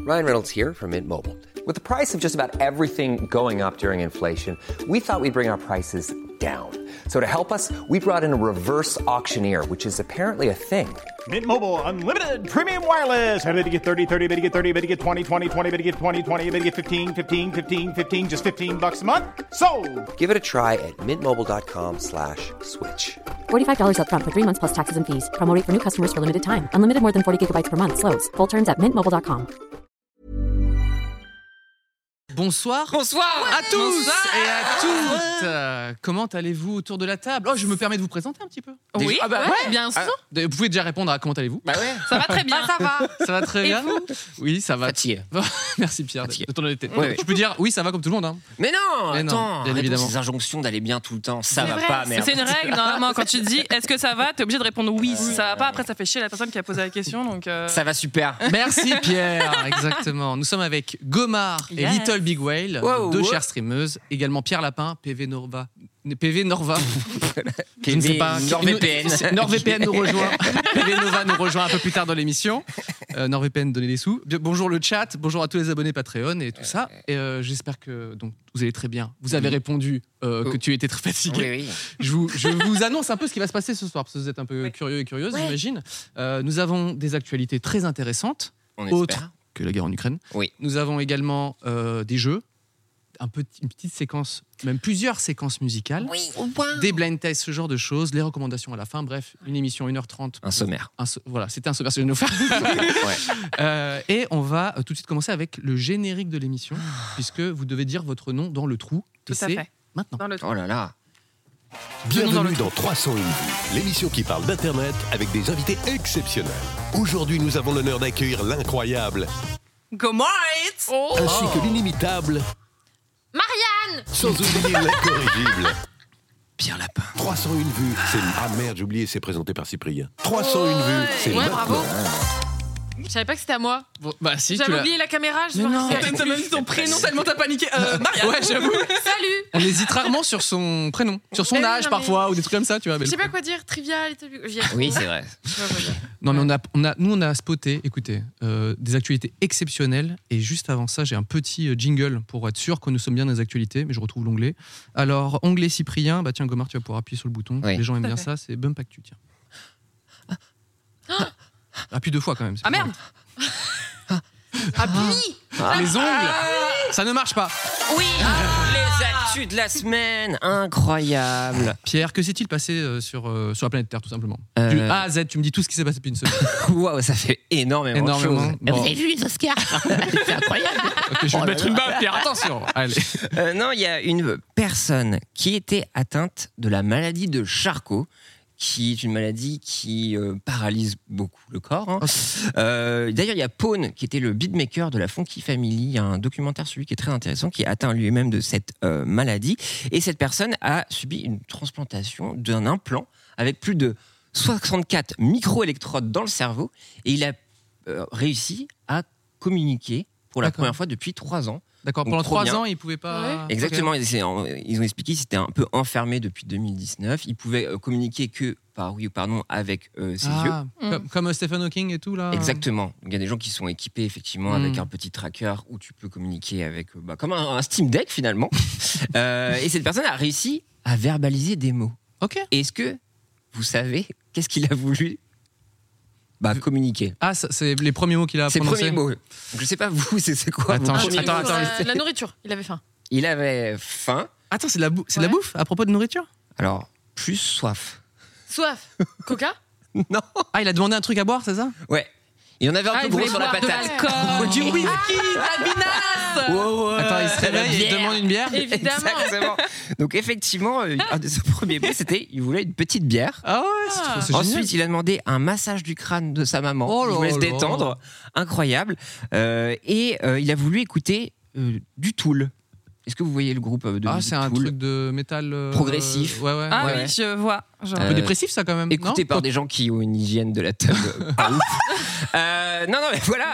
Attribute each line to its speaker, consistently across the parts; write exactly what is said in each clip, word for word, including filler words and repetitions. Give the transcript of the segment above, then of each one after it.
Speaker 1: Ryan Reynolds here from Mint Mobile. With the price of just about everything going up during inflation, we thought we'd bring our prices down. So to help us, we brought in a reverse auctioneer, which is apparently a thing.
Speaker 2: Mint Mobile Unlimited Premium Wireless. How to get thirty, thirty, how to get thirty, how to get twenty, twenty, twenty, how to get twenty, twenty, how to get fifteen, fifteen, fifteen, fifteen, just fifteen bucks a month? Sold!
Speaker 1: Give it a try at mintmobile.com slash switch.
Speaker 3: forty-five dollars up front for three months plus taxes and fees. Promo rate for new customers for limited time. Unlimited more than forty gigabytes per month. Slows full terms at mint mobile dot com.
Speaker 4: Bonsoir.
Speaker 5: Bonsoir
Speaker 4: à tous Bonsoir. et à toutes. Euh, comment allez-vous autour de la table? Oh, je me permets de vous présenter un petit peu.
Speaker 5: Oui, ah bah ouais, ouais, bien sûr.
Speaker 4: Ah, vous pouvez déjà répondre à comment allez-vous?
Speaker 5: Bah ouais.
Speaker 6: Ça va très bien.
Speaker 5: Ah, ça va.
Speaker 4: Ça va très
Speaker 5: et
Speaker 4: bien.
Speaker 5: Vous
Speaker 4: oui, ça va.
Speaker 5: Fatigué.
Speaker 4: Merci Pierre Fatigué. de ton honnêteté.
Speaker 5: Ouais, ouais.
Speaker 4: Je peux dire oui, ça va comme tout le monde. Hein.
Speaker 5: Mais non,
Speaker 4: Mais
Speaker 5: attends,
Speaker 4: non, bien évidemment.
Speaker 5: Ces injonctions d'aller bien tout le temps, ça
Speaker 6: c'est
Speaker 5: va
Speaker 6: vrai,
Speaker 5: pas, merde.
Speaker 6: C'est une règle, normalement, quand tu te dis est-ce que ça va, t'es obligé de répondre oui. Si ça va pas, après ça fait chier la personne qui a posé la question. Donc euh...
Speaker 5: Ça va super.
Speaker 4: Merci Pierre, exactement. Nous sommes avec Gomar et
Speaker 6: yes.
Speaker 4: Little Big Whale,
Speaker 5: wow,
Speaker 4: deux
Speaker 5: wow.
Speaker 4: chères streameuses, également Pierre Lapin, P V Norva. P V Norva.
Speaker 5: Je
Speaker 4: ne sais pas.
Speaker 5: NordVPN.
Speaker 4: NordVPN nous rejoint. P V Nova nous rejoint un peu plus tard dans l'émission. Euh, NordVPN, donnez des sous. Bonjour le chat, bonjour à tous les abonnés Patreon et tout ça. Et euh, j'espère que donc vous allez très bien. Vous avez répondu euh, que tu étais très fatigué.
Speaker 5: Oui, oui.
Speaker 4: Je vous, je vous annonce un peu ce qui va se passer ce soir parce que vous êtes un peu
Speaker 6: oui.
Speaker 4: curieux et curieuses,
Speaker 6: ouais.
Speaker 4: j'imagine. Euh, nous avons des actualités très intéressantes,
Speaker 5: On
Speaker 4: autres
Speaker 5: espère.
Speaker 4: que la guerre en Ukraine.
Speaker 5: Oui.
Speaker 4: Nous avons également euh, des jeux. Un petit, une petite séquence, même plusieurs séquences musicales,
Speaker 5: Oui, au point.
Speaker 4: des blind tests, ce genre de choses, les recommandations à la fin, bref, une émission une heure trente.
Speaker 5: Un sommaire.
Speaker 4: Un so- voilà, c'était un sommaire que je vais nous faire.
Speaker 5: Ouais.
Speaker 4: Euh, et on va euh, tout de suite commencer avec le générique de l'émission, puisque vous devez dire votre nom dans le trou.
Speaker 6: Tout
Speaker 4: et
Speaker 6: à
Speaker 4: c'est
Speaker 6: fait.
Speaker 4: maintenant.
Speaker 6: Dans le
Speaker 5: Oh là là.
Speaker 7: Bienvenue dans trois cent une vues, l'émission qui parle d'Internet avec des invités exceptionnels. Aujourd'hui, nous avons l'honneur d'accueillir l'incroyable,
Speaker 6: Go Mart oh.
Speaker 7: ainsi que l'inimitable,
Speaker 6: Marianne.
Speaker 7: sans oublier l'incorrigible.
Speaker 5: Pierre Lapin.
Speaker 7: trois cent une vues, c'est... Ah merde, j'ai oublié, c'est présenté par Cyprien. trois cent une vues, c'est
Speaker 6: Ouais,
Speaker 7: maintenant.
Speaker 6: bravo. Je savais pas que c'était à moi.
Speaker 4: Bon, bah si, tu
Speaker 6: J'avais
Speaker 4: l'as-
Speaker 6: oublié la caméra. Je
Speaker 4: Mais
Speaker 6: me
Speaker 4: non.
Speaker 6: rappelle. T'as même dit ton prénom tellement t'as paniqué. Euh, Marianne.
Speaker 4: Ouais, j'avoue.
Speaker 6: Salut.
Speaker 4: On hésite rarement sur son prénom, sur son
Speaker 6: Mais oui,
Speaker 4: âge
Speaker 6: non,
Speaker 4: parfois,
Speaker 6: mais-
Speaker 4: ou des trucs comme ça, tu vois. mais
Speaker 6: Je sais
Speaker 4: le-
Speaker 6: pas quoi dire. Trivial. et tout. J'y ai-
Speaker 5: Oui, c'est vrai.
Speaker 6: Je sais pas quoi dire.
Speaker 4: Non, mais on a, on a, nous, on a spoté, écoutez, euh, des actualités exceptionnelles. Et juste avant ça, j'ai un petit euh, jingle pour être sûr que nous sommes bien dans les actualités, mais je retrouve l'onglet. Alors, onglet Cyprien, bah tiens, Gomar, tu vas pouvoir appuyer sur le bouton.
Speaker 5: Oui.
Speaker 4: Les gens aiment
Speaker 6: Tout à
Speaker 4: bien
Speaker 6: fait.
Speaker 4: ça, c'est Bump Actu, tiens. Appuie deux fois quand même. c'est
Speaker 6: Ah
Speaker 4: pas
Speaker 6: merde. Appuie.
Speaker 4: grave. Les ongles, ça ne marche pas.
Speaker 6: Oui.
Speaker 5: Les actus de la semaine, incroyable.
Speaker 4: Pierre, que s'est-il passé euh, sur, euh, sur la planète Terre, tout simplement
Speaker 5: Euh,
Speaker 4: Du A à Z, tu me dis tout ce qui s'est passé depuis une semaine.
Speaker 5: Waouh, ça fait énormément,
Speaker 4: Énormément.
Speaker 5: de choses.
Speaker 4: Bon.
Speaker 5: Vous avez vu les Oscars? C'est incroyable.
Speaker 4: Ok, je vais
Speaker 5: Oh là
Speaker 4: mettre une baffe, Pierre, attention. Allez.
Speaker 5: Euh, non, il y a une personne qui était atteinte de la maladie de Charcot, qui est une maladie qui euh, paralyse beaucoup le corps. hein. Euh, D'ailleurs, il y a Pone, qui était le beatmaker de la Funky Family. Il y a un documentaire sur lui qui est très intéressant, qui est atteint lui-même de cette euh, maladie. Et cette personne a subi une transplantation d'un implant avec plus de soixante-quatre microélectrodes dans le cerveau. Et il a euh, réussi à communiquer pour la
Speaker 4: D'accord.
Speaker 5: première fois depuis trois ans.
Speaker 4: D'accord,
Speaker 5: Donc,
Speaker 4: pendant
Speaker 5: trop
Speaker 4: trois
Speaker 5: bien.
Speaker 4: ans, il pouvait pas.
Speaker 5: Exactement,
Speaker 4: Ok.
Speaker 5: et c'est en- ils ont expliqué qu'ils étaient un peu enfermés depuis deux mille dix-neuf. Ils pouvaient euh, communiquer que par oui ou par non avec euh, ses yeux.
Speaker 4: Ah, comme, comme Stephen Hawking et tout là.
Speaker 5: Exactement. Il y a des gens qui sont équipés effectivement
Speaker 4: Mm.
Speaker 5: avec un petit tracker où tu peux communiquer avec, euh, bah, comme un, un Steam Deck finalement. Euh, et cette personne a réussi à verbaliser des mots.
Speaker 4: Ok.
Speaker 5: Est-ce que vous savez qu'est-ce qu'il a voulu bah, communiquer?
Speaker 4: Ah, ça, c'est les premiers mots qu'il a
Speaker 5: Ses
Speaker 4: prononcés.
Speaker 5: premiers mots. Donc, je sais pas vous, c'est c'est quoi
Speaker 4: Attends,
Speaker 5: vos
Speaker 4: je-
Speaker 5: premiers
Speaker 4: attends,
Speaker 5: mots?
Speaker 4: attends.
Speaker 6: Euh, La nourriture. Il avait faim.
Speaker 5: Il avait faim,
Speaker 4: Attends, c'est de la, bou- c'est de la
Speaker 6: Ouais.
Speaker 4: bouffe à propos de nourriture.
Speaker 5: alors plus soif.
Speaker 6: Soif. Coca.
Speaker 5: Non.
Speaker 4: Ah, il a demandé un truc à boire, c'est ça?
Speaker 5: Ouais. Il y en avait un
Speaker 6: Ah,
Speaker 5: peu
Speaker 6: il
Speaker 5: gros
Speaker 6: voulait
Speaker 5: sur la
Speaker 6: boire de
Speaker 5: patate.
Speaker 6: l'alcool.
Speaker 4: Du whisky,
Speaker 6: la vinasse.
Speaker 5: Wow, ouais.
Speaker 4: Attends, il se réveille, il
Speaker 5: bière.
Speaker 4: demande une bière.
Speaker 6: Évidemment.
Speaker 5: Exactement. Donc effectivement, euh, un de ses premiers mots, c'était il voulait une petite bière.
Speaker 4: Ah ouais, c'est, trop- c'est génial.
Speaker 5: Ensuite, il a demandé un massage du crâne de sa maman.
Speaker 4: Oh
Speaker 5: il
Speaker 4: là
Speaker 5: voulait se
Speaker 4: là.
Speaker 5: détendre. Incroyable. Euh, et euh, il a voulu écouter euh, du Tool. Est-ce que vous voyez le groupe euh, de
Speaker 4: Ah,
Speaker 5: musique
Speaker 4: c'est un
Speaker 5: Tool
Speaker 4: truc de métal euh,
Speaker 5: Progressif.
Speaker 4: Ouais, ouais.
Speaker 6: Ah
Speaker 5: Ouais.
Speaker 6: oui, je vois. Genre.
Speaker 4: Un peu
Speaker 5: Euh,
Speaker 4: dépressif, ça, quand même.
Speaker 5: Écouté
Speaker 4: non
Speaker 5: par des gens qui ont une hygiène de la tub euh, pas ouf. Euh, non, non, mais voilà.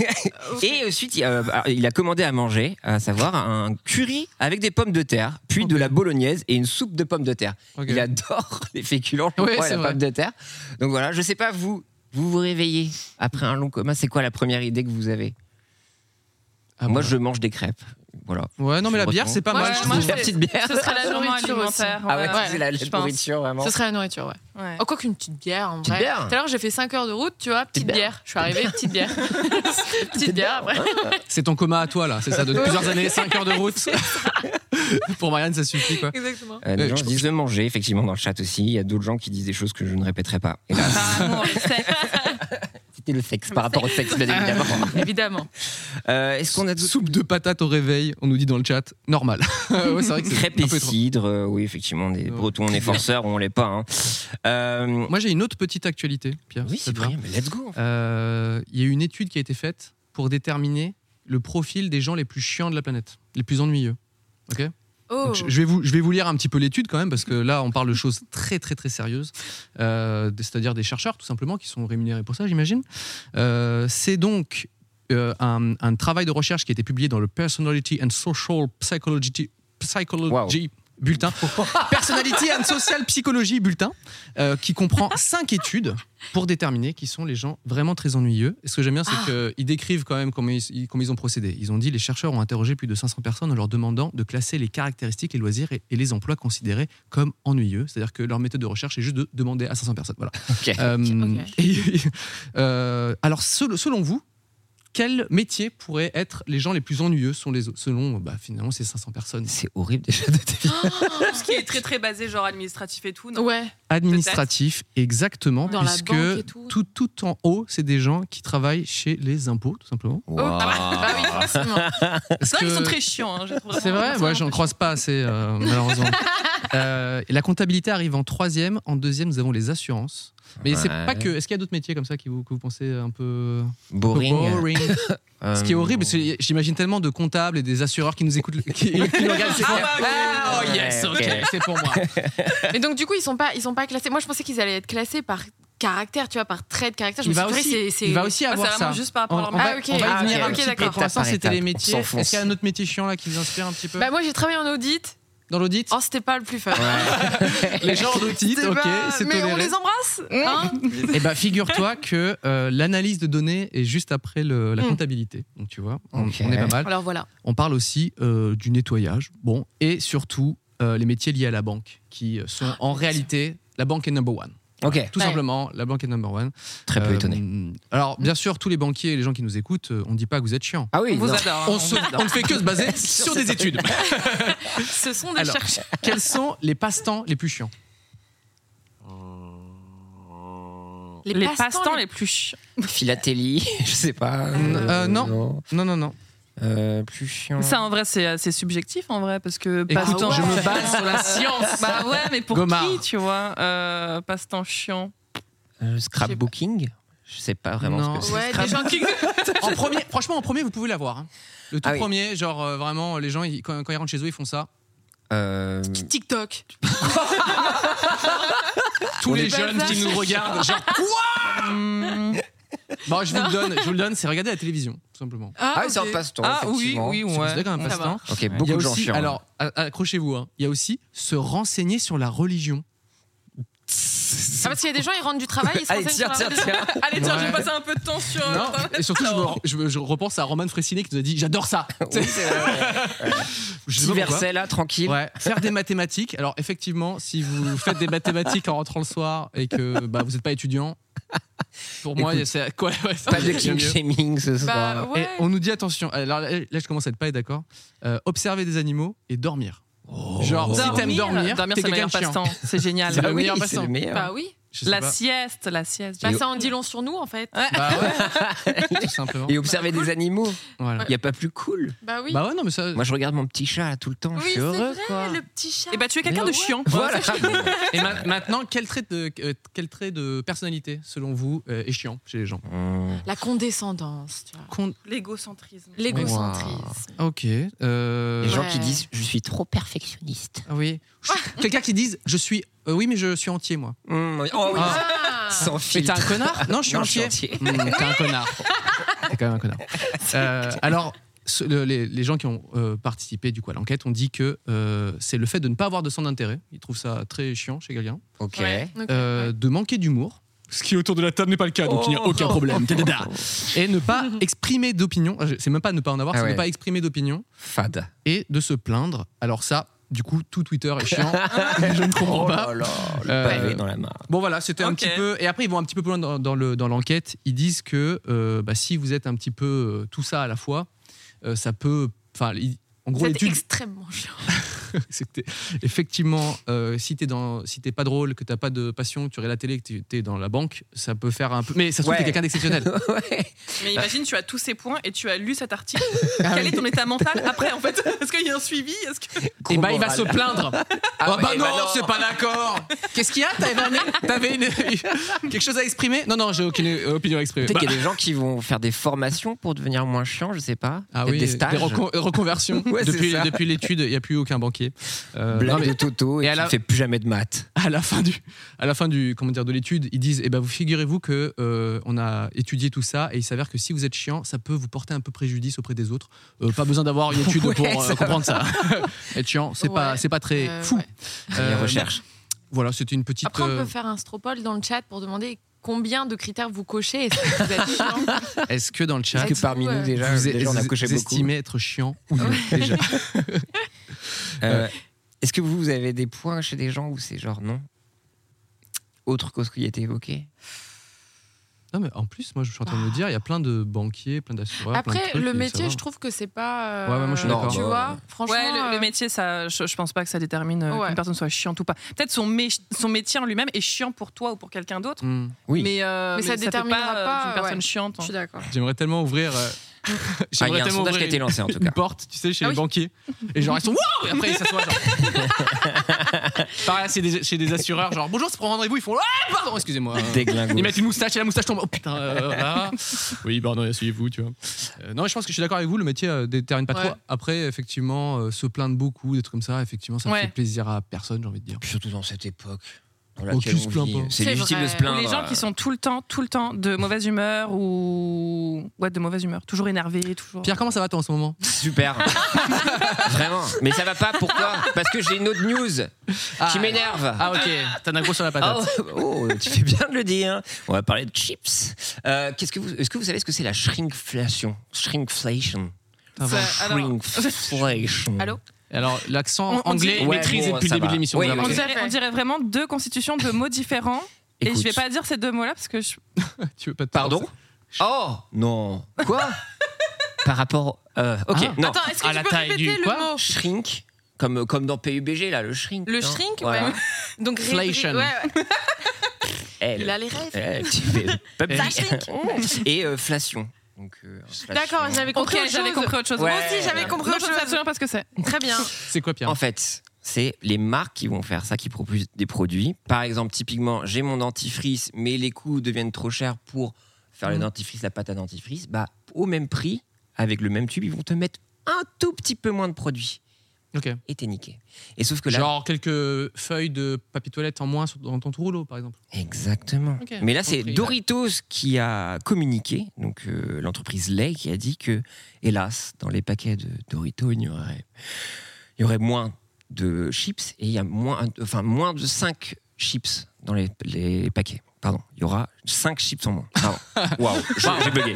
Speaker 5: Et, et ensuite, il a, il a commandé à manger, à savoir un curry avec des pommes de terre, puis de la bolognaise et une soupe de pommes de terre.
Speaker 4: Ok.
Speaker 5: Il adore les féculents, je
Speaker 4: Ouais,
Speaker 5: crois, et
Speaker 4: c'est
Speaker 5: la
Speaker 4: vrai.
Speaker 5: pomme de terre. Donc voilà, je sais pas, vous, vous vous réveillez après un long coma, c'est quoi la première idée que vous avez?
Speaker 4: Ah
Speaker 5: Moi,
Speaker 4: bah.
Speaker 5: je mange des crêpes. Voilà.
Speaker 4: Ouais, non, mais la
Speaker 5: Je
Speaker 4: bière,
Speaker 5: reprends.
Speaker 4: c'est pas
Speaker 6: Ouais,
Speaker 4: mal. je
Speaker 6: moi,
Speaker 4: trouve.
Speaker 5: La petite bière.
Speaker 6: Ce serait la
Speaker 8: La
Speaker 6: nourriture
Speaker 8: nourriture
Speaker 6: alimentaire.
Speaker 5: Ah ouais,
Speaker 6: ouais,
Speaker 5: c'est la
Speaker 6: je
Speaker 5: la
Speaker 6: pense.
Speaker 5: nourriture, vraiment.
Speaker 8: Ce serait la nourriture, ouais.
Speaker 6: Ouais.
Speaker 8: Oh, quoi qu'une petite bière, en
Speaker 5: Petite
Speaker 8: vrai.
Speaker 5: bière.
Speaker 8: Tout à l'heure, j'ai fait cinq heures de route, tu vois, petite
Speaker 5: bière.
Speaker 8: bière. Je suis arrivée, petite bière. petite bière, après.
Speaker 4: C'est ton coma à toi, là, c'est ça, de plusieurs années, cinq heures de route. Pour Marianne, ça suffit, quoi.
Speaker 8: Exactement.
Speaker 5: Euh, les
Speaker 4: Euh,
Speaker 5: gens
Speaker 4: je-
Speaker 5: disent de manger, effectivement, dans le chat aussi. Il y a d'autres gens qui disent des choses que je ne répéterai pas. Et là,
Speaker 6: Apparemment, le sexe.
Speaker 5: c'était le sexe, par rapport au sexe, bien évidemment.
Speaker 8: Évidemment.
Speaker 5: Euh, Est-ce qu'on a d'autres
Speaker 4: Soupe de patates au réveil, on nous dit dans le chat, normal. Ouais, c'est vrai que c'est
Speaker 5: crêpes
Speaker 4: un
Speaker 5: et
Speaker 4: peu trop.
Speaker 5: cidre, euh, oui, effectivement, des
Speaker 4: Non.
Speaker 5: Bretons, on est forceurs ou on l'est pas. Hein. Euh,
Speaker 4: Moi, j'ai une autre petite actualité, Pierre.
Speaker 5: oui,
Speaker 4: si ça
Speaker 5: c'est
Speaker 4: te va.
Speaker 5: vrai, mais let's go.
Speaker 4: Euh, Il y a eu une étude qui a été faite pour déterminer le profil des gens les plus chiants de la planète, les plus ennuyeux. Ok.
Speaker 8: Oh.
Speaker 4: Donc, je, je vais vous, je vais vous lire un petit peu l'étude quand même, parce que là, on parle de choses très, très, très sérieuses. Euh, c'est-à-dire des chercheurs, tout simplement, qui sont rémunérés pour ça, j'imagine. Euh, c'est donc euh, un, un travail de recherche qui a été publié dans le Personality and Social Psychology, Psychology
Speaker 5: Wow.
Speaker 4: Bulletin. Personality and Social Psychology Bulletin, euh, qui comprend cinq études pour déterminer qui sont les gens vraiment très ennuyeux. Et ce que j'aime bien, c'est
Speaker 8: Ah.
Speaker 4: qu'ils décrivent quand même comment ils, comment ils ont procédé. Ils ont dit, les chercheurs ont interrogé plus de cinq cents personnes en leur demandant de classer les caractéristiques, les loisirs et, et les emplois considérés comme ennuyeux. C'est-à-dire que leur méthode de recherche est juste de demander à cinq cents personnes. Voilà.
Speaker 5: Ok.
Speaker 4: Euh,
Speaker 8: Ok.
Speaker 4: et- euh, alors, selon, selon vous, quels métiers pourraient être les gens les plus ennuyeux sont les, selon bah, finalement ces cinq cents personnes?
Speaker 5: C'est horrible déjà de deviner.
Speaker 6: Tout ce qui est très très basé, genre administratif et tout. Non
Speaker 8: Ouais.
Speaker 4: Administratif, exactement,
Speaker 8: Dans la
Speaker 4: puisque
Speaker 8: banque et tout.
Speaker 4: tout, tout en haut, c'est des gens qui travaillent chez les impôts, tout simplement.
Speaker 5: Wow.
Speaker 8: Ah bah, bah oui, forcément.
Speaker 4: Parce
Speaker 6: Non, ils
Speaker 4: que-
Speaker 6: sont très chiants. Hein, je trouve.
Speaker 4: C'est vrai, ouais, j'en croise pas assez, euh, malheureusement. Euh, et la comptabilité arrive en troisième. En deuxième, nous avons les assurances. Mais c'est
Speaker 5: Ouais.
Speaker 4: pas que. Est-ce qu'il y a d'autres métiers comme ça qui vous, que vous pensez un peu
Speaker 5: Boring.
Speaker 4: boring
Speaker 5: Euh,
Speaker 4: Ce qui est horrible, c'est que j'imagine tellement de comptables et des assureurs qui nous écoutent, qui, qui nous regardent. qui font,
Speaker 6: Ah bah oui.
Speaker 4: Ah, oh yes,
Speaker 5: Ouais,
Speaker 4: ok,
Speaker 5: ok.
Speaker 4: c'est pour moi.
Speaker 8: Mais donc, du coup, ils sont pas, ils sont pas classés. Moi, je pensais qu'ils allaient être classés par caractère, tu vois, par trait de caractère. Je
Speaker 4: Il
Speaker 8: me
Speaker 4: va
Speaker 8: suis dit,
Speaker 4: aussi,
Speaker 8: c'est- c'est-
Speaker 4: il va aussi
Speaker 6: Ah,
Speaker 4: avoir
Speaker 6: c'est
Speaker 4: ça.
Speaker 6: vraiment juste par rapport à leur
Speaker 4: On- on va-
Speaker 8: Ah, ok.
Speaker 4: on va y
Speaker 8: Ah,
Speaker 4: venir
Speaker 8: ok,
Speaker 4: un
Speaker 8: ok,
Speaker 4: petit peu.
Speaker 8: d'accord.
Speaker 4: Pour l'instant,
Speaker 5: Étape
Speaker 4: c'était
Speaker 5: par
Speaker 4: les
Speaker 5: étape,
Speaker 4: métiers.
Speaker 5: on
Speaker 4: Est-ce
Speaker 5: s'enfonce.
Speaker 4: qu'il y a un autre métier chiant là qui vous inspire un petit peu
Speaker 8: Bah, moi, j'ai travaillé en audit.
Speaker 4: dans l'audit?
Speaker 8: Oh, c'était pas le plus fun.
Speaker 4: Les gens en audit,
Speaker 8: C'était
Speaker 4: ok,
Speaker 8: pas-
Speaker 4: c'est
Speaker 8: Mais on
Speaker 4: toléré.
Speaker 8: les embrasse, hein.
Speaker 4: Eh ben, figure-toi que euh, l'analyse de données est juste après le- la
Speaker 8: Mm.
Speaker 4: comptabilité. Donc, tu vois, on,
Speaker 5: Ok.
Speaker 4: on est pas mal.
Speaker 8: Alors voilà.
Speaker 4: On parle aussi euh, du nettoyage. Bon, et surtout euh, les métiers liés à la banque, qui sont en réalité la banque est number one.
Speaker 5: Ok.
Speaker 4: Tout
Speaker 8: Ouais.
Speaker 4: simplement, la banque est number one.
Speaker 5: Très peu
Speaker 4: Euh,
Speaker 5: étonné.
Speaker 4: Alors, bien sûr, tous les banquiers et les gens qui nous écoutent, euh, on ne dit pas que vous êtes chiants.
Speaker 5: Ah oui,
Speaker 6: On vous
Speaker 5: non.
Speaker 6: adore.
Speaker 4: On, se- on ne fait que se baser sur des études.
Speaker 8: Ce sont des
Speaker 4: Alors,
Speaker 8: chercheurs.
Speaker 4: quels sont les passe-temps les plus chiants?
Speaker 6: Les passe-temps les plus chiants.
Speaker 5: Philatélie, je sais pas.
Speaker 4: Euh, non. Non, non, non.
Speaker 5: Euh, plus chiant.
Speaker 6: Ça, en vrai, c'est assez subjectif, en vrai, parce que
Speaker 4: Écoute,
Speaker 6: passe-temps.
Speaker 4: je me base sur la science.
Speaker 6: Bah ouais, mais pour
Speaker 4: Gomard.
Speaker 6: qui, tu vois euh, Passe-temps chiant.
Speaker 5: Euh, scrapbooking. Je sais pas vraiment
Speaker 4: Non.
Speaker 5: ce que c'est.
Speaker 8: Ouais, des gens qui.
Speaker 4: En premier, franchement, en premier, vous pouvez l'avoir. hein. Le tout
Speaker 5: Ah oui.
Speaker 4: premier, genre euh, vraiment, les gens, ils- quand, quand ils rentrent chez eux, ils font ça.
Speaker 5: Euh,
Speaker 8: TikTok.
Speaker 4: Tous
Speaker 5: On
Speaker 4: les
Speaker 5: est
Speaker 4: jeunes
Speaker 8: bazar.
Speaker 4: qui nous regardent, genre quoi
Speaker 6: Hum,
Speaker 4: Bon, je vous le donne, je vous le donne, c'est regarder la télévision, tout simplement.
Speaker 5: Ah, oui, c'est
Speaker 8: ok.
Speaker 5: un passe-temps.
Speaker 6: Ah oui,
Speaker 5: effectivement.
Speaker 6: oui,
Speaker 4: C'est
Speaker 6: ouais.
Speaker 4: considéré comme un
Speaker 8: Ça va.
Speaker 4: passe-temps.
Speaker 5: Ok,
Speaker 4: Il y
Speaker 5: beaucoup
Speaker 4: a
Speaker 5: de gens
Speaker 4: aussi,
Speaker 5: chiants.
Speaker 4: alors, a- accrochez-vous, hein, il y a aussi se renseigner sur la religion.
Speaker 8: Ah, parce qu'il y a des gens, ils rentrent du travail, ils se
Speaker 5: Allez,
Speaker 8: renseignent
Speaker 5: tiens,
Speaker 8: sur la
Speaker 5: tiens,
Speaker 8: religion.
Speaker 5: tiens.
Speaker 6: Allez, tiens, je
Speaker 4: Ouais.
Speaker 6: vais passer un peu de temps sur.
Speaker 4: Non,
Speaker 6: Internet.
Speaker 4: et surtout, je, me,
Speaker 6: Alors.
Speaker 4: je, me- je repense à Roman Fressinet qui nous a dit j'adore ça.
Speaker 5: Oui, c'est vrai.
Speaker 4: Je sais
Speaker 5: Petit
Speaker 4: pas pourquoi.
Speaker 5: verset là, tranquille.
Speaker 4: Ouais, faire des mathématiques. Alors effectivement, si vous faites des mathématiques en rentrant le soir et que bah, vous n'êtes pas étudiant, pour moi,
Speaker 5: Écoute,
Speaker 4: c'est quoi ouais, ça,
Speaker 5: Pas de
Speaker 4: il y a
Speaker 5: king
Speaker 4: mieux.
Speaker 5: shaming ce
Speaker 8: Bah
Speaker 5: soir.
Speaker 8: ouais.
Speaker 4: Et on nous dit attention. Alors là, là, je commence à être pas être d'accord. Euh, observer des animaux et dormir. Genre, si t'aimes dormir,
Speaker 6: dormir
Speaker 4: t'es
Speaker 6: c'est le
Speaker 4: quelqu'un
Speaker 6: meilleur
Speaker 4: de chiant.
Speaker 6: passe-temps. C'est génial.
Speaker 4: C'est
Speaker 5: Bah
Speaker 4: le
Speaker 5: oui,
Speaker 4: meilleur
Speaker 5: c'est
Speaker 4: passe-temps.
Speaker 5: le meilleur.
Speaker 8: Bah oui.
Speaker 4: Je sais
Speaker 6: La
Speaker 4: pas.
Speaker 6: sieste, la sieste.
Speaker 8: Bah, ça en dit long sur nous, en fait.
Speaker 4: Bah ouais, tout simplement.
Speaker 5: Et observer des animaux.
Speaker 4: Voilà.
Speaker 5: Il n'y a pas plus cool.
Speaker 8: Bah oui.
Speaker 4: Bah ouais, non, mais ça.
Speaker 5: Moi, je regarde mon petit chat là, tout le temps. je
Speaker 8: Oui,
Speaker 5: suis
Speaker 8: c'est
Speaker 5: heureux.
Speaker 8: vrai,
Speaker 5: quoi.
Speaker 8: le petit chat.
Speaker 6: Et bah, tu es quelqu'un
Speaker 5: Mais
Speaker 6: de
Speaker 5: ouais.
Speaker 6: chiant.
Speaker 5: Voilà.
Speaker 4: Et ma- maintenant, quel trait de euh, quel trait de personnalité, selon vous, euh, est chiant chez les gens?
Speaker 5: Mmh.
Speaker 8: La condescendance, tu vois.
Speaker 4: Con-
Speaker 6: L'égocentrisme.
Speaker 8: L'égocentrisme.
Speaker 4: Ok. Euh...
Speaker 5: Les gens
Speaker 8: Ouais.
Speaker 5: qui disent je suis trop perfectionniste.
Speaker 4: Ah oui. Quelqu'un qui dise je suis. euh, oui, mais je suis entier, moi.
Speaker 5: Mmh, oui. Oh oui.
Speaker 4: Ah.
Speaker 8: Ah.
Speaker 5: Sans
Speaker 4: Mais
Speaker 5: filtre.
Speaker 4: t'es un connard? Non, je suis
Speaker 5: Non, je suis
Speaker 4: entier.
Speaker 5: entier.
Speaker 4: Mmh, t'es un connard. T'es quand même un connard. Euh, alors, ce- le- les, les gens qui ont euh, participé du coup à l'enquête ont dit que euh, c'est le fait de ne pas avoir de centre d'intérêt. Ils trouvent ça très chiant chez quelqu'un.
Speaker 5: Ok.
Speaker 8: Ouais. Ok,
Speaker 4: Euh,
Speaker 8: ouais.
Speaker 4: De manquer d'humour. Ce qui autour de la table n'est pas le cas, donc il n'y a aucun problème. Tadada. Et ne pas exprimer d'opinion. C'est même pas ne pas en avoir,
Speaker 5: Ah
Speaker 4: c'est
Speaker 5: ouais.
Speaker 4: ne pas exprimer d'opinion
Speaker 5: Fade.
Speaker 4: et de se plaindre. Alors ça, du coup, tout Twitter est chiant. Je ne comprends
Speaker 5: Oh
Speaker 4: pas.
Speaker 5: là là, le
Speaker 4: Euh,
Speaker 5: pavé dans la mare.
Speaker 4: Bon voilà, c'était un
Speaker 6: Ok.
Speaker 4: petit peu. Et après, ils vont un petit peu plus loin dans, dans le, dans l'enquête. Ils disent que euh, bah, si vous êtes un petit peu euh, tout ça à la fois, euh, ça peut. Enfin, ils- en gros,
Speaker 8: C'est
Speaker 4: l'étude.
Speaker 8: extrêmement chiant.
Speaker 4: C'était effectivement, euh, si t'es dans, si t'es pas drôle, que t'as pas de passion, que tu regardes la télé, que tu- t'es dans la banque, ça peut faire un peu. Mais ça se trouve
Speaker 5: Ouais.
Speaker 4: t'es quelqu'un d'exceptionnel.
Speaker 5: Ouais.
Speaker 6: Mais imagine, tu as tous ces points et tu as lu cet article.
Speaker 4: Ah
Speaker 6: Quel
Speaker 4: oui.
Speaker 6: est ton état mental après, en fait? Est-ce qu'il y a un suivi? Est-ce que...
Speaker 4: Et bah il va
Speaker 5: moral.
Speaker 4: se plaindre.
Speaker 5: Ah
Speaker 4: oh bah
Speaker 5: ouais,
Speaker 4: non,
Speaker 5: bah non.
Speaker 4: c'est pas d'accord. Qu'est-ce qu'il y a? T'avais, un- t'avais une- quelque chose à exprimer? Non non, j'ai aucune opinion à exprimer.
Speaker 5: Peut-être
Speaker 4: Bah,
Speaker 5: qu'il y a des gens qui vont faire des formations pour devenir moins chiants, je sais pas.
Speaker 4: ah
Speaker 5: Peut-être
Speaker 4: oui,
Speaker 5: des stages.
Speaker 4: recon- reconversions.
Speaker 5: Ouais, c'est
Speaker 4: depuis,
Speaker 5: ça.
Speaker 4: depuis l'étude, il n'y a plus aucun banquier. Euh,
Speaker 5: Blague
Speaker 4: non, mais
Speaker 5: de Toto et,
Speaker 4: et à
Speaker 5: qui
Speaker 4: la-
Speaker 5: ne fait plus jamais de maths.
Speaker 4: à la fin du, à la fin du, comment dire, de l'étude, ils disent, eh ben, vous figurez-vous que euh, on a étudié tout ça et il s'avère que si vous êtes chiant, ça peut vous porter un peu préjudice auprès des autres. Euh, pas besoin d'avoir une étude
Speaker 5: Ouais,
Speaker 4: pour euh,
Speaker 5: ça
Speaker 4: comprendre ça. Être chiant, c'est pas,
Speaker 8: Ouais.
Speaker 4: c'est pas très
Speaker 8: Euh,
Speaker 4: fou.
Speaker 8: ouais.
Speaker 5: Les
Speaker 4: Euh,
Speaker 5: recherches.
Speaker 4: Voilà, c'était une petite.
Speaker 8: Après, on
Speaker 4: euh,
Speaker 8: peut faire un stropole dans le chat pour demander combien de critères vous cochez. Est-ce que vous êtes chiant?
Speaker 4: Est-ce que dans le chat,
Speaker 5: Parce que parmi
Speaker 8: Ouais.
Speaker 5: nous, déjà,
Speaker 4: vous,
Speaker 5: déjà, on a
Speaker 4: vous-
Speaker 5: coché
Speaker 4: vous
Speaker 5: beaucoup.
Speaker 4: estimez être chiant ou non déjà?
Speaker 5: Euh, Est-ce que vous, vous avez des points chez des gens où c'est genre non? Autre que ce qui a été évoqué?
Speaker 4: Non, mais en plus, moi, je suis en train de me dire, il y a plein de banquiers, plein d'assureurs. plein de
Speaker 8: Après,
Speaker 4: trucs,
Speaker 8: le
Speaker 4: et ça
Speaker 8: métier,
Speaker 4: va.
Speaker 8: je trouve que c'est pas. euh,
Speaker 4: Ouais, ouais, moi, je suis
Speaker 5: d'accord.
Speaker 8: Tu
Speaker 5: Non,
Speaker 8: vois,
Speaker 5: bah,
Speaker 8: franchement.
Speaker 6: Ouais, le, le
Speaker 8: euh,
Speaker 6: métier, ça, je, je pense pas que ça détermine euh,
Speaker 8: Ouais.
Speaker 6: qu'une personne soit chiante ou pas. Peut-être son, mé- son métier en lui-même est chiant pour toi ou pour quelqu'un d'autre,
Speaker 4: Hmm.
Speaker 5: Oui.
Speaker 6: mais, euh,
Speaker 8: Mais ça
Speaker 6: fait
Speaker 8: déterminera
Speaker 6: pas, euh,
Speaker 8: pas,
Speaker 6: une personne
Speaker 8: ouais.
Speaker 6: chiante.
Speaker 8: Je suis d'accord.
Speaker 4: J'aimerais tellement ouvrir. euh,
Speaker 5: Ah, il
Speaker 4: J'aimerais
Speaker 5: y a un
Speaker 4: tellement
Speaker 5: sondage qui a
Speaker 4: ouvrir
Speaker 5: été
Speaker 4: une-
Speaker 5: lancé en tout
Speaker 4: une
Speaker 5: cas.
Speaker 4: porte, tu sais, chez
Speaker 6: Ah
Speaker 4: les
Speaker 6: oui.
Speaker 4: banquiers. Et genre, ils sont waouh! Et après, ils s'assoient, genre. Pareil, c'est des- chez des assureurs, genre, bonjour, c'est pour un rendez-vous. Ils font, ah, pardon, excusez-moi.
Speaker 5: Déglingo.
Speaker 4: Ils mettent une moustache et la moustache tombe. Oh putain, euh, voilà. Oui, pardon, asseyez-vous, tu vois. Euh, non, mais je pense que je suis d'accord avec vous, le métier euh, détermine pas
Speaker 8: Ouais.
Speaker 4: trop. Après, effectivement, euh, se plaindre beaucoup, des trucs comme ça, effectivement, ça
Speaker 6: Ouais.
Speaker 4: fait plaisir à personne, j'ai envie de dire.
Speaker 5: Puis surtout dans cette époque dans
Speaker 4: Oh,
Speaker 5: laquelle
Speaker 4: qui se
Speaker 5: on
Speaker 4: plaint
Speaker 5: vit,
Speaker 4: pas.
Speaker 5: c'est
Speaker 8: C'est
Speaker 5: légitime
Speaker 8: vrai.
Speaker 5: de se
Speaker 8: Ou
Speaker 6: Ou
Speaker 5: plaindre.
Speaker 6: les gens qui sont tout le temps, tout le temps de mauvaise humeur ou ouais, de mauvaise humeur, toujours énervés, toujours.
Speaker 4: Pierre, comment ça va toi en ce moment?
Speaker 5: Super. Vraiment. Mais ça va pas, pourquoi? Parce que j'ai une autre news qui m'énerve.
Speaker 4: Ah, ok, t'en as gros sur la patate.
Speaker 5: Oh, oh, tu fais bien de le dire. On va parler de chips. Euh, qu'est-ce que vous, est-ce que vous savez ce que c'est la shrinkflation? Shrinkflation.
Speaker 4: Ça va.
Speaker 6: Ça- alors-
Speaker 5: Shrinkflation.
Speaker 8: Allô?
Speaker 4: Alors, l'accent
Speaker 6: On- on
Speaker 4: anglais
Speaker 6: dirait-
Speaker 5: Ouais,
Speaker 4: maîtrisé
Speaker 5: bon,
Speaker 4: depuis le
Speaker 5: ça
Speaker 4: début
Speaker 5: va.
Speaker 4: de l'émission.
Speaker 5: Oui,
Speaker 4: vous avez
Speaker 6: on,
Speaker 5: oui.
Speaker 4: remarqué.
Speaker 6: dirait, on dirait vraiment deux constitutions de mots différents. Et
Speaker 5: Écoute.
Speaker 6: je vais pas dire ces deux mots-là parce que je...
Speaker 4: Tu veux pas te
Speaker 5: Pardon? Oh non. Quoi? Par rapport. euh, ok.
Speaker 4: Ah.
Speaker 5: Non.
Speaker 8: Attends, est-ce que
Speaker 4: À
Speaker 8: tu
Speaker 4: la
Speaker 8: peux
Speaker 4: taille
Speaker 8: répéter
Speaker 4: du-
Speaker 8: le
Speaker 4: quoi
Speaker 8: mot?
Speaker 5: Shrink. Comme, comme dans P U B G là, le shrink.
Speaker 8: Le
Speaker 5: non
Speaker 8: shrink,
Speaker 5: Voilà.
Speaker 8: ouais. Donc,
Speaker 4: Inflation.
Speaker 8: ouais, ouais.
Speaker 5: Elle.
Speaker 8: Il a les rêves.
Speaker 5: Eh, tu fais pas
Speaker 4: Eh.
Speaker 5: bien.
Speaker 8: shrink.
Speaker 5: Et euh, flation. Donc, euh, inflation.
Speaker 8: D'accord, j'avais compris
Speaker 6: Ok,
Speaker 8: autre
Speaker 6: j'avais
Speaker 8: chose.
Speaker 6: compris autre chose.
Speaker 5: Ouais.
Speaker 8: Moi aussi, j'avais compris
Speaker 6: Non,
Speaker 8: autre
Speaker 6: je ne sais
Speaker 8: chose.
Speaker 6: absolument pas ce que c'est.
Speaker 8: Très bien.
Speaker 4: C'est quoi, Pierre?
Speaker 5: En fait, c'est les marques qui vont faire ça, qui proposent des produits. Par exemple, typiquement, j'ai mon dentifrice, mais les coûts deviennent trop chers pour faire le
Speaker 4: Mhm.
Speaker 5: dentifrice, la pâte à dentifrice. Bah, au même prix, avec le même tube, ils vont te mettre un tout petit peu moins de produits.
Speaker 4: Ok.
Speaker 5: Et t'es niqué. Et sauf que là.
Speaker 4: Genre quelques feuilles de papier toilette en moins sur- dans ton tout rouleau, par exemple.
Speaker 5: Exactement.
Speaker 4: Ok,
Speaker 5: Mais là, c'est
Speaker 4: compris.
Speaker 5: Doritos qui a communiqué, donc euh, l'entreprise Lay, qui a dit que, hélas, dans les paquets de Doritos, il y aurait, il y aurait moins de chips et il y a moins, enfin, moins de cinq chips dans les, les paquets. Pardon, il y aura cinq chips en moins. Pardon. Waouh, j'ai j'ai bugué.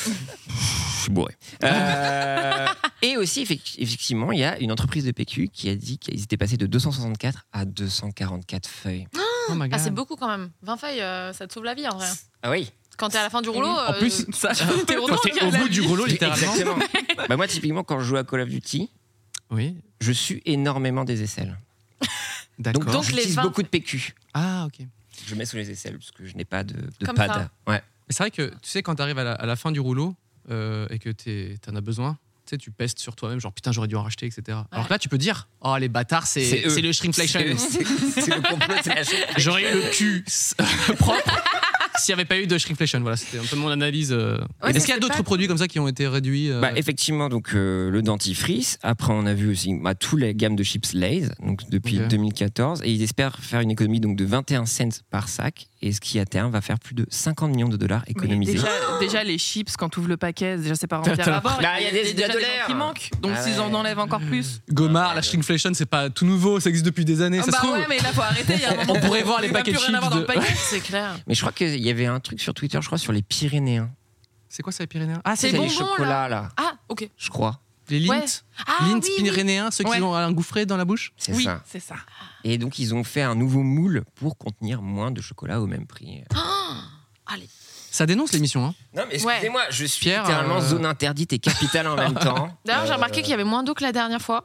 Speaker 5: Je suis bourré. Euh, et aussi, effec- effectivement, il y a une entreprise de P Q qui a dit qu'ils étaient passés de deux cent soixante-quatre à deux cent quarante-quatre feuilles.
Speaker 4: Oh my god.
Speaker 8: Ah, c'est beaucoup quand même. vingt feuilles, euh, ça te sauve la vie en vrai.
Speaker 5: Ah oui.
Speaker 8: Quand t'es à la fin du rouleau.
Speaker 4: En
Speaker 8: euh,
Speaker 4: plus,
Speaker 6: Ça,
Speaker 8: t'es
Speaker 4: quand
Speaker 8: autant
Speaker 4: t'es
Speaker 8: qu'à
Speaker 4: au
Speaker 8: la
Speaker 4: bout
Speaker 8: vie.
Speaker 4: du rouleau, littéralement.
Speaker 5: Exactement. Bah moi, typiquement, quand je joue à Call of Duty,
Speaker 4: Oui,
Speaker 5: je suis énormément des aisselles.
Speaker 4: d'accord.
Speaker 5: Donc,
Speaker 8: Donc, les
Speaker 5: j'utilise
Speaker 8: vingt-
Speaker 5: beaucoup de P Q.
Speaker 4: Ah, ok.
Speaker 5: Je mets sous les aisselles parce que je n'ai pas de, de
Speaker 8: Comme
Speaker 5: pad.
Speaker 8: ça.
Speaker 5: Ouais.
Speaker 4: Mais c'est vrai que, tu sais, quand t'arrives à la, à la fin du rouleau euh, et que t'es- t'en as besoin, tu sais, tu pestes sur toi-même, genre putain, j'aurais dû en racheter, et cetera. Alors que là, tu peux dire, oh les bâtards, c'est
Speaker 5: C'est eux.
Speaker 4: c'est le shrinkflation.
Speaker 5: C'est c'est- c'est le complot, c'est la chose.
Speaker 4: J'aurais eu le cul propre s'il n'y avait pas eu de shrinkflation. Voilà, c'était un peu mon analyse. euh.
Speaker 8: Ouais,
Speaker 4: Est-ce
Speaker 8: mais
Speaker 4: qu'il y a
Speaker 8: c'est
Speaker 4: d'autres
Speaker 8: pas-
Speaker 4: produits comme ça qui ont été réduits euh,
Speaker 5: Bah, effectivement, donc euh, le dentifrice. Après, on a vu aussi bah, tous les gammes de chips Lay's, donc depuis
Speaker 4: Ok.
Speaker 5: deux mille quatorze, et ils espèrent faire une économie donc de vingt et un cents par sac, et ce qui à terme va faire plus de cinquante millions de dollars
Speaker 6: Mais
Speaker 5: économisés.
Speaker 6: déjà, déjà, les chips, quand tu ouvres le paquet, déjà c'est pas rempli
Speaker 4: T'as-
Speaker 6: à bord.
Speaker 5: Là, il y a des-
Speaker 6: déjà
Speaker 5: de
Speaker 6: gens
Speaker 5: l'air.
Speaker 6: qui manquent. Donc
Speaker 5: Ah
Speaker 6: s'ils en
Speaker 5: ouais.
Speaker 6: enlèvent encore plus.
Speaker 4: Gomard, la shrinkflation, c'est pas tout nouveau, ça existe depuis des années.
Speaker 6: Ah
Speaker 4: ça se
Speaker 6: bah
Speaker 4: trouve.
Speaker 6: ouais, mais là faut arrêter. il y a un moment
Speaker 4: On
Speaker 6: où
Speaker 4: pourrait voir les
Speaker 6: il va
Speaker 4: paquets
Speaker 6: plus
Speaker 4: de
Speaker 6: rien avoir dans le
Speaker 4: chips de-
Speaker 6: paquet.
Speaker 8: C'est clair.
Speaker 5: Mais je crois qu'il il y avait un truc sur Twitter, je crois, sur les Pyrénéens.
Speaker 4: C'est quoi ça, les Pyrénéens? Ah,
Speaker 8: C'est
Speaker 4: c'est
Speaker 8: les
Speaker 4: les,
Speaker 8: bonbons,
Speaker 5: chocolats, là.
Speaker 8: Ah, ok.
Speaker 5: Je crois.
Speaker 4: les Lindt.
Speaker 8: Ouais. Ah,
Speaker 4: Lindt
Speaker 8: oui, oui.
Speaker 4: Pyrénéens, ceux
Speaker 6: Ouais.
Speaker 4: qui ont un gouffret dans la bouche.
Speaker 5: C'est
Speaker 6: Oui,
Speaker 5: ça.
Speaker 6: c'est ça.
Speaker 5: Et donc, ils ont fait un nouveau moule pour contenir moins de chocolat au même prix.
Speaker 8: Allez.
Speaker 4: Ça dénonce l'émission, hein.
Speaker 5: Non, mais excusez-moi, je suis
Speaker 4: Pierre,
Speaker 5: littéralement
Speaker 4: euh,
Speaker 5: zone interdite et capitale en même temps.
Speaker 8: D'ailleurs, j'ai
Speaker 5: Euh,
Speaker 8: remarqué qu'il y avait moins d'eau que la dernière fois.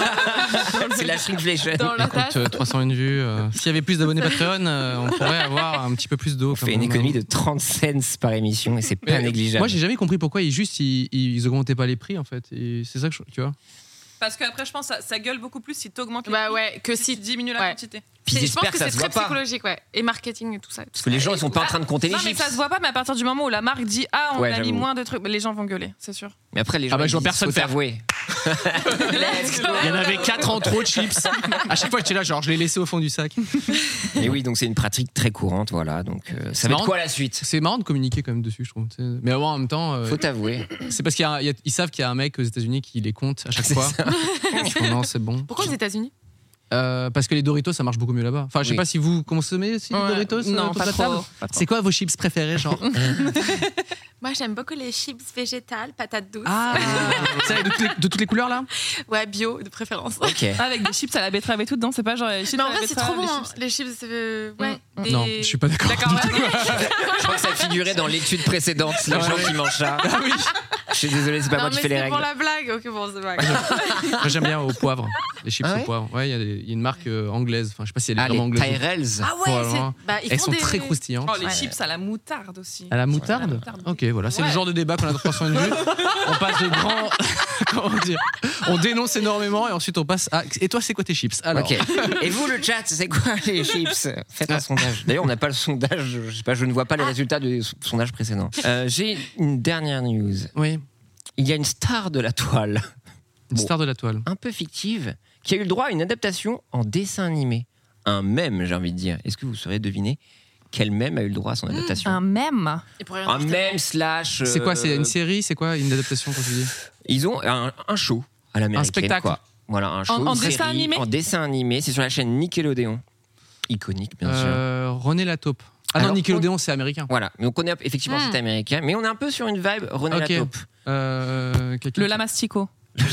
Speaker 5: C'est la shrinkflation.
Speaker 8: Dans la
Speaker 4: Écoute,
Speaker 8: tasse.
Speaker 4: euh, trois cent une vues. euh, S'il y avait plus d'abonnés Patreon, euh, on pourrait avoir un petit peu plus d'eau.
Speaker 5: On fait une économie de trente cents par émission et c'est pas
Speaker 4: Mais
Speaker 5: négligeable.
Speaker 4: Moi, j'ai jamais compris pourquoi ils juste ils, ils augmentaient pas les prix en fait. Et c'est ça que je, tu vois.
Speaker 6: Parce qu'après, je pense que ça, ça gueule beaucoup plus si tu augmentes les
Speaker 8: Bah
Speaker 6: prix
Speaker 8: ouais, que
Speaker 6: si
Speaker 8: si.
Speaker 6: tu diminues la
Speaker 8: ouais.
Speaker 6: quantité.
Speaker 5: Puis
Speaker 8: C'est- je pense
Speaker 5: j'espère
Speaker 8: que
Speaker 5: que ça
Speaker 8: c'est
Speaker 5: se
Speaker 8: très
Speaker 5: voit pas.
Speaker 8: psychologique, ouais. Et marketing et tout ça.
Speaker 5: Parce que les gens, ils sont pas en train de compter les
Speaker 6: Non, mais
Speaker 5: chiffres.
Speaker 6: ça se voit pas, mais à partir du moment où la marque dit ah, on
Speaker 5: Ouais,
Speaker 6: a mis
Speaker 5: j'avoue.
Speaker 6: moins de trucs, les gens vont gueuler, c'est sûr.
Speaker 5: Mais après, les gens,
Speaker 4: Ah bah, je vois
Speaker 5: ils
Speaker 4: personne
Speaker 5: faut
Speaker 4: faire.
Speaker 5: avouer.
Speaker 4: Il y en avait quatre en trop de chips. À chaque fois, j'étais là, genre, je l'ai laissé au fond du sac.
Speaker 5: Mais oui, donc c'est une pratique très courante, voilà. Donc euh, ça va
Speaker 4: marrant.
Speaker 5: être quoi la suite?
Speaker 4: C'est marrant de communiquer quand même dessus, je trouve. tu sais. Mais en même temps, euh,
Speaker 5: Faut avouer.
Speaker 4: c'est parce qu'ils savent qu'il y a un mec aux États-Unis qui les compte à chaque
Speaker 5: C'est
Speaker 4: fois.
Speaker 5: ça.
Speaker 4: Ils font, non, c'est bon.
Speaker 8: Pourquoi aux États-Unis?
Speaker 4: Euh, parce que les Doritos, ça marche beaucoup mieux là-bas. Enfin, je sais
Speaker 5: Oui.
Speaker 4: pas si vous consommez aussi les
Speaker 6: Ouais.
Speaker 4: Doritos. euh,
Speaker 6: Non,
Speaker 4: autour
Speaker 6: pas
Speaker 4: de la
Speaker 6: trop,
Speaker 4: table.
Speaker 6: pas trop.
Speaker 4: C'est quoi vos chips préférés, genre?
Speaker 8: Moi, j'aime beaucoup les chips végétales, patates douces.
Speaker 4: Ah, ça, de, toutes les, de toutes les couleurs là?
Speaker 8: Ouais, bio de préférence.
Speaker 5: Ok.
Speaker 6: Avec des chips à la betterave et tout dedans, c'est pas genre les chips
Speaker 8: Mais en
Speaker 6: à la
Speaker 8: vrai, c'est
Speaker 6: betterave,
Speaker 8: trop bon.
Speaker 6: les
Speaker 8: hein.
Speaker 6: chips.
Speaker 8: Les chips, euh, ouais.
Speaker 6: Mm.
Speaker 8: Des-
Speaker 4: Non, je suis pas d'accord.
Speaker 6: D'accord,
Speaker 4: du tout.
Speaker 6: ouais.
Speaker 5: Je crois que ça figurait dans l'étude précédente, les
Speaker 4: Ah
Speaker 5: gens
Speaker 4: ouais.
Speaker 5: qui mangent ça. Je suis désolé, c'est pas
Speaker 8: Non,
Speaker 5: moi
Speaker 8: mais
Speaker 5: qui fais les
Speaker 8: c'est
Speaker 5: règles.
Speaker 8: pour la blague. Ok, bon, c'est pas grave.
Speaker 4: Moi, j'aime bien au poivre. Les chips
Speaker 5: Ah
Speaker 4: au
Speaker 5: ouais
Speaker 4: poivre. Ouais, il y, a des- il y a une marque euh, anglaise. Enfin, je sais pas si elle est
Speaker 5: Ah,
Speaker 4: vraiment
Speaker 5: les
Speaker 4: anglaise.
Speaker 5: Tyrells.
Speaker 8: Ah ouais,
Speaker 4: Voilà.
Speaker 8: c'est. Bah, ils
Speaker 4: Elles
Speaker 8: font
Speaker 4: sont
Speaker 8: des...
Speaker 4: très croustillantes.
Speaker 6: Oh, les
Speaker 8: Ouais.
Speaker 6: chips à la moutarde aussi.
Speaker 4: À la moutarde,
Speaker 6: À la moutarde.
Speaker 4: Ok, voilà, c'est
Speaker 6: Ouais.
Speaker 4: le genre de débat qu'on a dans trois cent une vues. On passe de grands. Comment dire? On dénonce énormément et ensuite on passe à. Et toi, c'est quoi tes chips? Alors,
Speaker 5: Ok. Et vous, le chat, c'est quoi les chips? Faites un sondage. D'ailleurs, on n'a pas le sondage. Je sais pas, je ne vois pas les résultats du sondage précédent. Euh, J'ai une dernière news.
Speaker 4: oui,
Speaker 5: Il y a une star de la toile,
Speaker 4: une
Speaker 5: Bon.
Speaker 4: star de la toile.
Speaker 5: un peu fictive, qui a eu le droit à une adaptation en dessin animé. Un mème, j'ai envie de dire. Est-ce que vous saurez deviner quel mème a eu le droit à son adaptation?
Speaker 6: Un mème.
Speaker 8: Ils pourraient
Speaker 5: Un
Speaker 8: en faire
Speaker 5: mème slash.
Speaker 4: C'est quoi? C'est
Speaker 5: euh,
Speaker 4: une série? C'est quoi une adaptation quand tu dis?
Speaker 5: Ils ont un, un show à l'américaine.
Speaker 4: Un spectacle.
Speaker 5: Quoi. Voilà, un show.
Speaker 6: En- en
Speaker 5: une
Speaker 6: dessin
Speaker 5: série,
Speaker 6: animé
Speaker 5: En dessin animé. C'est sur la chaîne Nickelodeon. Iconique, bien sûr.
Speaker 4: Euh, René Lataupe. Ah
Speaker 5: Alors,
Speaker 4: non, Nickelodeon, c'est américain.
Speaker 5: Voilà, donc on est effectivement
Speaker 8: Hmm.
Speaker 5: c'est américain, mais on est un peu sur une vibe René
Speaker 4: Ok.
Speaker 5: Lataupe.
Speaker 4: Euh, quelqu'un
Speaker 6: Le
Speaker 4: qui-
Speaker 6: lamastico.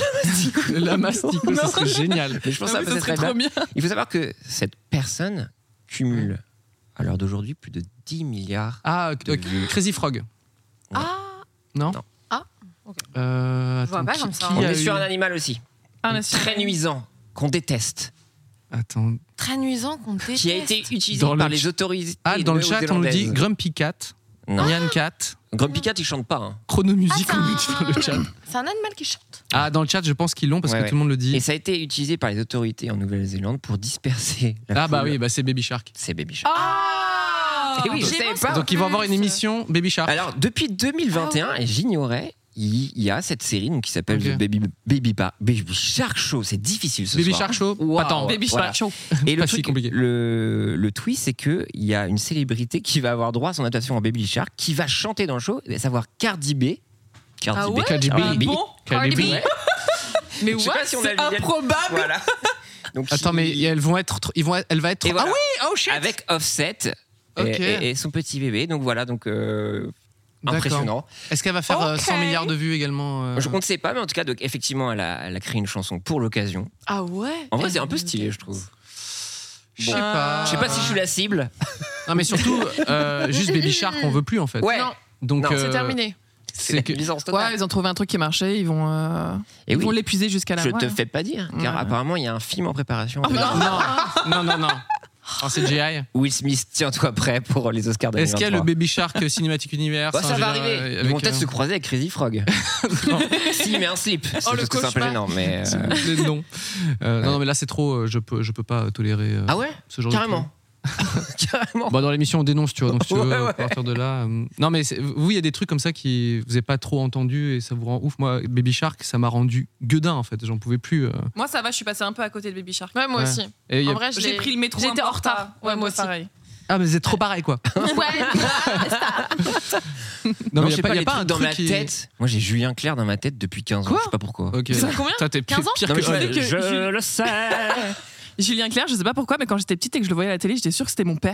Speaker 4: Le Lamastico, ça serait génial.
Speaker 5: Mais je pense
Speaker 6: Ah
Speaker 5: que
Speaker 6: oui,
Speaker 5: ça
Speaker 6: ça
Speaker 5: serait
Speaker 6: serait
Speaker 5: très bien.
Speaker 6: trop bien.
Speaker 5: Il faut savoir que cette personne cumule à l'heure d'aujourd'hui plus de dix milliards.
Speaker 4: Ah,
Speaker 5: De
Speaker 4: euh,
Speaker 5: vues.
Speaker 4: Crazy Frog.
Speaker 8: Ah,
Speaker 4: Non?
Speaker 5: Non.
Speaker 8: Ah, ok.
Speaker 4: Euh,
Speaker 8: Je vois
Speaker 4: attends,
Speaker 8: pas
Speaker 4: qui-
Speaker 8: comme ça.
Speaker 4: qui
Speaker 5: On
Speaker 4: a
Speaker 5: est
Speaker 4: eu-
Speaker 5: sur un animal aussi,
Speaker 6: Ah, mais c'est-
Speaker 5: très nuisant, qu'on déteste,
Speaker 4: Attends.
Speaker 8: très nuisant qu'on déteste.
Speaker 5: qui a été utilisé
Speaker 4: Dans le
Speaker 5: par
Speaker 4: ch-
Speaker 5: les autorités
Speaker 4: Ah, dans le chat, on nous dit
Speaker 5: néo-zélandaises.
Speaker 4: Grumpy Cat,
Speaker 5: Non.
Speaker 4: Nyan Cat,
Speaker 5: Grumpy Cat, il chante pas. Hein.
Speaker 4: Chronomusique,
Speaker 8: Ah,
Speaker 4: on nous dit dans le
Speaker 8: c'est
Speaker 4: chat.
Speaker 8: un... c'est un animal qui chante.
Speaker 4: Ah, dans le chat, je pense qu'ils l'ont parce
Speaker 5: Ouais,
Speaker 4: que
Speaker 5: ouais.
Speaker 4: tout le monde le dit.
Speaker 5: Et ça a été utilisé par les autorités en Nouvelle-Zélande pour disperser la
Speaker 4: Ah, bah
Speaker 5: foule.
Speaker 4: oui, bah c'est Baby Shark.
Speaker 5: C'est Baby Shark.
Speaker 6: Ah
Speaker 5: Et oui, je
Speaker 8: J'ai
Speaker 5: savais
Speaker 8: pensé
Speaker 5: pas.
Speaker 8: en
Speaker 4: Donc ils vont avoir
Speaker 8: plus.
Speaker 4: une émission Baby Shark.
Speaker 5: Alors, depuis deux mille vingt et un,
Speaker 8: Ah
Speaker 5: et j'ignorais, il y a cette série donc, qui s'appelle
Speaker 4: Ok.
Speaker 5: The Baby, Baby, Bar- Baby Shark Show. C'est difficile ce
Speaker 4: Baby
Speaker 5: soir.
Speaker 4: Shark Show.
Speaker 5: Waouh.
Speaker 4: Attends,
Speaker 6: Baby
Speaker 5: Voilà.
Speaker 6: Shark Show.
Speaker 5: Et le,
Speaker 4: Pas si
Speaker 5: truc,
Speaker 4: compliqué.
Speaker 5: le, le twist, c'est qu'il y a une célébrité qui va avoir droit à son adaptation en Baby Shark, qui va chanter dans le show, à savoir Cardi B. Cardi
Speaker 8: Ah
Speaker 5: B.
Speaker 8: ouais
Speaker 4: Cardi B.
Speaker 6: Ah bon
Speaker 4: Cardi B.
Speaker 5: Ouais.
Speaker 6: Mais
Speaker 5: Je sais
Speaker 6: what?
Speaker 5: pas si on a
Speaker 6: C'est
Speaker 5: le visuel.
Speaker 6: improbable.
Speaker 5: Voilà. Donc,
Speaker 4: Attends,
Speaker 5: il-
Speaker 4: mais elles vont être. Ils vont, elle va être.
Speaker 5: Et voilà.
Speaker 4: Ah oui, oh shit.
Speaker 5: avec Offset et,
Speaker 4: Ok.
Speaker 5: et- et son petit bébé. Donc voilà, donc euh,
Speaker 4: D'accord.
Speaker 5: impressionnant.
Speaker 4: Est-ce qu'elle va faire euh,
Speaker 6: Ok.
Speaker 4: cent milliards de vues également euh,
Speaker 5: Je ne sais pas, mais en tout cas, donc, effectivement, elle a, elle a créé une chanson pour l'occasion.
Speaker 8: Ah ouais.
Speaker 5: En vrai, c'est un peu stylé, je trouve.
Speaker 4: Je sais
Speaker 5: Bon.
Speaker 4: pas.
Speaker 5: Je sais pas si je suis la cible.
Speaker 4: Non, mais surtout, euh, juste Baby Shark, on veut plus en fait.
Speaker 5: Ouais.
Speaker 8: Non,
Speaker 4: Donc,
Speaker 5: Non,
Speaker 8: c'est
Speaker 4: euh,
Speaker 8: terminé.
Speaker 4: C'est que.
Speaker 5: licence totale.
Speaker 6: Ouais, ils ont trouvé un truc qui marchait, ils vont, euh,
Speaker 5: Et
Speaker 6: ils
Speaker 5: oui,
Speaker 6: vont l'épuiser jusqu'à la
Speaker 5: je
Speaker 6: fin.
Speaker 5: te fais pas dire, car
Speaker 6: Ouais.
Speaker 5: apparemment, il y a un film en préparation.
Speaker 6: Oh, non.
Speaker 4: Non, non, non, non. En C G I.
Speaker 5: Will Smith, tiens-toi prêt pour les Oscars deux mille vingt-trois.
Speaker 4: Est-ce qu'il y a le Baby Shark Cinematic Universe
Speaker 5: Bah, ça
Speaker 4: hein,
Speaker 5: va
Speaker 4: je veux dire,
Speaker 5: arriver.
Speaker 4: euh,
Speaker 5: Ils vont
Speaker 4: avec,
Speaker 5: peut-être
Speaker 4: euh,
Speaker 5: se croiser avec Crazy Frog. S'il met un slip. C'est
Speaker 8: Oh, le
Speaker 5: parce que c'est un peu
Speaker 8: cauchemar.
Speaker 5: gênant. Mais euh,
Speaker 4: les noms. Euh, Non, non, mais là c'est trop. euh, Je peux, je peux pas tolérer. euh,
Speaker 5: Ah ouais
Speaker 4: ce genre de
Speaker 5: Carrément. Carrément.
Speaker 4: truc. Bon, dans l'émission on dénonce, tu vois. Donc si tu veux,
Speaker 5: Ouais, ouais.
Speaker 4: à partir de là. euh, Non, mais c'est- vous, il y a des trucs comme ça qui vous avez pas trop entendu et ça vous rend ouf. Moi, Baby Shark, ça m'a rendu gueudin en fait. J'en pouvais plus. euh.
Speaker 6: Moi, ça va, je suis passée un peu à côté de Baby Shark.
Speaker 8: Ouais, moi
Speaker 4: Ouais.
Speaker 8: aussi.
Speaker 4: Et il y a-
Speaker 8: En vrai, je
Speaker 6: J'ai
Speaker 8: l'ai-
Speaker 6: pris le métro.
Speaker 8: J'étais
Speaker 6: un
Speaker 8: en
Speaker 6: peu
Speaker 8: retard. Ouais, moi aussi.
Speaker 6: pareil.
Speaker 4: Ah, mais c'est trop pareil quoi.
Speaker 5: Non,
Speaker 4: mais
Speaker 5: je
Speaker 4: y
Speaker 5: sais
Speaker 4: a pas,
Speaker 5: pas,
Speaker 4: y a
Speaker 5: les
Speaker 4: pas
Speaker 5: trucs
Speaker 4: un
Speaker 5: dans
Speaker 4: truc
Speaker 5: ma
Speaker 4: qui-
Speaker 5: tête. Moi, j'ai Julien Clerc dans ma tête depuis quinze ans.
Speaker 4: Quoi
Speaker 5: Je sais pas pourquoi.
Speaker 4: Ok.
Speaker 8: Ça fait combien
Speaker 4: Toi, t'es
Speaker 8: quinze ans
Speaker 4: pire
Speaker 5: Non, mais
Speaker 4: que
Speaker 5: je,
Speaker 4: Hall.
Speaker 6: que
Speaker 5: je le sais.
Speaker 6: Julien Clerc, je sais pas pourquoi, mais quand j'étais petite et que je le voyais à la télé, j'étais sûre que c'était mon père.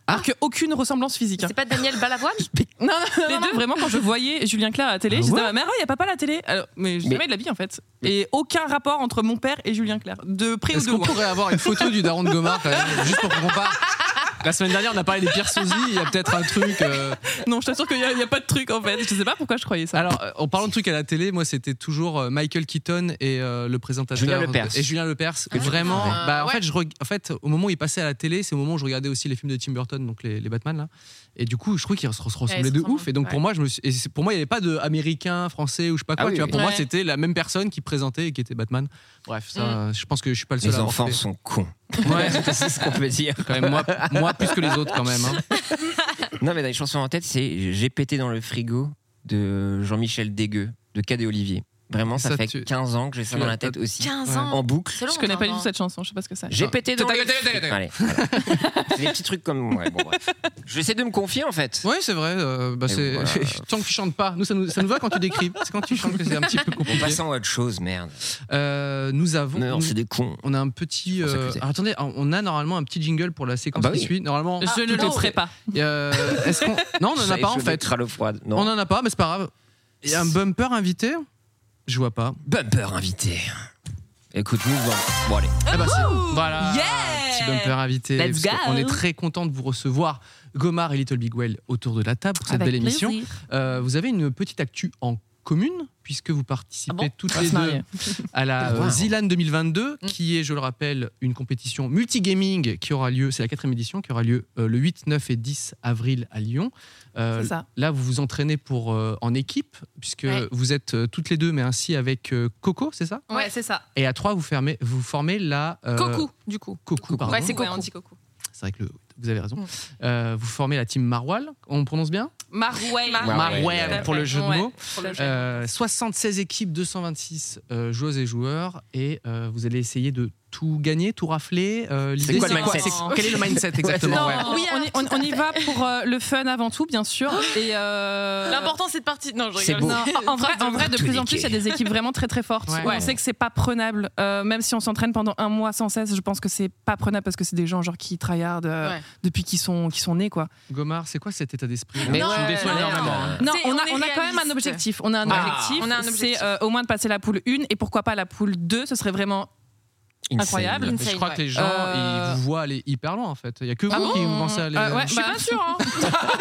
Speaker 6: Alors qu'aucune ressemblance physique.
Speaker 8: C'est pas Daniel Balavoine?
Speaker 6: Non, non, non, les non, deux, non. Vraiment, quand je voyais Julien Clerc à la télé, ah, je disais, ouais. mais il n'y a papa à la télé. Alors, mais je jamais de la vie, en fait. Et aucun rapport entre mon père et Julien Clerc. De près
Speaker 4: Est-ce
Speaker 6: ou de
Speaker 4: qu'on
Speaker 6: loin.
Speaker 4: pourrait avoir une photo du daron de Gomard, quand même, juste pour qu'on compare? La semaine dernière, on a parlé des pires sosies. Il y a peut-être un truc. Euh...
Speaker 6: Non, je t'assure qu'il n'y a, a pas de truc, en fait. Je sais pas pourquoi je croyais ça.
Speaker 4: Alors, euh, en parlant de trucs à la télé, moi, c'était toujours euh, Michael Keaton et euh, le présentateur.
Speaker 5: Julien Lepers.
Speaker 4: Et Julien Lepers. Ah, vraiment. Euh, bah, en, ouais. fait, je reg... en fait, au moment où il passait à la télé, c'est au moment où je regardais aussi les films de Tim Burton, donc les, les Batman, là. Et du coup, je trouvais qu'ils se ressemblaient ouais, de ouf. Et donc, ouais. pour moi, je me suis... et pour moi, il n'y avait pas d'américain, français ou je sais pas quoi. Ah, oui, tu vois, oui. Pour ouais. moi, c'était la même personne qui présentait et qui était Batman. Bref, ça, mm. je pense que je suis pas le seul
Speaker 5: les
Speaker 4: à
Speaker 5: Les enfants
Speaker 4: fait.
Speaker 5: sont cons. Ouais, c'est ce qu'on peut dire.
Speaker 4: Quand même, moi, moi, plus que les autres, quand même. Hein.
Speaker 5: Non, mais dans les chansons en tête, c'est J'ai pété dans le frigo de Jean-Michel Dégueux, de Cadet Olivier. Vraiment, ça, ça fait tu... quinze ans que j'ai ça dans la tête aussi.
Speaker 8: quinze ans
Speaker 5: en boucle.
Speaker 6: Je connais pas du tout cette chanson, je sais pas ce que c'est.
Speaker 5: J'ai pété dans le frigo. Allez, voilà. C'est des petits trucs comme. Ouais, bon, bref. J'essaie de me confier en fait.
Speaker 4: Ouais, c'est vrai. Euh, bah, c'est... Voilà. Tant que tu chantes pas, nous ça, nous ça nous va quand tu décris. C'est quand tu chantes que c'est un petit peu compliqué.
Speaker 5: On passe à autre chose, merde.
Speaker 4: Euh, nous avons.
Speaker 5: Non, c'est des cons.
Speaker 4: On a un petit. Euh... Alors, attendez, on a normalement un petit jingle pour la séquence ah bah oui. qui suit. Normalement.
Speaker 6: Je ne le ferai pas.
Speaker 4: Euh, est-ce qu'on... Non, on en a pas en fait. On en a pas, mais c'est pas grave. Il y a un bumper invité. Je vois pas.
Speaker 5: Bumper invité. Écoute-nous, bon, bon allez.
Speaker 4: Ah bah voilà,
Speaker 6: yeah
Speaker 4: petit bumper invité.
Speaker 6: Let's go.
Speaker 4: On est très content de vous recevoir, Gomard et Little Big Well, autour de la table pour cette
Speaker 6: Avec
Speaker 4: belle
Speaker 6: plaisir.
Speaker 4: émission. Euh, vous avez une petite actu en commune, puisque vous participez ah bon toutes les deux à la wow. Zilan deux mille vingt-deux, mm. qui est, je le rappelle, une compétition multigaming qui aura lieu, c'est la quatrième édition, qui aura lieu euh, le huit, neuf et dix avril à Lyon. Euh,
Speaker 6: c'est ça.
Speaker 4: Là, vous vous entraînez pour, euh, en équipe, puisque
Speaker 6: ouais.
Speaker 4: vous êtes euh, toutes les deux, mais ainsi avec euh, Coco, c'est ça?
Speaker 6: Ouais, c'est ça.
Speaker 4: Et à trois, vous, fermez, vous formez la...
Speaker 8: Euh... Coco, du coup.
Speaker 4: Coco, pardon.
Speaker 8: Ouais, c'est Coco.
Speaker 6: Ouais, on dit Coco.
Speaker 4: C'est vrai que le, vous avez raison. Mm. Euh, vous formez la team Marwal, on prononce bien?
Speaker 6: Marwal.
Speaker 4: Marwal, pour le jeu de
Speaker 6: ouais,
Speaker 4: mots.
Speaker 6: Le jeu.
Speaker 4: Euh, soixante-seize équipes, deux cent vingt-six euh, joueuses et joueurs, et euh, vous allez essayer de tout gagner, tout rafler. Euh,
Speaker 5: l'idée, c'est quoi
Speaker 4: c'est
Speaker 5: le mindset?
Speaker 4: C'est, quel est le mindset exactement?
Speaker 6: Non,
Speaker 4: ouais.
Speaker 6: Oui, on, y, on, on y va pour euh, le fun avant tout, bien sûr. Et euh...
Speaker 8: l'important, c'est de partir. Non, je
Speaker 5: c'est
Speaker 8: rigole.
Speaker 5: beau.
Speaker 6: Non, en vrai, en vrai, de plus en plus, il y a des équipes vraiment très très fortes. Ouais. On sait que c'est pas prenable, euh, même si on s'entraîne pendant un mois sans cesse. Je pense que c'est pas prenable parce que c'est des gens genre qui tryhard euh, ouais. depuis qu'ils sont qui sont nés quoi.
Speaker 4: Gomard, c'est quoi cet état d'esprit?
Speaker 5: Mais
Speaker 6: non,
Speaker 5: tu
Speaker 6: me
Speaker 5: déçois
Speaker 6: énormément. Non, on, on a on a quand même un objectif. On a un
Speaker 8: ah.
Speaker 6: objectif.
Speaker 8: On a un objectif.
Speaker 6: C'est euh, au moins de passer la poule un et pourquoi pas la poule deux. Ce serait vraiment
Speaker 5: Insane.
Speaker 6: Incroyable.
Speaker 4: Insane, je crois ouais. que les gens
Speaker 6: euh...
Speaker 4: ils vous voient aller hyper loin en fait. Il y a que vous
Speaker 6: ah bon
Speaker 4: qui vous pensez aller.
Speaker 6: Euh, ouais,
Speaker 8: je suis
Speaker 6: bah,
Speaker 8: pas sûre. Hein.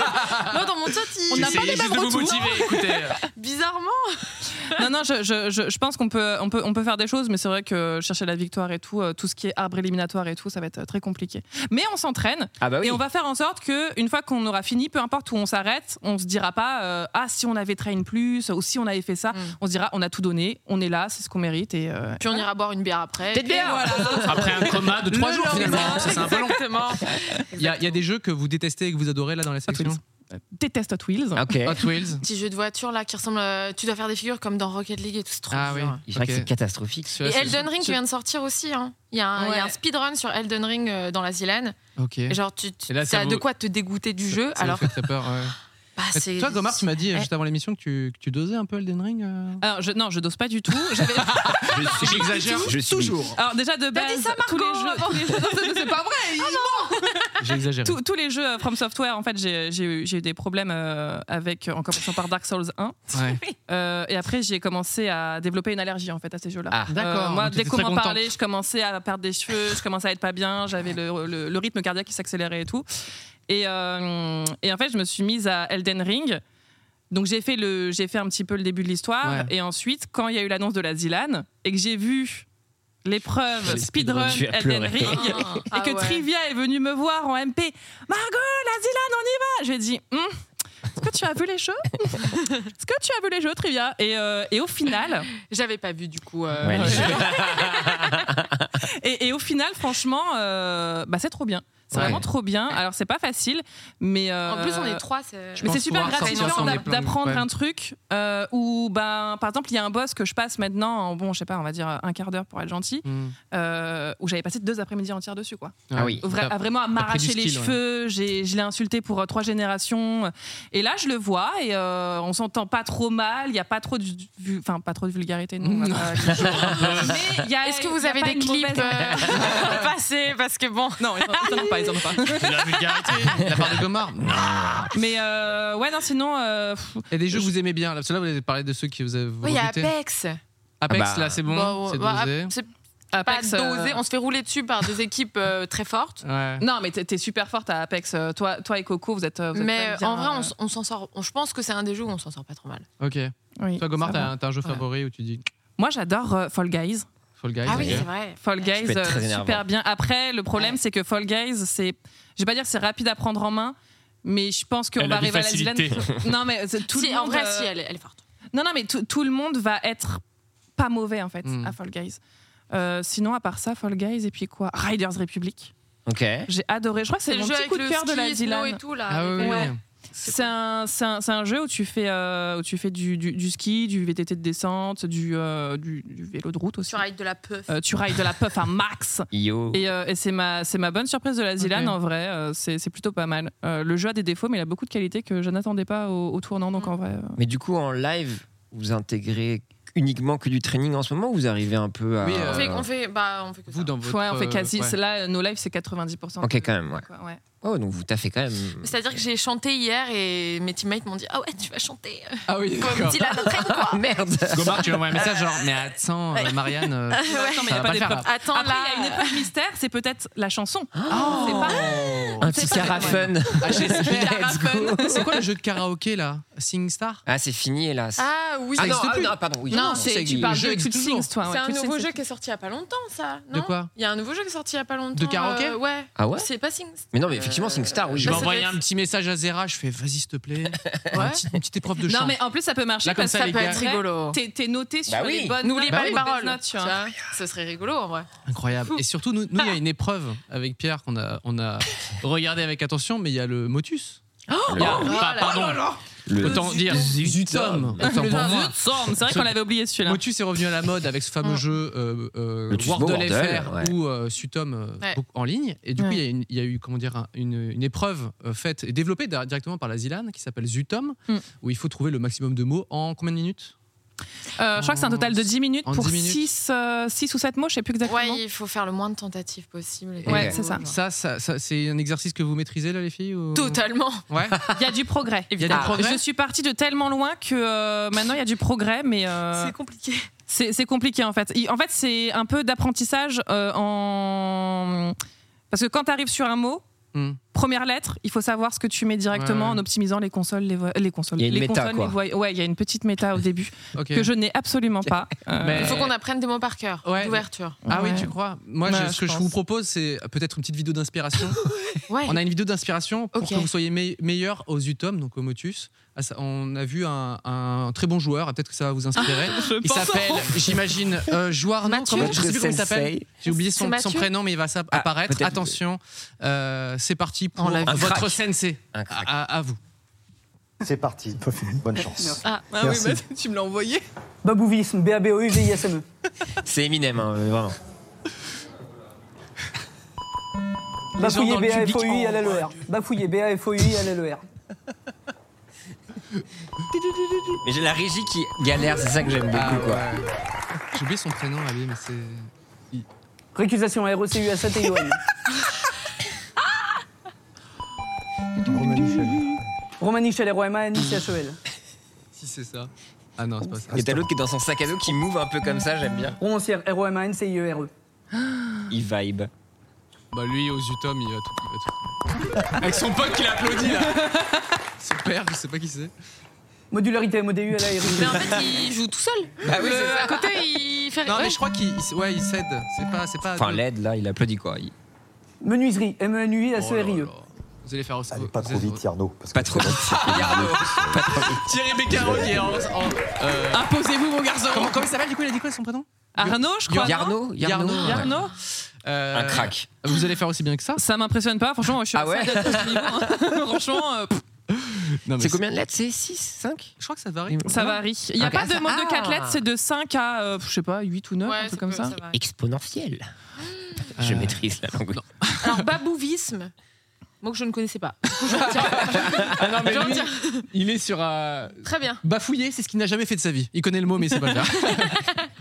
Speaker 8: Moi dans mon chat, il...
Speaker 6: on n'a pas les mêmes retours.
Speaker 4: Écoutez.
Speaker 8: Bizarrement.
Speaker 6: Non non, je, je, je, je pense qu'on peut on peut on peut faire des choses, mais c'est vrai que chercher la victoire et tout, tout ce qui est arbre éliminatoire et tout, ça va être très compliqué. Mais on s'entraîne
Speaker 5: ah bah oui.
Speaker 6: et on va faire en sorte que une fois qu'on aura fini, peu importe où on s'arrête, on se dira pas euh, ah si on avait train plus ou si on avait fait ça, mm. on se dira on a tout donné, on est là, c'est ce qu'on mérite et euh,
Speaker 8: puis on ira boire une bière après.
Speaker 6: Peut-être bien.
Speaker 8: Voilà.
Speaker 4: Après un coma de trois jours finalement, ça c'est un peu long.
Speaker 8: Exactement.
Speaker 4: Il y, a, il y a des jeux que vous détestez et que vous adorez là dans la section.
Speaker 6: Déteste Hot Wheels.
Speaker 5: Okay.
Speaker 4: Hot Wheels.
Speaker 8: Petit jeu de voiture là qui ressemble. À... Tu dois faire des figures comme dans Rocket League et tout. C'est trop
Speaker 4: ah
Speaker 8: dur.
Speaker 4: Oui.
Speaker 5: Je dirais okay. que c'est catastrophique.
Speaker 8: Et Elden Ring qui vient de sortir aussi. Hein. Il y a un, ouais. un speedrun sur Elden Ring euh, dans la Zilan.
Speaker 4: Ok.
Speaker 8: Et genre tu, tu as
Speaker 4: vous...
Speaker 8: de quoi te dégoûter du
Speaker 4: ça,
Speaker 8: jeu.
Speaker 4: Ça
Speaker 8: alors.
Speaker 4: Fait très peur. Ouais.
Speaker 8: Bah, c'est...
Speaker 4: Toi, Gomard, tu m'as dit eh. juste avant l'émission que tu, que tu dosais un peu Elden Ring euh...
Speaker 6: Alors, je, non, je dose pas du tout. J'avais...
Speaker 4: J'exagère
Speaker 5: je suis
Speaker 4: toujours.
Speaker 6: Alors, déjà, de base,
Speaker 8: ça,
Speaker 6: tous les jeux. Tous les jeux... Non, c'est pas vrai. Ah non.
Speaker 4: J'ai exagéré.
Speaker 6: Tous, tous les jeux From Software, en fait, j'ai, j'ai, eu, j'ai eu des problèmes euh, avec, en commençant par Dark Souls un.
Speaker 4: Ouais.
Speaker 6: Euh, et après, j'ai commencé à développer une allergie en fait à ces jeux-là.
Speaker 4: Ah, d'accord.
Speaker 6: Euh, moi,
Speaker 4: donc,
Speaker 6: dès qu'on m'en parlait, je commençais à perdre des cheveux, je commençais à être pas bien, j'avais le, le, le rythme cardiaque qui s'accélérait et tout. Et, euh, et en fait, je me suis mise à Elden Ring. Donc j'ai fait, le, j'ai fait un petit peu le début de l'histoire ouais. et ensuite quand il y a eu l'annonce de la Zilan et que j'ai vu l'épreuve speedrun Elden Ring ah, et que ah ouais. Trivia est venu me voir en M P, Margot, la Zilan, on y va. Je lui ai dit hm, est-ce que tu as vu les jeux est-ce que tu as vu les jeux Trivia et, euh, et au final
Speaker 8: j'avais pas vu du coup euh...
Speaker 5: ouais,
Speaker 6: et, et au final franchement euh, bah, c'est trop bien. C'est ouais. vraiment trop bien. Alors c'est pas facile, mais euh,
Speaker 8: en plus on est trois. C'est,
Speaker 6: mais c'est super gratifiant d'apprendre ouais. un truc euh, où ben par exemple il y a un boss que je passe maintenant en bon je sais pas on va dire un quart d'heure pour être gentil mm. euh, où j'avais passé deux après-midi entières dessus quoi.
Speaker 5: Ah oui.
Speaker 6: Vra- à vraiment à m'arracher les skill, cheveux. Ouais. J'ai je l'ai insulté pour euh, trois générations et là je le vois et euh, on s'entend pas trop mal. Il y a pas trop de enfin pas trop de vulgarité non. Mm. Euh, mais y a,
Speaker 8: est-ce que vous avez des clips euh, passés parce que bon
Speaker 6: non ils n'en ont pas. pas, ils en ont pas.
Speaker 4: C'est la vulgarité. La part de Gomard.
Speaker 6: Mais euh, ouais, non, sinon. Euh,
Speaker 4: Il y a des jeux que vous aimez bien. Là, parce que là, vous avez parlé de ceux qui vous avez.
Speaker 8: Oui, il y a Apex.
Speaker 4: Apex,
Speaker 5: Ah bah,
Speaker 4: là, c'est bon.
Speaker 8: Bon,
Speaker 4: c'est
Speaker 8: bah,
Speaker 4: dosé.
Speaker 8: c'est
Speaker 6: Apex,
Speaker 8: pas
Speaker 6: euh,
Speaker 8: dosé. On se fait rouler dessus par des équipes euh, très fortes.
Speaker 4: Ouais.
Speaker 6: Non, mais t'es, t'es super forte à Apex. Euh, Toi, toi et Coco, vous êtes. Vous êtes quand
Speaker 8: Mais
Speaker 6: même bien,
Speaker 8: en vrai, on,
Speaker 6: euh,
Speaker 8: s- on s'en sort. on- je pense que c'est un des jeux où on s'en sort pas trop mal.
Speaker 4: Ok.
Speaker 6: oui,
Speaker 4: Toi, Gomard,
Speaker 6: ça va.
Speaker 4: t'as, t'as un jeu
Speaker 6: Ouais.
Speaker 4: favori où tu dis
Speaker 6: Moi, j'adore euh, Fall Guys.
Speaker 4: Fall Guys.
Speaker 8: Ah oui,
Speaker 4: ok.
Speaker 8: c'est vrai.
Speaker 6: Fall Guys,
Speaker 5: peut être très
Speaker 6: euh,
Speaker 5: énervant.
Speaker 6: super bien. Après, le problème, c'est que Fall Guys, c'est. Je vais pas dire que c'est rapide à prendre en main, mais je pense qu'on
Speaker 9: Elle
Speaker 6: va
Speaker 9: a des
Speaker 6: arriver à la Zilane.
Speaker 9: facilités.
Speaker 6: Non, mais c'est- tout
Speaker 8: Si,
Speaker 6: le
Speaker 8: en
Speaker 6: monde.
Speaker 8: vrai,
Speaker 6: euh,
Speaker 8: si, elle, est- elle est forte.
Speaker 6: Non, non, mais tout, tout le monde va être pas mauvais, en fait,
Speaker 4: Mm.
Speaker 6: à Fall Guys. Euh, sinon, à part ça, Fall Guys, et puis quoi Riders Republic.
Speaker 5: Ok.
Speaker 6: J'ai adoré. Je crois que c'est,
Speaker 8: C'est le
Speaker 6: mon
Speaker 8: jeu
Speaker 6: petit
Speaker 8: avec
Speaker 6: coup de
Speaker 8: le
Speaker 6: cœur de la
Speaker 8: ski, snow
Speaker 6: Zilane.
Speaker 8: et tout là.
Speaker 4: Ah oui,
Speaker 8: avec-
Speaker 4: oui.
Speaker 6: Ouais. C'est un, c'est, un, c'est un jeu où tu fais, euh, où tu fais du, du, du ski, du V T T de descente, du, euh, du, du vélo de route aussi.
Speaker 8: Tu rides de la puff.
Speaker 6: Euh, tu rides de la puff à max.
Speaker 5: Yo.
Speaker 6: Et, euh, et c'est, ma, c'est ma bonne surprise de la Zilane,
Speaker 4: Ok.
Speaker 6: en vrai. euh, c'est, c'est plutôt pas mal. Euh, le jeu a des défauts, mais il a beaucoup de qualités que je n'attendais pas au, au tournant. Donc en vrai. euh,
Speaker 5: Mais du coup, en live, vous intégrez uniquement que du training en ce moment ou vous arrivez un peu à.
Speaker 4: Oui,
Speaker 8: On
Speaker 4: euh,
Speaker 8: fait, on fait, bah, on fait que
Speaker 4: Vous,
Speaker 8: ça.
Speaker 4: dans votre.
Speaker 6: ouais, on fait quasi.
Speaker 4: euh, ouais.
Speaker 6: Là, nos lives, c'est quatre-vingt-dix pour cent.
Speaker 5: Ok, quand même, ouais.
Speaker 6: Quoi, ouais.
Speaker 5: Oh, donc vous taffez quand même.
Speaker 8: C'est-à-dire que j'ai chanté hier et mes teammates m'ont dit ah ouais tu vas chanter euh,
Speaker 4: Ah oui,
Speaker 8: comme
Speaker 4: d'accord.
Speaker 8: Dylan après quoi.
Speaker 5: Ah merde.
Speaker 4: Gomard, tu lui envoies un message genre, mais attends, euh, Marianne. euh,
Speaker 6: Attends, mais il y
Speaker 4: ça
Speaker 6: a
Speaker 4: va
Speaker 6: pas
Speaker 4: pas le
Speaker 6: d'épreuve.
Speaker 4: faire.
Speaker 8: Attends
Speaker 6: Après,
Speaker 8: là.
Speaker 6: il y a une épreuve mystère, c'est peut-être la chanson.
Speaker 4: Oh.
Speaker 6: C'est pas.
Speaker 5: Un petit
Speaker 6: pas
Speaker 5: carafun.
Speaker 4: Ah, j'espère.
Speaker 5: Let's go.
Speaker 4: C'est quoi le jeu de karaoké là Sing Star
Speaker 5: Ah, c'est fini, hélas.
Speaker 8: Ah oui.
Speaker 5: Ah
Speaker 8: c'est-
Speaker 5: non,
Speaker 4: existe
Speaker 5: ah,
Speaker 4: plus.
Speaker 5: non, pardon. Oui.
Speaker 6: Non,
Speaker 4: ça
Speaker 6: c'est, tu
Speaker 4: existe.
Speaker 6: parles
Speaker 4: Le jeu
Speaker 6: de
Speaker 4: existe
Speaker 6: Twitch
Speaker 4: toujours.
Speaker 6: Sings, toi.
Speaker 8: C'est
Speaker 6: ouais,
Speaker 8: un
Speaker 6: Twitch
Speaker 8: nouveau
Speaker 6: Sings,
Speaker 8: jeu
Speaker 6: c'est-
Speaker 8: qui est sorti il y a pas longtemps ça.
Speaker 4: De
Speaker 8: Non
Speaker 4: quoi
Speaker 8: Il y a un nouveau jeu qui est sorti il y a pas longtemps.
Speaker 4: karaoké
Speaker 8: euh, Ouais.
Speaker 5: Ah ouais
Speaker 8: C'est pas Sing.
Speaker 5: Mais non, mais effectivement, SingStar, oui.
Speaker 4: Je vais
Speaker 8: Bah, ça
Speaker 4: envoyer
Speaker 8: doit
Speaker 4: un
Speaker 8: être-
Speaker 4: petit message à Zera, je fais vas-y s'il te plaît.
Speaker 8: Ouais.
Speaker 4: Une, petite, une petite épreuve de chant.
Speaker 6: Non, mais en plus, ça peut marcher
Speaker 4: Là, comme
Speaker 6: parce
Speaker 4: ça,
Speaker 6: que
Speaker 4: les
Speaker 8: Ça peut
Speaker 4: gars.
Speaker 8: être rigolo.
Speaker 6: T'es, t'es noté sur
Speaker 5: Bah oui.
Speaker 6: les bonnes
Speaker 8: N'oublie
Speaker 6: notes,
Speaker 8: pas les
Speaker 6: les
Speaker 8: paroles.
Speaker 6: notes, tu
Speaker 8: tu
Speaker 6: vois.
Speaker 8: vois. Ce serait rigolo en vrai.
Speaker 4: Incroyable. Et surtout, nous, nous, il y a une épreuve avec Pierre qu'on a, on a regardé avec attention, mais il y a le motus. Il y a-
Speaker 8: Oh
Speaker 4: enfin,
Speaker 8: là
Speaker 4: pardon. Autant dire Zutom. Autant pour moi.
Speaker 6: C'est vrai qu'on l'avait oublié celui-là.
Speaker 4: Motus est revenu à la mode avec ce fameux
Speaker 8: Mm.
Speaker 4: jeu euh, euh,
Speaker 5: Motus
Speaker 4: Wordle
Speaker 5: Wordle,
Speaker 4: F R
Speaker 5: ouais.
Speaker 4: ou euh, Sutom euh,
Speaker 8: Ouais.
Speaker 4: beaucoup en ligne. Et du coup,
Speaker 6: Ouais.
Speaker 4: il y a une- il y, a eu comment dire, un- une, une épreuve euh, faite et développée da- directement par la Zilane qui s'appelle Zutom,
Speaker 6: Mm.
Speaker 4: où il faut trouver le maximum de mots en combien de minutes
Speaker 6: Euh, je crois que c'est un total de dix minutes
Speaker 4: En
Speaker 6: pour
Speaker 4: dix minutes.
Speaker 6: six ou sept mots, je sais plus exactement.
Speaker 8: Ouais, il faut faire le moins de tentatives possible.
Speaker 6: Ouais,
Speaker 5: Ok.
Speaker 6: c'est ça.
Speaker 4: Ça, ça, ça- c'est un exercice que vous maîtrisez là, les filles ou...
Speaker 8: Totalement.
Speaker 4: Ouais.
Speaker 6: Il y a du progrès.
Speaker 4: Il y a du
Speaker 6: Ah,
Speaker 4: progrès
Speaker 6: Je suis partie de tellement loin que euh, maintenant il y a du progrès, mais euh,
Speaker 8: C'est compliqué.
Speaker 6: c'est, c'est compliqué en fait. Il- En fait, c'est un peu d'apprentissage euh, en. Parce que quand tu arrives sur un mot,
Speaker 4: Hmm.
Speaker 6: première lettre, il faut savoir ce que tu mets directement
Speaker 4: Ouais.
Speaker 6: en optimisant les consoles, les, vo- les consoles.
Speaker 5: Il y a une
Speaker 6: les
Speaker 5: méta,
Speaker 6: consoles,
Speaker 5: quoi.
Speaker 6: les voix- Ouais, il y a une petite méta au début
Speaker 4: Ok.
Speaker 6: que je n'ai absolument pas. Euh,
Speaker 4: Mais-
Speaker 8: Il faut qu'on apprenne des mots par cœur.
Speaker 4: Ouais.
Speaker 8: D'ouverture.
Speaker 4: Ah oui,
Speaker 6: Ouais.
Speaker 4: tu crois Moi,
Speaker 6: Ouais,
Speaker 4: je- ce
Speaker 6: je
Speaker 4: que je
Speaker 6: pense.
Speaker 4: vous propose, c'est peut-être une petite vidéo d'inspiration.
Speaker 8: Ouais.
Speaker 4: On a une vidéo d'inspiration pour
Speaker 8: Ok.
Speaker 4: que vous soyez me- meilleur aux Utom, donc au Motus. Ah, ça- On a vu un, un très bon joueur, peut-être que ça va vous inspirer. Il
Speaker 6: pense.
Speaker 4: s'appelle, j'imagine, euh, Jouarno.
Speaker 8: Mathieu.
Speaker 4: Comment, je sais plus comment il
Speaker 5: Sensei.
Speaker 4: s'appelle. J'ai oublié
Speaker 8: C'est
Speaker 4: son, son
Speaker 8: Mathieu
Speaker 4: prénom, mais il va s'app-
Speaker 5: Ah,
Speaker 4: apparaître.
Speaker 5: peut-être.
Speaker 4: Attention, euh, c'est parti pour
Speaker 8: On l'a vu.
Speaker 5: Un
Speaker 4: votre
Speaker 5: crack.
Speaker 4: sensei.
Speaker 5: Un crack.
Speaker 4: À, à vous.
Speaker 10: C'est parti. Bonne chance.
Speaker 6: Ah, ah oui,
Speaker 10: Merci.
Speaker 6: bah, tu me l'as envoyé.
Speaker 11: Babouvisme, B A B O U V I S M E.
Speaker 5: C'est Eminem, hein, vraiment.
Speaker 11: Bafouiller,
Speaker 4: dans
Speaker 11: B
Speaker 4: le
Speaker 11: A F O U I
Speaker 4: public.
Speaker 11: L L E R. Bafouiller, B A F O U I L L E R.
Speaker 5: Mais j'ai la régie qui galère, c'est ça que j'aime beaucoup,
Speaker 4: Ah,
Speaker 5: quoi.
Speaker 4: ouais. J'ai oublié son prénom, Ali, mais c'est.
Speaker 11: Récusation R E C U S A T I O N. Romanichel, R O M A N I C H E L.
Speaker 4: Si c'est ça. Ah non, c'est pas ça.
Speaker 5: Et t'as l'autre qui est dans son sac à dos qui move un peu comme ça, j'aime bien.
Speaker 11: Romancière, R O M A N C I E R E.
Speaker 5: Il vibe.
Speaker 4: Bah lui, aux Utom, il va tout. il va tout. Avec son pote qui l'applaudit là. Son père, je sais pas qui c'est.
Speaker 11: Modularité, M O D U L A R I.
Speaker 8: Mais en fait, il joue tout seul.
Speaker 5: Bah oui,
Speaker 8: Le-
Speaker 5: c'est ça.
Speaker 8: À côté, il fait.
Speaker 4: Non,
Speaker 8: ouais.
Speaker 4: mais je crois qu'il il- ouais, il cède. C'est pas, c'est pas.
Speaker 5: Enfin, l'aide, là, il applaudit, quoi. Il-
Speaker 11: Menuiserie, M E N U I S
Speaker 4: Oh
Speaker 11: E
Speaker 4: là
Speaker 11: R I E.
Speaker 4: là. Vous allez faire aussi.
Speaker 10: Allez, pas
Speaker 4: vous
Speaker 10: trop
Speaker 4: allez-
Speaker 10: vite, Yarno. Parce
Speaker 5: Pas
Speaker 10: que
Speaker 5: trop
Speaker 10: c'est vrai que c'est-
Speaker 5: Yarno. Pas trop vite.
Speaker 4: Thierry Beccaro qui est en. en- euh,
Speaker 6: Imposez-vous, mon garçon.
Speaker 4: comment, comment il s'appelle du coup? Il a dit quoi son prénom?
Speaker 6: Arnaud, je crois. non
Speaker 5: Yarno Yarno
Speaker 4: Yarno.
Speaker 5: ouais.
Speaker 6: Yarno.
Speaker 4: Euh,
Speaker 5: Un crack.
Speaker 4: Vous allez faire aussi bien que ça?
Speaker 6: Ça m'impressionne pas, franchement, je suis
Speaker 5: Ah ouais
Speaker 6: assez adepte à ce niveau, hein. Franchement, euh, pff,
Speaker 4: Non, mais
Speaker 5: C'est combien de lettres? C'est six, cinq?
Speaker 4: Je crois que ça varie.
Speaker 6: ça
Speaker 4: Non.
Speaker 6: varie. Il n'y a
Speaker 5: Ok,
Speaker 6: pas de
Speaker 5: ça-
Speaker 6: mode de quatre
Speaker 5: ah.
Speaker 6: lettres, c'est de cinq à, euh, je sais pas, huit ou neuf,
Speaker 8: Ouais,
Speaker 6: un
Speaker 8: ça
Speaker 6: truc comme
Speaker 8: peut-
Speaker 6: ça.
Speaker 8: va.
Speaker 5: Exponentiel. Je
Speaker 4: Euh,
Speaker 5: maîtrise la langue.
Speaker 8: Alors, babouvisme, mot que je ne connaissais pas. Du coup, je retiens.
Speaker 4: Ah non, mais
Speaker 8: Je
Speaker 4: lui,
Speaker 8: retiens.
Speaker 4: il est sur. euh,
Speaker 8: Très bien.
Speaker 4: Bafouiller, c'est ce qu'il n'a jamais fait de sa vie. Il connaît le mot, mais il sait pas le faire.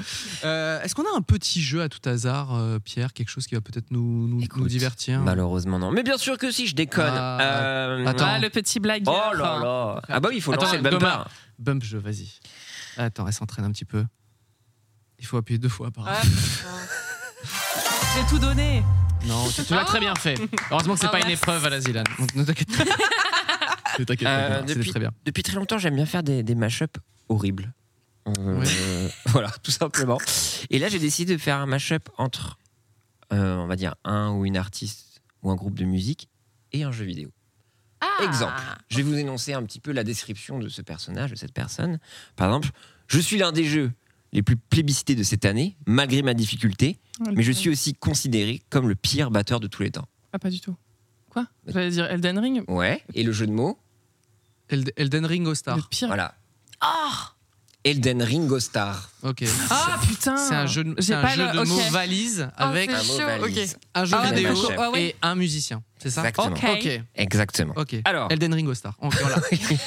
Speaker 4: Euh, est-ce qu'on a un petit jeu à tout hasard, euh, Pierre, quelque chose qui va peut-être nous, nous,
Speaker 5: Écoute,
Speaker 4: nous divertir?
Speaker 5: Malheureusement non. Mais bien sûr que si, je déconne.
Speaker 4: Ah,
Speaker 5: Euh,
Speaker 4: attends.
Speaker 6: Ah, le petit blagueur.
Speaker 5: Oh là là. Ah bah oui, il faut
Speaker 4: Attends,
Speaker 5: lancer le bumper.
Speaker 4: Thomas, bump jeu, vas-y. Attends, elle s'entraîne un petit peu. Il faut appuyer deux fois par
Speaker 6: Ouais. J'ai tout donné.
Speaker 4: Non, tu, tu l'as très bien fait. Heureusement que c'est
Speaker 6: Ah,
Speaker 4: pas une
Speaker 6: merci.
Speaker 4: épreuve à la Zilan. Donc, ne t'inquiète pas. Ne t'inquiète pas,
Speaker 5: Euh,
Speaker 4: Thomas, c'était
Speaker 5: depuis,
Speaker 4: très bien.
Speaker 5: depuis très longtemps, j'aime bien faire des, des mash-up horribles. Euh,
Speaker 4: Ouais.
Speaker 5: Voilà, tout simplement. Et là, j'ai décidé de faire un mash-up entre, euh, on va dire, un ou une artiste ou un groupe de musique et un jeu vidéo.
Speaker 8: Ah.
Speaker 5: Exemple, je vais vous énoncer un petit peu la description de ce personnage, de cette personne. Par exemple, je suis l'un des jeux les plus plébiscités de cette année, malgré ma difficulté, mais je suis aussi considéré comme le pire batteur de tous les temps.
Speaker 6: Ah, pas du tout. Quoi? J'allais dire Elden Ring.
Speaker 5: Ouais, et le jeu de mots,
Speaker 4: Eld- Elden Ring All Star.
Speaker 6: Le pire.
Speaker 5: voilà.
Speaker 6: Ah.
Speaker 5: Elden Ringo Star.
Speaker 4: Ok.
Speaker 6: Ah putain.
Speaker 4: C'est un jeu, de-
Speaker 6: J'ai
Speaker 4: c'est un
Speaker 6: pas
Speaker 4: jeu
Speaker 6: le-
Speaker 4: de
Speaker 6: ok.
Speaker 4: mots valise avec
Speaker 8: c'est
Speaker 5: Un mot
Speaker 8: chaud,
Speaker 5: valise.
Speaker 8: ok.
Speaker 4: un jeu
Speaker 6: Ah ouais,
Speaker 4: vidéo
Speaker 5: d'accord.
Speaker 6: Ah ouais.
Speaker 4: et un musicien. C'est ça?
Speaker 5: Exactement.
Speaker 6: Ok.
Speaker 4: Ok.
Speaker 5: Exactement.
Speaker 4: Ok.
Speaker 5: Alors.
Speaker 4: Elden Ring All Star. Ok, voilà.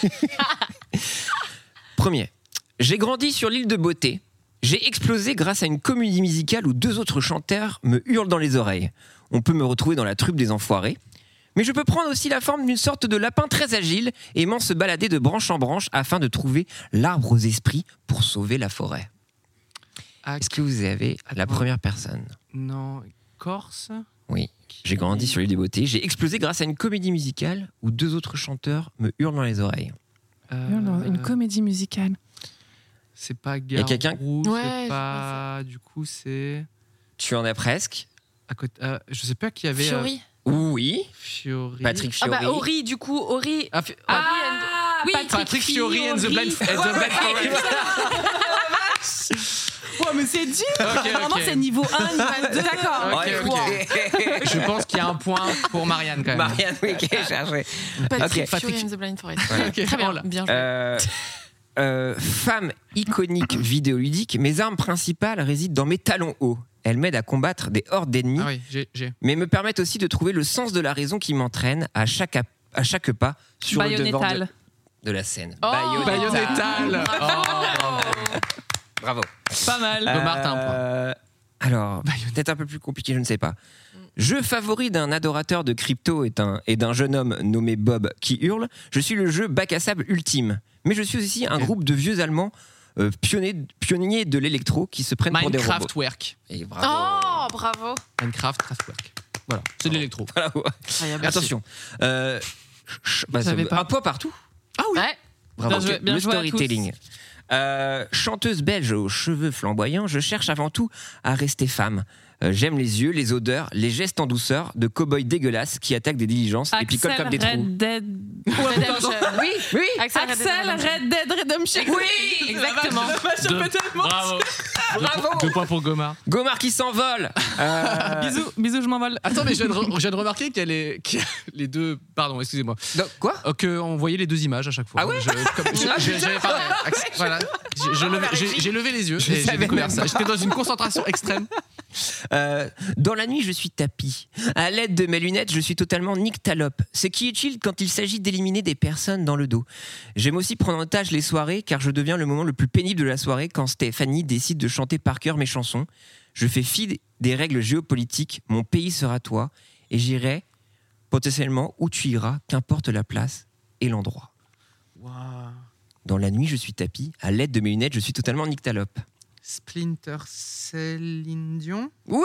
Speaker 5: Premier. J'ai grandi sur l'île de Beauté. J'ai explosé grâce à une comédie musicale où deux autres chanteurs me hurlent dans les oreilles. On peut me retrouver dans la troupe des enfoirés. Mais je peux prendre aussi la forme d'une sorte de lapin très agile, aimant se balader de branche en branche afin de trouver l'arbre aux esprits pour sauver la forêt.
Speaker 4: Ah,
Speaker 5: Est-ce que vous avez la
Speaker 4: Attends.
Speaker 5: première personne?
Speaker 4: non, Corse.
Speaker 5: Oui. J'ai grandi sur l'île de Beauté. J'ai explosé grâce à une comédie musicale où deux autres chanteurs me hurlent dans les oreilles.
Speaker 4: Euh,
Speaker 6: Une comédie musicale.
Speaker 4: C'est pas
Speaker 5: y a quelqu'un-
Speaker 4: Garou,
Speaker 8: Ouais,
Speaker 4: c'est
Speaker 8: je
Speaker 4: pas. Du coup, c'est.
Speaker 5: Tu en as presque.
Speaker 4: À côté, euh, je sais pas qui avait. euh,
Speaker 8: Fiori.
Speaker 5: Oui.
Speaker 4: Fiori.
Speaker 5: Patrick
Speaker 8: Ah
Speaker 5: Fiori.
Speaker 8: bah Ori, du coup, Ori.
Speaker 4: Ah, Fi-
Speaker 8: Ah, oui,
Speaker 4: Patrick Fiori and the Blind and the Blind Forest.
Speaker 6: Oh, mais c'est dur.
Speaker 4: Ok,
Speaker 6: Vraiment,
Speaker 4: ok.
Speaker 6: c'est niveau un, niveau deux. D'accord.
Speaker 4: Ok, ok. Je pense qu'il y a un point pour Marianne quand même.
Speaker 5: Marianne, oui, qui est chargée.
Speaker 8: Patrick
Speaker 5: Ok.
Speaker 8: Fiori and the Blind Forest.
Speaker 4: Ok,
Speaker 8: Très bien,
Speaker 4: voilà.
Speaker 8: bien joué.
Speaker 5: Euh, euh, femme iconique vidéoludique, mes armes principales résident dans mes talons hauts. Elles m'aident à combattre des hordes d'ennemis,
Speaker 4: Ah oui, j'ai. j'ai.
Speaker 5: mais me permettent aussi de trouver le sens de la raison qui m'entraîne à chaque, ap- à chaque pas sur le devant de,
Speaker 6: Bayonettal.
Speaker 5: de la scène.
Speaker 8: Oh,
Speaker 4: Bayonettal. Oh, bravo.
Speaker 5: Bravo.
Speaker 6: Pas mal.
Speaker 4: Gomard, t'as un point.
Speaker 5: Euh, alors, peut-être un peu plus compliqué, je ne sais pas. Jeu favori d'un adorateur de crypto et d'un, et d'un jeune homme nommé Bob qui hurle. Je suis le jeu bac à sable ultime. Mais je suis aussi un
Speaker 4: Ok.
Speaker 5: groupe de vieux Allemands euh, pionniers, pionniers de l'électro qui se prennent pour des robots.
Speaker 4: Minecraftwerk.
Speaker 5: Et bravo.
Speaker 8: Oh, bravo.
Speaker 4: Minecraft Kraftwerk. Voilà, c'est de l'électro.
Speaker 5: Voilà, ouais.
Speaker 8: Incroyable.
Speaker 5: Attention. Euh, ch- bah,
Speaker 6: J'avais
Speaker 5: ça-
Speaker 6: pas.
Speaker 5: Un point partout.
Speaker 8: Ah oui. Ouais.
Speaker 5: Bravo.
Speaker 6: Bien joué, bien
Speaker 5: le
Speaker 6: joué à tous.
Speaker 5: storytelling. Euh, chanteuse belge aux cheveux flamboyants, je cherche avant tout à rester femme. Euh, j'aime les yeux, les odeurs, les gestes en douceur de cow-boys dégueulasses qui attaquent des diligences et picolent comme des trous.
Speaker 6: Red Dead.
Speaker 8: Redemption.
Speaker 5: Oui, oui.
Speaker 8: Axel,
Speaker 6: Axel Red Dead Redemption.
Speaker 8: Oui, exactement.
Speaker 4: Deux- Bravo.
Speaker 5: Bravo.
Speaker 4: Deux points pour Gomard.
Speaker 5: Gomard qui s'envole. Euh,
Speaker 6: Bisous, bisous, je m'envole.
Speaker 4: Attends, mais je viens de, re- je viens de remarquer qu'il y a les, qu'il y a les deux. Pardon, excusez-moi.
Speaker 5: donc, quoi
Speaker 4: Euh, qu'on voyait les deux images à chaque fois.
Speaker 5: Ah ouais
Speaker 4: Je- comme- je- je- j'avais pas- Voilà. J'ai- je levais- J'ai j'ai levé les yeux
Speaker 5: Je
Speaker 4: et j'ai
Speaker 5: savais
Speaker 4: découvert
Speaker 5: même
Speaker 4: ça.
Speaker 5: pas.
Speaker 4: J'étais dans une concentration extrême.
Speaker 5: Euh, Dans la nuit, je suis tapis. À l'aide de mes lunettes, je suis totalement nyctalope. Ce qui est utile quand il s'agit d'éliminer des personnes dans le dos. J'aime aussi prendre en otage les soirées, car je deviens le moment le plus pénible de la soirée quand Stéphanie décide de chanter par cœur mes chansons. Je fais fi des règles géopolitiques. Mon pays sera toi, et j'irai potentiellement où tu iras, qu'importe la place et l'endroit. Dans la nuit, je suis tapis. À l'aide de mes lunettes, je suis totalement nyctalope.
Speaker 4: Splinter Cell Indion.
Speaker 5: Oui.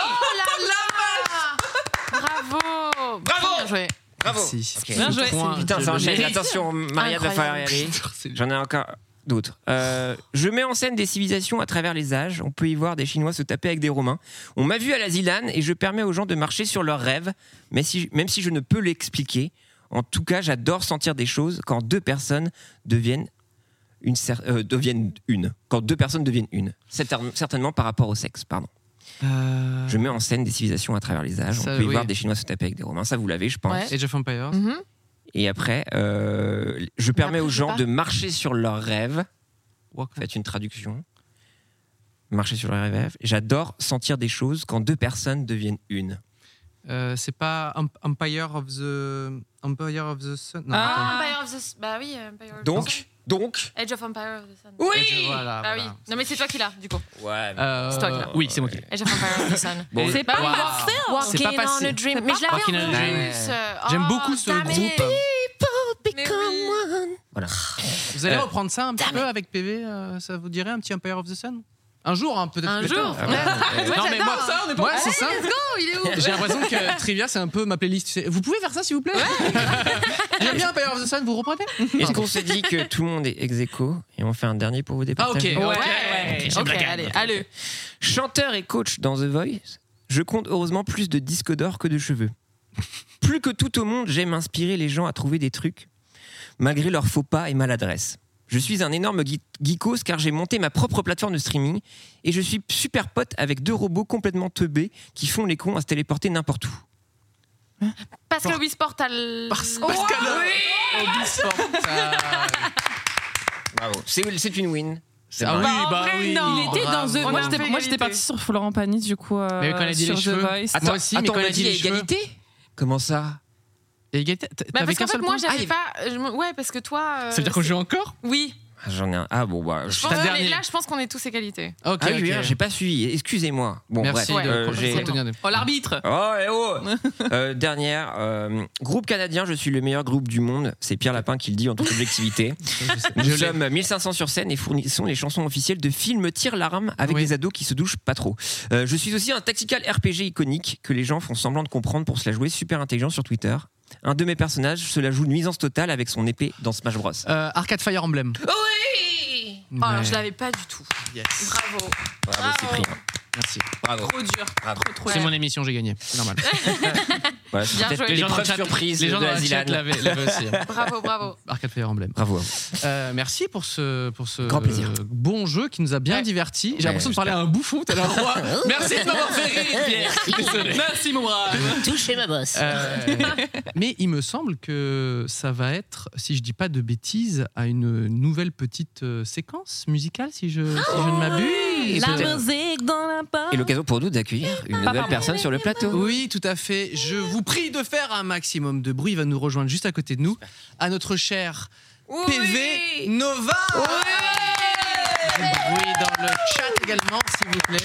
Speaker 8: Bravo.
Speaker 5: Bravo.
Speaker 8: Bien joué.
Speaker 5: Bravo.
Speaker 4: Merci.
Speaker 5: Ok.
Speaker 6: Bien joué.
Speaker 4: Point.
Speaker 5: Putain,
Speaker 4: Je
Speaker 5: ça
Speaker 4: le
Speaker 5: enchaîne.
Speaker 4: mérite.
Speaker 5: Attention, Marianne, va falloir y aller. J'en ai encore d'autres. Euh, je mets en scène des civilisations à travers les âges. On peut y voir des Chinois se taper avec des Romains. On m'a vu à la Zilan et je permets aux gens de marcher sur leurs rêves, mais si, même si je ne peux l'expliquer. En tout cas, j'adore sentir des choses quand deux personnes deviennent une. cer- euh, deviennent une. Quand deux personnes deviennent une. Certain- Certainement par rapport au sexe, pardon.
Speaker 4: Euh,
Speaker 5: Je mets en scène des civilisations à travers les âges.
Speaker 4: Ça,
Speaker 5: On peut y
Speaker 4: oui.
Speaker 5: voir des Chinois se taper avec des Romains. Ça, vous l'avez, je pense.
Speaker 8: Ouais.
Speaker 4: Age of Empires.
Speaker 8: Mhm.
Speaker 5: Et après, euh, je permets
Speaker 8: après,
Speaker 5: aux
Speaker 8: je
Speaker 5: gens
Speaker 8: sais pas.
Speaker 5: de marcher sur leurs rêves.
Speaker 4: Warcraft.
Speaker 5: Faites une traduction. Marcher sur leurs rêves. J'adore sentir des choses quand deux personnes deviennent une.
Speaker 4: Euh, c'est pas Em- Empire of the Empire of the Sun. Non,
Speaker 6: Ah.
Speaker 8: Empire of the... Bah oui, Empire of the
Speaker 5: Donc,
Speaker 8: Sun.
Speaker 5: Donc.
Speaker 8: Age of Empires of the Sun.
Speaker 6: Oui.
Speaker 4: Voilà.
Speaker 8: Ah oui.
Speaker 4: voilà.
Speaker 8: Non mais c'est toi qui l'as du coup.
Speaker 5: Ouais.
Speaker 4: Euh,
Speaker 8: C'est toi qui l'as.
Speaker 4: Oui, c'est moi qui l'ai.
Speaker 8: Age of Empires of the Sun.
Speaker 5: Bon,
Speaker 6: C'est pas
Speaker 8: Bah oui,
Speaker 6: wow.
Speaker 8: Walk-
Speaker 4: C'est pas
Speaker 8: Walking
Speaker 4: passé.
Speaker 8: on a Dream. Mais je l'avais
Speaker 4: Walking on a
Speaker 8: en
Speaker 4: Dream.
Speaker 8: plus. euh,
Speaker 4: J'aime
Speaker 8: oh,
Speaker 4: beaucoup ce
Speaker 8: damn it.
Speaker 4: groupe.
Speaker 8: Mais oui.
Speaker 5: Voilà.
Speaker 4: Vous allez
Speaker 5: Euh,
Speaker 4: reprendre ça un petit peu avec P V euh, ça vous dirait un petit Empire of the Sun un jour, hein, peut-être.
Speaker 8: Un
Speaker 4: plus
Speaker 8: jour.
Speaker 4: tard.
Speaker 8: Ouais.
Speaker 4: Euh,
Speaker 8: Ouais,
Speaker 4: non, mais
Speaker 8: j'adore.
Speaker 4: moi, ça, on est pas. Ouais, c'est ça.
Speaker 8: Let's go, il est où?
Speaker 4: J'ai l'impression que Trivia, c'est un peu ma playlist. Tu sais. Vous pouvez faire ça, s'il vous plaît. J'aime bien Empire of the Sun, vous reprenez?
Speaker 5: Est-ce qu'on s'est dit que tout le monde est ex aequo et on fait un dernier pour vous
Speaker 4: Ah, ok.
Speaker 5: départager?
Speaker 8: Ouais,
Speaker 4: ok.
Speaker 8: ouais.
Speaker 4: J'aime
Speaker 8: Ok,
Speaker 4: la gamme.
Speaker 8: allez, allez.
Speaker 5: Chanteur et coach dans The Voice, je compte heureusement plus de disques d'or que de cheveux. Plus que tout au monde, j'aime inspirer les gens à trouver des trucs, malgré leurs faux pas et maladresse. Je suis un énorme geek- geekos car j'ai monté ma propre plateforme de streaming et je suis super pote avec deux robots complètement teubés qui font les cons à se téléporter n'importe où.
Speaker 8: Parce que Wii Sport a le.
Speaker 4: Parce, parce
Speaker 8: Oh,
Speaker 4: qu'à l'heure-
Speaker 8: oui.
Speaker 4: au Bisport, ça-
Speaker 5: Bravo. C'est, c'est une win. C'est
Speaker 4: Ah
Speaker 5: vrai.
Speaker 4: oui,
Speaker 8: Bah, en
Speaker 4: bah
Speaker 8: vrai,
Speaker 4: oui.
Speaker 8: non.
Speaker 6: Il était dans
Speaker 4: Bravo.
Speaker 6: The.
Speaker 8: On
Speaker 6: Moi
Speaker 8: a
Speaker 6: j'étais,
Speaker 8: fait
Speaker 6: moi j'étais
Speaker 8: égalité.
Speaker 6: partie sur Florent Pagny du coup. euh,
Speaker 4: Mais quand elle a dit
Speaker 6: sur
Speaker 4: les
Speaker 6: The
Speaker 4: cheveux.
Speaker 6: Voice.
Speaker 5: Attends,
Speaker 4: Moi aussi, mais
Speaker 5: attends,
Speaker 4: quand
Speaker 5: on
Speaker 4: elle
Speaker 5: a
Speaker 4: a
Speaker 5: dit
Speaker 4: dit les cheveux.
Speaker 5: égalité. Comment ça?
Speaker 4: Et égalité, t-
Speaker 8: Bah,
Speaker 4: t'avais
Speaker 8: parce
Speaker 4: qu'un
Speaker 8: qu'en fait,
Speaker 4: seul
Speaker 8: moi,
Speaker 4: point.
Speaker 8: j'avais pas. je me- Ouais, parce que toi. euh,
Speaker 4: Ça veut dire qu'on
Speaker 8: c'est-
Speaker 4: joue encore?
Speaker 8: Oui.
Speaker 5: Ah, J'en ai un. Ah bon, bah.
Speaker 8: Je
Speaker 5: je-
Speaker 8: pense
Speaker 4: Ta
Speaker 8: qu'on est-
Speaker 4: dernière.
Speaker 8: Là, je pense qu'on est tous égalité.
Speaker 4: Ok,
Speaker 5: Ah oui,
Speaker 4: ok.
Speaker 5: oui, j'ai pas suivi. Excusez-moi. Bon,
Speaker 4: Merci
Speaker 5: bref.
Speaker 4: de
Speaker 5: euh,
Speaker 4: de
Speaker 5: j'ai-
Speaker 4: tenir des-
Speaker 6: Oh l'arbitre.
Speaker 5: Oh, eh oh Euh, Dernière, euh, groupe canadien, je suis le meilleur groupe du monde. C'est Pierre Lapin qui le dit en toute objectivité. Nous
Speaker 4: Je l'ai.
Speaker 5: sommes mille cinq cents sur scène et fournissons les chansons officielles de films Tire l'arme avec
Speaker 4: Oui.
Speaker 5: des ados qui se douchent pas trop. Euh, je suis aussi un tactical R P G iconique que les gens font semblant de comprendre pour se la jouer super intelligent sur Twitter. Un de mes personnages se la joue nuisance totale avec son épée dans Smash Bros.
Speaker 4: Euh, Arcade Fire Emblem.
Speaker 8: Oui. Oh, alors,
Speaker 4: Ouais.
Speaker 8: je l'avais pas du tout.
Speaker 4: Yes.
Speaker 8: Bravo.
Speaker 5: Bravo,
Speaker 8: Bravo.
Speaker 5: Cyprien.
Speaker 4: Merci.
Speaker 5: Bravo.
Speaker 6: Trop dur.
Speaker 5: Bravo.
Speaker 6: Trop trop
Speaker 4: C'est
Speaker 6: dur.
Speaker 4: mon émission, j'ai gagné. C'est normal.
Speaker 5: Voilà, c'est
Speaker 8: Bien
Speaker 5: peut-être
Speaker 8: joué.
Speaker 5: les
Speaker 8: Les gens
Speaker 4: dans le
Speaker 5: l'épreuve
Speaker 4: chat-
Speaker 5: surprise
Speaker 4: les gens
Speaker 5: de
Speaker 4: dans la
Speaker 5: Asilan.
Speaker 4: chat l'avaient l'avaient aussi. hein.
Speaker 8: Bravo, bravo.
Speaker 4: Arcade Fire Emblem.
Speaker 5: Bravo. à vous.
Speaker 4: Euh, merci pour ce, pour ce
Speaker 5: Grand plaisir.
Speaker 4: euh, bon jeu qui nous a bien
Speaker 8: Ouais.
Speaker 4: divertis. J'ai
Speaker 5: Ouais,
Speaker 4: l'impression de parler à un bouffon, tel un roi. Merci de m'avoir fait rire, Pierre. Désolé.
Speaker 6: Merci mon brave.
Speaker 9: Touchez ma bosse.
Speaker 4: Euh, mais il me semble que ça va être, si je dis pas de bêtises, à une nouvelle petite euh, séquence musicale, si je, si je ne m'abuse.
Speaker 6: La musique dans la porte.
Speaker 5: Et l'occasion pour nous d'accueillir une nouvelle personne sur le plateau.
Speaker 4: Oui, tout à fait. Je vous prie de faire un maximum de bruit. Il va nous rejoindre juste à côté de nous, à notre cher P V Nova. Du bruit dans le chat également, s'il vous plaît.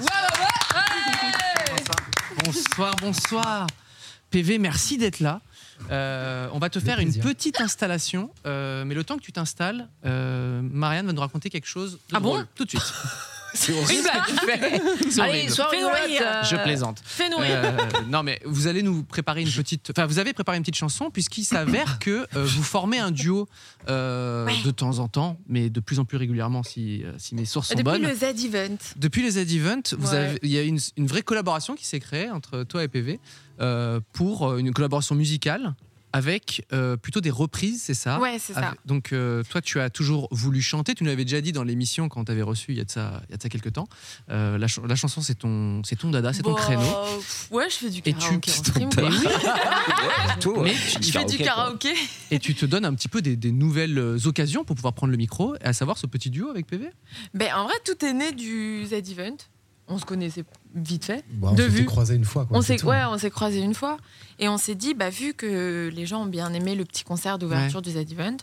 Speaker 4: Bonsoir, bonsoir. P V, merci d'être là. Euh, on va te faire une petite installation, euh, mais le temps que tu t'installes, euh, Marianne va nous raconter quelque chose de
Speaker 6: Ah bon
Speaker 4: drôle, tout de suite.
Speaker 5: C'est
Speaker 6: Une blague.
Speaker 4: C'est
Speaker 9: Allez,
Speaker 4: horrible.
Speaker 9: soir
Speaker 6: Fais-nous
Speaker 9: rigolote.
Speaker 6: rire.
Speaker 4: Je plaisante.
Speaker 6: Fais-nous rire.
Speaker 4: Euh, non mais vous allez nous préparer une petite, enfin vous avez préparé une petite chanson puisqu'il s'avère que euh, vous formez un duo euh, de temps en temps, mais de plus en plus régulièrement si, euh, si mes sources sont
Speaker 8: Depuis
Speaker 4: bonnes.
Speaker 8: le Z-Event.
Speaker 4: Depuis les Z-Event, vous
Speaker 8: Ouais.
Speaker 4: avez- il y a une, une vraie collaboration qui s'est créée entre toi et P V euh, pour euh, une collaboration musicale avec euh, plutôt des reprises, c'est ça?
Speaker 8: Ouais, c'est ça.
Speaker 4: Avec- donc euh, toi tu as toujours voulu chanter, tu nous l'avais déjà dit dans l'émission quand tu avais reçu il y a de ça, il y a de ça quelques temps. Euh, la, ch- la chanson c'est ton, c'est ton dada, c'est ton
Speaker 8: Bon,
Speaker 4: créneau.
Speaker 8: pff, Ouais, je fais du
Speaker 4: Et tu-
Speaker 8: karaoké en
Speaker 5: c'est
Speaker 8: stream.
Speaker 5: ton
Speaker 8: quoi.
Speaker 5: dada. Tout,
Speaker 4: Mais
Speaker 5: ouais.
Speaker 8: Je fais du karaoké.
Speaker 4: Et tu te donnes un petit peu des, des nouvelles euh, occasions pour pouvoir prendre le micro, à savoir ce petit duo avec P V.
Speaker 8: Ben, en vrai, tout est né du Z-Event. On se connaissait vite fait.
Speaker 12: Bon, on
Speaker 8: de
Speaker 12: s'était
Speaker 8: vue.
Speaker 12: croisés une fois. Quoi,
Speaker 8: On
Speaker 12: c'est
Speaker 8: s'est
Speaker 12: tout.
Speaker 8: ouais, on s'est croisés une fois et on s'est dit bah vu que les gens ont bien aimé le petit concert d'ouverture du Z-Event,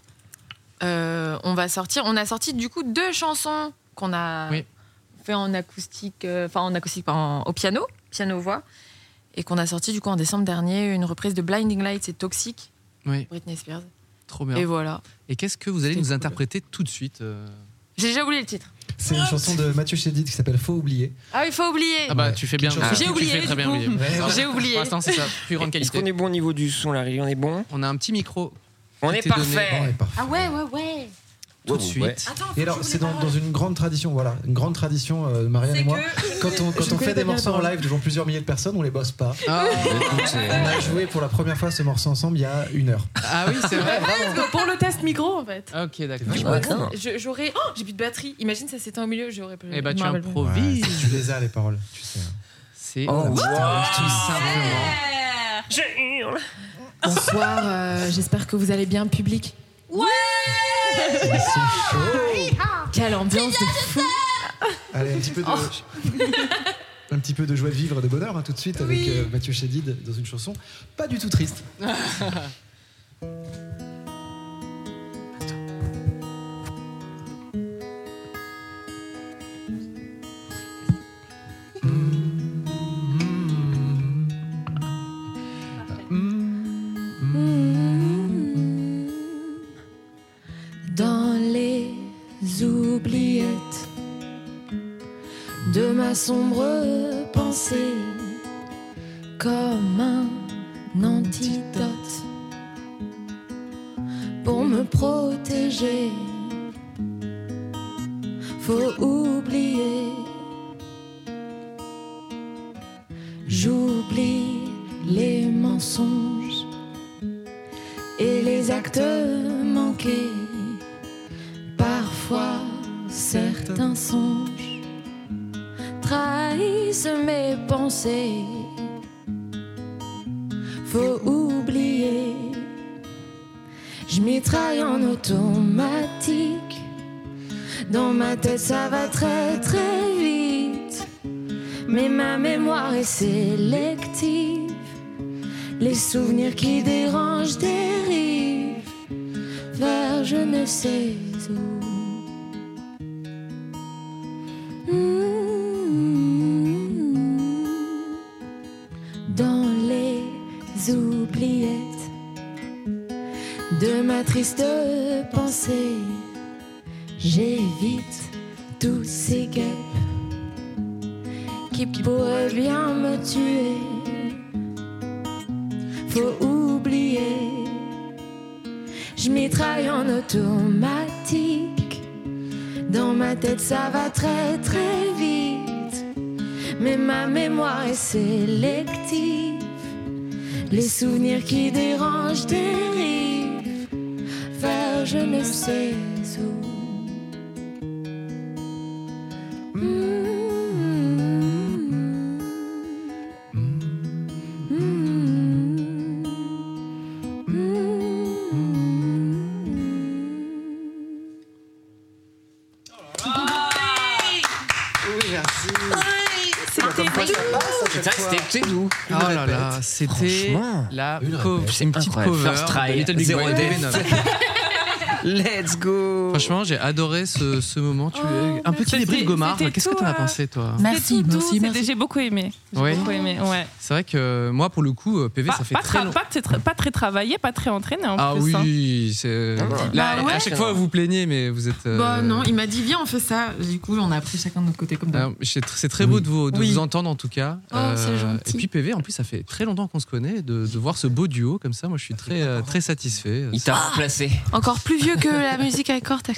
Speaker 8: euh, on va sortir. On a sorti du coup deux chansons qu'on a
Speaker 4: Oui.
Speaker 8: fait en acoustique, euh, enfin en acoustique, pas en- au piano, piano voix, et qu'on a sorti du coup en décembre dernier une reprise de Blinding Lights et Toxic,
Speaker 4: Oui,
Speaker 8: Britney Spears.
Speaker 4: trop bien.
Speaker 8: Et
Speaker 4: Et,
Speaker 8: voilà.
Speaker 4: qu'est-ce que vous allez
Speaker 8: C'était
Speaker 4: nous
Speaker 8: cool.
Speaker 4: interpréter tout de suite euh
Speaker 8: J'ai déjà oublié le titre.
Speaker 12: C'est une chanson de Mathieu Chédid qui s'appelle Faut oublier.
Speaker 8: Ah il faut oublier.
Speaker 4: Ah bah
Speaker 12: Ouais.
Speaker 4: tu fais bien.
Speaker 12: Quelque chose-
Speaker 8: J'ai
Speaker 4: tu
Speaker 8: oublié,
Speaker 4: fais très
Speaker 8: du
Speaker 4: bien
Speaker 8: coup.
Speaker 4: oublier.
Speaker 12: Ouais.
Speaker 8: J'ai oublié.
Speaker 4: Pour l'instant c'est ça, plus grande
Speaker 5: Est-ce qu'on
Speaker 4: qualité.
Speaker 5: est bon au niveau du son, Larry? On est bon?
Speaker 4: On a un petit micro.
Speaker 5: On
Speaker 4: Qui
Speaker 5: est
Speaker 4: t'est donné.
Speaker 12: Bon,
Speaker 5: parfait.
Speaker 12: et parfait.
Speaker 8: Ah ouais ouais ouais.
Speaker 4: Tout de
Speaker 5: Ouais,
Speaker 4: suite.
Speaker 5: ouais.
Speaker 8: Attends.
Speaker 12: Et alors, c'est dans, dans une grande tradition, voilà, une grande tradition, euh, Marianne et moi. Quand on, quand
Speaker 8: Je
Speaker 12: on
Speaker 8: connais
Speaker 12: fait
Speaker 8: pas
Speaker 12: des
Speaker 8: bien
Speaker 12: morceaux
Speaker 8: la
Speaker 12: en
Speaker 8: parole.
Speaker 12: live devant plusieurs milliers de personnes, on les bosse pas.
Speaker 4: Ah,
Speaker 5: Écoute, c'est-
Speaker 12: On a joué pour la première fois ce morceau ensemble il y a une heure.
Speaker 4: ah oui c'est vrai.
Speaker 8: Pour le test micro en fait.
Speaker 4: Ok d'accord.
Speaker 5: Ouais, d'accord.
Speaker 8: Je- J'aurais. Oh, j'ai plus de batterie. Imagine ça s'était au milieu, j'aurais pu.
Speaker 4: Eh bah
Speaker 8: je
Speaker 4: tu
Speaker 8: me rappelle plus.
Speaker 4: improvises.
Speaker 12: Ouais, tu les as les paroles, tu sais.
Speaker 4: C'est
Speaker 5: Oh,
Speaker 4: tout
Speaker 5: wow.
Speaker 4: simplement.
Speaker 8: Bonsoir, euh, j'espère que vous allez bien, public.
Speaker 12: Ils sont chauds.
Speaker 8: Quelle ambiance de fou.
Speaker 12: Allez, un petit peu de. Un petit peu de joie de vivre et de bonheur hein, tout de suite avec euh, Mathieu Chédid dans une chanson pas du tout triste.
Speaker 9: ma sombre pensée comme un antidote pour me protéger. Faut oublier. J'oublie les mensonges et les actes manqués. Parfois, certains songes trahissent mes pensées. Faut oublier. Je mitraille en automatique. Dans ma tête, ça va très très vite. Mais ma mémoire est sélective. Les souvenirs qui dérangent dérivent vers je ne sais où. Dans les oubliettes de ma triste pensée, j'évite tous ces guêpes qui pourraient bien me tuer. Faut oublier. Je mitraille en automatique. Dans ma tête ça va très très vite. Mais ma mémoire est sélective. Les souvenirs qui dérangent dérivent vers je ne sais où.
Speaker 5: C'était doux.
Speaker 4: Oh là là, c'était la cover. C'est une petite cover.
Speaker 5: First try,
Speaker 4: de Little Big
Speaker 5: zéro
Speaker 4: Boy
Speaker 5: death.
Speaker 4: Venom.
Speaker 5: Let's go.
Speaker 4: Franchement, j'ai adoré ce, ce moment. Tu...
Speaker 6: Oh,
Speaker 4: un petit
Speaker 6: c'était-
Speaker 4: débrief Gomard.
Speaker 6: c'était
Speaker 4: Qu'est-ce que
Speaker 6: tout,
Speaker 4: t'en as
Speaker 6: euh,
Speaker 4: pensé, toi
Speaker 6: Merci,
Speaker 13: Merci,
Speaker 6: merci,
Speaker 13: merci.
Speaker 6: J'ai beaucoup aimé. J'ai
Speaker 4: Oui.
Speaker 6: beaucoup aimé, ouais.
Speaker 4: C'est vrai que moi, pour le coup, P V,
Speaker 6: Pas,
Speaker 4: ça fait
Speaker 6: pas,
Speaker 4: très
Speaker 6: tra-
Speaker 4: long.
Speaker 6: pas, très- pas très travaillé, pas très entraîné en
Speaker 4: Ah
Speaker 6: plus. hein.
Speaker 4: oui, c'est.
Speaker 5: Non, non.
Speaker 4: Là,
Speaker 8: Bah ouais.
Speaker 4: à chaque fois, vous vous plaignez, mais vous êtes. euh,
Speaker 8: Bah non, il m'a dit viens on fait ça. Du coup on a pris chacun de notre côté comme d'hab.
Speaker 4: alors, c'est tr- c'est très beau de, vous, de
Speaker 8: Oui.
Speaker 4: vous entendre en tout cas.
Speaker 8: Oh, c'est gentil.
Speaker 4: Et puis P V, en plus, ça fait très longtemps qu'on se connaît, de, de voir ce beau duo comme ça. Moi, je suis très, euh, très satisfait.
Speaker 5: Il t'a remplacé.
Speaker 8: Encore plus vieux que la musique avec Cortex.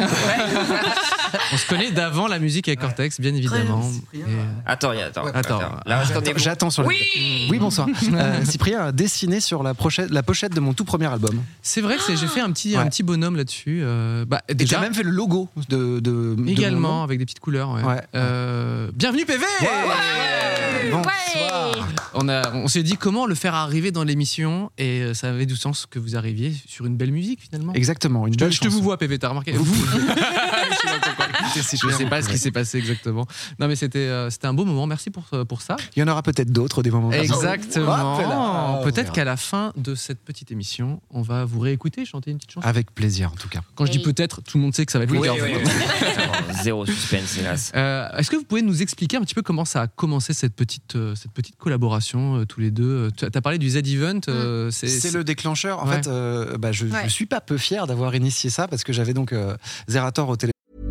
Speaker 4: On se connaît d'avant la musique avec Cortex, bien évidemment. Et, euh,
Speaker 5: Attends, y a- attends.
Speaker 4: Attends.
Speaker 5: Là, attendez.
Speaker 12: J'attends sur la...
Speaker 5: Oui.
Speaker 12: Oui, bonsoir. Euh, Cyprien a dessiné sur la, prochaine- la pochette de mon tout premier album.
Speaker 4: C'est vrai que c'est- j'ai fait un petit,
Speaker 12: Ouais.
Speaker 4: un petit bonhomme là-dessus. euh, bah,
Speaker 12: Et tu
Speaker 4: déjà,
Speaker 12: as même fait le logo de, de de
Speaker 4: également
Speaker 12: mon nom.
Speaker 4: avec des petites couleurs. Ouais.
Speaker 12: Ouais.
Speaker 4: Euh, bienvenue P V.
Speaker 12: Bonsoir.
Speaker 4: On, a, on s'est dit comment le faire arriver dans l'émission et euh, ça avait du sens que vous arriviez sur une belle musique finalement.
Speaker 12: Exactement, une
Speaker 4: Je, te-
Speaker 12: belle
Speaker 4: je te
Speaker 12: chanson.
Speaker 4: vous vois P V, t'as remarqué Je sais pas Je sais pas ce qui s'est passé exactement. Non mais c'était euh, c'était un beau moment. Merci pour euh, pour ça.
Speaker 12: Il y en aura peut-être d'autres, des moments comme ça.
Speaker 4: Exactement.
Speaker 12: Hop là.
Speaker 4: Peut-être qu'à la fin de cette petite émission, on va vous réécouter chanter une petite chanson.
Speaker 12: Avec plaisir, en tout cas.
Speaker 4: Quand je dis peut-être, tout le monde sait que ça va être
Speaker 5: Oui,
Speaker 4: le cas.
Speaker 5: oui,
Speaker 4: en fait.
Speaker 5: oui. Zéro suspense, hélas.
Speaker 4: Euh, Est-ce que vous pouvez nous expliquer un petit peu comment ça a commencé cette petite, euh, cette petite collaboration euh, tous les deux? Tu as parlé du Z-Event. euh,
Speaker 12: C'est le déclencheur. En
Speaker 4: Ouais.
Speaker 12: fait, euh, bah, je,
Speaker 8: Ouais.
Speaker 12: je suis pas peu fier d'avoir initié ça parce que j'avais donc euh, Zerator au téléphone.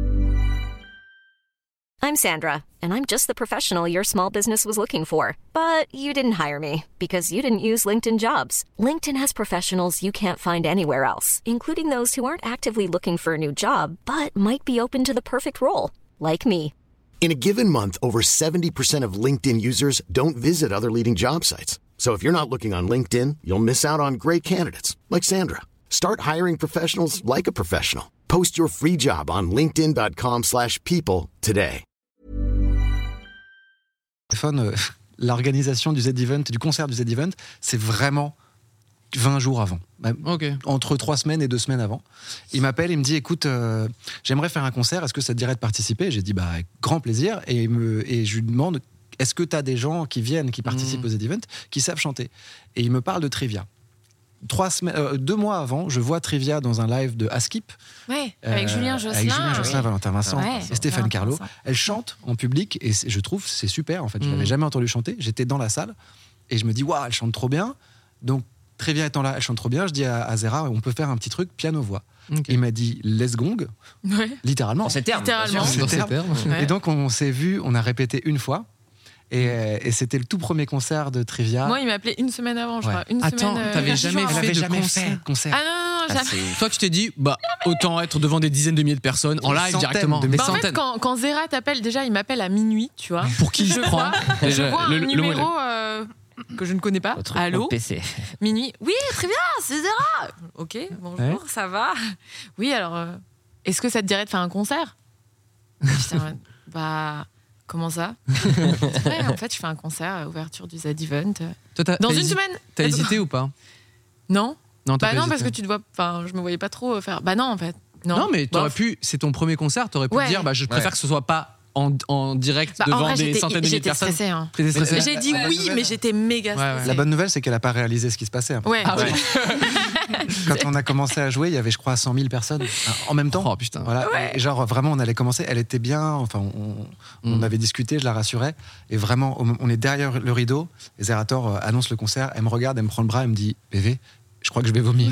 Speaker 14: I'm Sandra, and I'm just the professional your small business was looking for. But you didn't hire me because you didn't use LinkedIn Jobs. LinkedIn has professionals you can't find anywhere else, including those who aren't actively looking for a new job, but might be open to the perfect role, like me.
Speaker 15: In a given month, over seventy percent of LinkedIn users don't visit other leading job sites. So if you're not looking on LinkedIn, you'll miss out on great candidates like Sandra. Start hiring professionals like a professional. Post your free job on linkedin dot com slash people today.
Speaker 12: euh, L'organisation du Z-Event, du concert du Z-Event, c'est vraiment vingt jours avant.
Speaker 4: Okay.
Speaker 12: Entre trois semaines et deux semaines avant. Il m'appelle, il me dit écoute, euh, j'aimerais faire un concert, est-ce que ça te dirait de participer? J'ai dit bah, avec grand plaisir. Et, il me, et je lui demande est-ce que tu as des gens qui viennent, qui participent
Speaker 4: Mmh.
Speaker 12: aux Z-Event, qui savent chanter? Et il me parle de Trivia. Trois semaines, euh, deux mois avant, je vois Trivia dans un live de Askip.
Speaker 8: Ouais, avec Julien Josselin.
Speaker 12: Avec Julien Josselin,
Speaker 8: oui.
Speaker 12: Valentin Vincent
Speaker 8: Ouais,
Speaker 12: et Stéphane
Speaker 8: Valentin
Speaker 12: Carlo.
Speaker 8: Vincent.
Speaker 12: Elle chante en public et c'est- je trouve c'est super. En fait, je
Speaker 4: Mm.
Speaker 12: l'avais jamais entendu chanter. J'étais dans la salle et je me dis waouh, elle chante trop bien. Donc Trivia étant là, elle chante trop bien. Je dis à, à Zera, on peut faire un petit truc piano-voix. Okay. Il m'a dit laisse gong,
Speaker 8: ouais.
Speaker 12: littéralement.
Speaker 5: En ces termes.
Speaker 8: Littéralement.
Speaker 12: En ces termes. Ouais. Et donc on s'est vu, on a répété une fois. Et, et c'était le tout premier concert de Trivia.
Speaker 8: Moi, il m'a appelé une semaine avant, je
Speaker 12: ouais.
Speaker 8: crois. Une
Speaker 4: Attends,
Speaker 8: semaine,
Speaker 4: t'avais
Speaker 8: euh,
Speaker 4: jamais
Speaker 8: jours,
Speaker 4: fait
Speaker 12: de
Speaker 4: jamais
Speaker 12: concert.
Speaker 4: fait
Speaker 12: concert.
Speaker 8: Ah non, non,
Speaker 12: ah,
Speaker 8: jamais.
Speaker 4: Toi, tu t'es dit, bah, autant être devant des dizaines de milliers de personnes en live directement.
Speaker 12: De
Speaker 4: des
Speaker 8: bah, en
Speaker 4: centaines.
Speaker 8: fait, quand, quand Zera t'appelle, déjà, il m'appelle à minuit, tu vois.
Speaker 4: Pour qui il se prend
Speaker 8: vois, Je vois
Speaker 4: le,
Speaker 8: un
Speaker 4: le,
Speaker 8: numéro
Speaker 4: le...
Speaker 8: Euh, que je ne connais pas.
Speaker 5: Votre
Speaker 8: Allô
Speaker 5: P C.
Speaker 8: Minuit. Oui, très bien, c'est Zera. Ok, bonjour, ouais. Ça va. Oui, alors, euh, est-ce que ça te dirait de faire un concert? Putain, bah... Comment ça? C'est vrai, en fait, je fais un concert à ouverture du Z-Event.
Speaker 4: Toi, t'as,
Speaker 8: dans
Speaker 4: t'as
Speaker 8: une
Speaker 4: hési-
Speaker 8: semaine.
Speaker 4: T'as hésité ou pas?
Speaker 8: Non.
Speaker 4: Non, t'as
Speaker 8: bah
Speaker 4: pas
Speaker 8: non,
Speaker 4: hésité.
Speaker 8: parce que tu te vois. Enfin, je me voyais pas trop faire. Bah non, en fait. Non,
Speaker 4: non mais t'aurais
Speaker 8: bah,
Speaker 4: pu. C'est ton premier concert, t'aurais pu
Speaker 8: ouais.
Speaker 4: te dire, bah, je préfère
Speaker 5: ouais.
Speaker 4: que ce soit pas en, en direct
Speaker 8: bah,
Speaker 4: devant
Speaker 8: en vrai,
Speaker 4: des
Speaker 8: j'étais,
Speaker 4: centaines de milliers de personnes.
Speaker 8: Stressée, hein.
Speaker 4: T'étais stressée.
Speaker 8: J'ai dit ouais, oui, nouvelle, mais j'étais méga stressée.
Speaker 4: Ouais, ouais.
Speaker 12: La bonne nouvelle, c'est qu'elle a pas réalisé ce qui se passait.
Speaker 8: Ouais.
Speaker 4: Ah, ouais.
Speaker 12: Quand on a commencé à jouer, il y avait, je crois, cent mille personnes en même temps.
Speaker 4: Oh putain.
Speaker 12: Voilà.
Speaker 8: Ouais.
Speaker 12: Et genre, vraiment, on allait commencer. Elle était bien. Enfin, on, on
Speaker 4: mm.
Speaker 12: avait discuté, je la rassurais. Et vraiment, on est derrière le rideau. Et Zerator annonce le concert. Elle me regarde, elle me prend le bras, elle me dit P V, je crois que je vais vomir.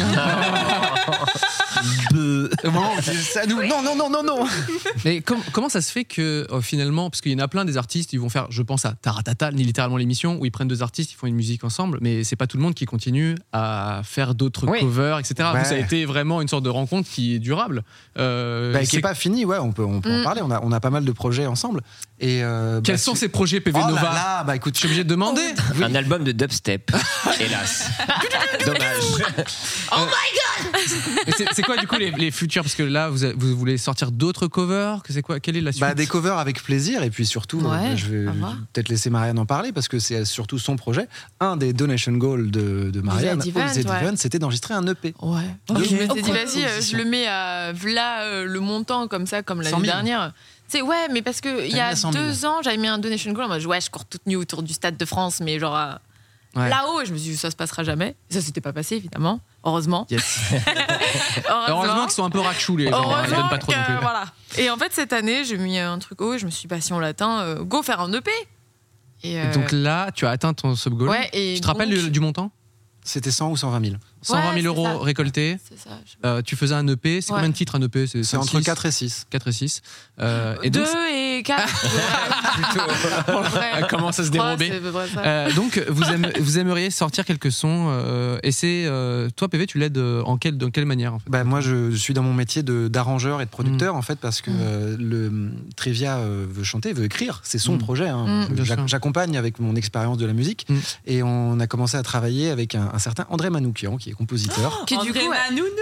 Speaker 12: C'est à nous. Non, non, non, non, non.
Speaker 4: Mais com- comment ça se fait que euh, finalement, parce qu'il y en a plein des artistes, ils vont faire, je pense à Taratata, littéralement l'émission, où ils prennent deux artistes, ils font une musique ensemble, mais c'est pas tout le monde qui continue à faire d'autres
Speaker 5: oui.
Speaker 4: covers, et cetera.
Speaker 12: Ouais.
Speaker 4: Vous, ça a été vraiment une sorte de rencontre qui est durable. Euh,
Speaker 12: Bah, qui
Speaker 4: c'est...
Speaker 12: n'est pas fini, ouais, on peut, on peut
Speaker 8: Mm.
Speaker 12: en parler. On a, on a pas mal de projets ensemble. Et euh,
Speaker 4: Quels
Speaker 12: bah,
Speaker 4: sont
Speaker 12: su-
Speaker 4: ces projets P V
Speaker 12: Oh
Speaker 4: Nova?
Speaker 12: là là, bah écoute,
Speaker 4: je suis obligé de demander.
Speaker 5: Oui. Un album de dubstep, hélas. Dommage.
Speaker 8: Oh my god.
Speaker 4: Mais c'est, c'est quoi du coup les, les futurs? Parce que là, vous, vous voulez sortir d'autres covers? Que c'est quoi? Quelle est la suite?
Speaker 12: Bah, des covers avec plaisir, et puis surtout,
Speaker 8: Ouais,
Speaker 12: euh, je vais
Speaker 8: à voir.
Speaker 12: peut-être laisser Marianne en parler parce que c'est surtout son projet. Un des donation goals de, de Marianne
Speaker 8: Z
Speaker 12: au
Speaker 8: Event,
Speaker 12: Z
Speaker 8: ouais.
Speaker 12: Event, c'était d'enregistrer un E P.
Speaker 8: Ouais.
Speaker 12: Okay.
Speaker 8: Je m'étais dit,
Speaker 12: Oh,
Speaker 8: vas-y, euh, je le mets à v'là euh, le montant comme ça, comme l'année
Speaker 12: cent mille.
Speaker 8: dernière. C'est ouais, mais parce que il y
Speaker 12: mis
Speaker 8: a
Speaker 12: à cent mille.
Speaker 8: deux ans, j'avais mis un donation goal en mode ouais, je cours toute nue autour du Stade de France, mais genre à-
Speaker 4: Ouais.
Speaker 8: là-haut, et je me suis dit ça se passera jamais. Et ça s'était pas passé évidemment, heureusement.
Speaker 4: Yes.
Speaker 8: heureusement.
Speaker 4: Heureusement qu'ils sont un peu rachous, les gens. Ils
Speaker 8: Heureusement
Speaker 4: donnent pas trop
Speaker 8: que,
Speaker 4: non plus.
Speaker 8: voilà. Et en fait cette année, j'ai mis un truc haut et je me suis dit bah si on l'atteint, euh, go faire un E P. Et,
Speaker 4: Et
Speaker 8: euh,
Speaker 4: donc là, tu as atteint ton sub goal.
Speaker 8: ouais, et
Speaker 4: tu te rappelles
Speaker 8: donc-
Speaker 4: du, du montant?
Speaker 12: C'était cent ou cent vingt mille.
Speaker 4: cent vingt mille
Speaker 8: Ouais,
Speaker 4: euros
Speaker 8: c'est ça.
Speaker 4: récoltés.
Speaker 8: c'est ça. je-
Speaker 4: Euh, tu faisais un E P. C'est
Speaker 8: Ouais.
Speaker 4: combien de titres un E P? C'est,
Speaker 12: C'est
Speaker 4: cinq,
Speaker 12: entre
Speaker 4: six
Speaker 12: quatre et six.
Speaker 4: quatre et six. Euh, et donc,
Speaker 8: Deux et quatre.
Speaker 4: elle commence à se
Speaker 8: Trois,
Speaker 4: dérober.
Speaker 8: c'est à peu près ça.
Speaker 4: Euh, donc, vous, aime- vous aimeriez sortir quelques sons. Euh, et c'est. Euh, toi, P V, tu l'aides euh, en quelle, dans quelle manière en fait?
Speaker 12: Bah, moi, je suis dans mon métier de, d'arrangeur et de producteur,
Speaker 4: Mm.
Speaker 12: en fait, parce que
Speaker 8: Mm.
Speaker 12: euh, le Trivia euh, veut chanter, veut écrire. C'est son
Speaker 4: Mm.
Speaker 12: projet. Hein.
Speaker 8: Mm.
Speaker 12: Je-
Speaker 4: Bien
Speaker 12: j'ac-
Speaker 4: sûr.
Speaker 12: j'accompagne avec mon expérience de la musique.
Speaker 4: Mm.
Speaker 12: Et on a commencé à travailler avec un, un certain André Manoukian, qui est compositeur.
Speaker 8: Qui du coup, ouais,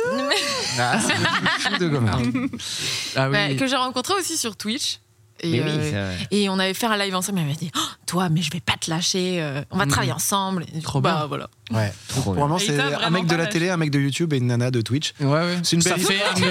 Speaker 12: Ah, c'est le chou de Gomard.
Speaker 4: Ah oui.
Speaker 8: ouais, que j'ai rencontré aussi sur Twitch. Et,
Speaker 5: Mais oui,
Speaker 8: euh,
Speaker 5: c'est vrai.
Speaker 8: et on avait fait un live ensemble. Il m'avait dit, oh, toi, mais je vais pas te lâcher. euh, on va
Speaker 4: Mm.
Speaker 8: travailler ensemble. Et du
Speaker 4: Trop
Speaker 8: coup, bah,
Speaker 4: bien.
Speaker 8: voilà.
Speaker 12: Ouais.
Speaker 5: Trop
Speaker 12: Pour le
Speaker 5: bien.
Speaker 12: moment,
Speaker 6: Et
Speaker 12: c'est
Speaker 6: t'as
Speaker 12: un
Speaker 6: vraiment
Speaker 12: mec de
Speaker 6: pas
Speaker 12: la
Speaker 6: lâché.
Speaker 12: télé, un mec de YouTube et une nana de Twitch.
Speaker 4: Ouais, ouais.
Speaker 12: C'est une
Speaker 4: ça
Speaker 12: belle
Speaker 4: fait un E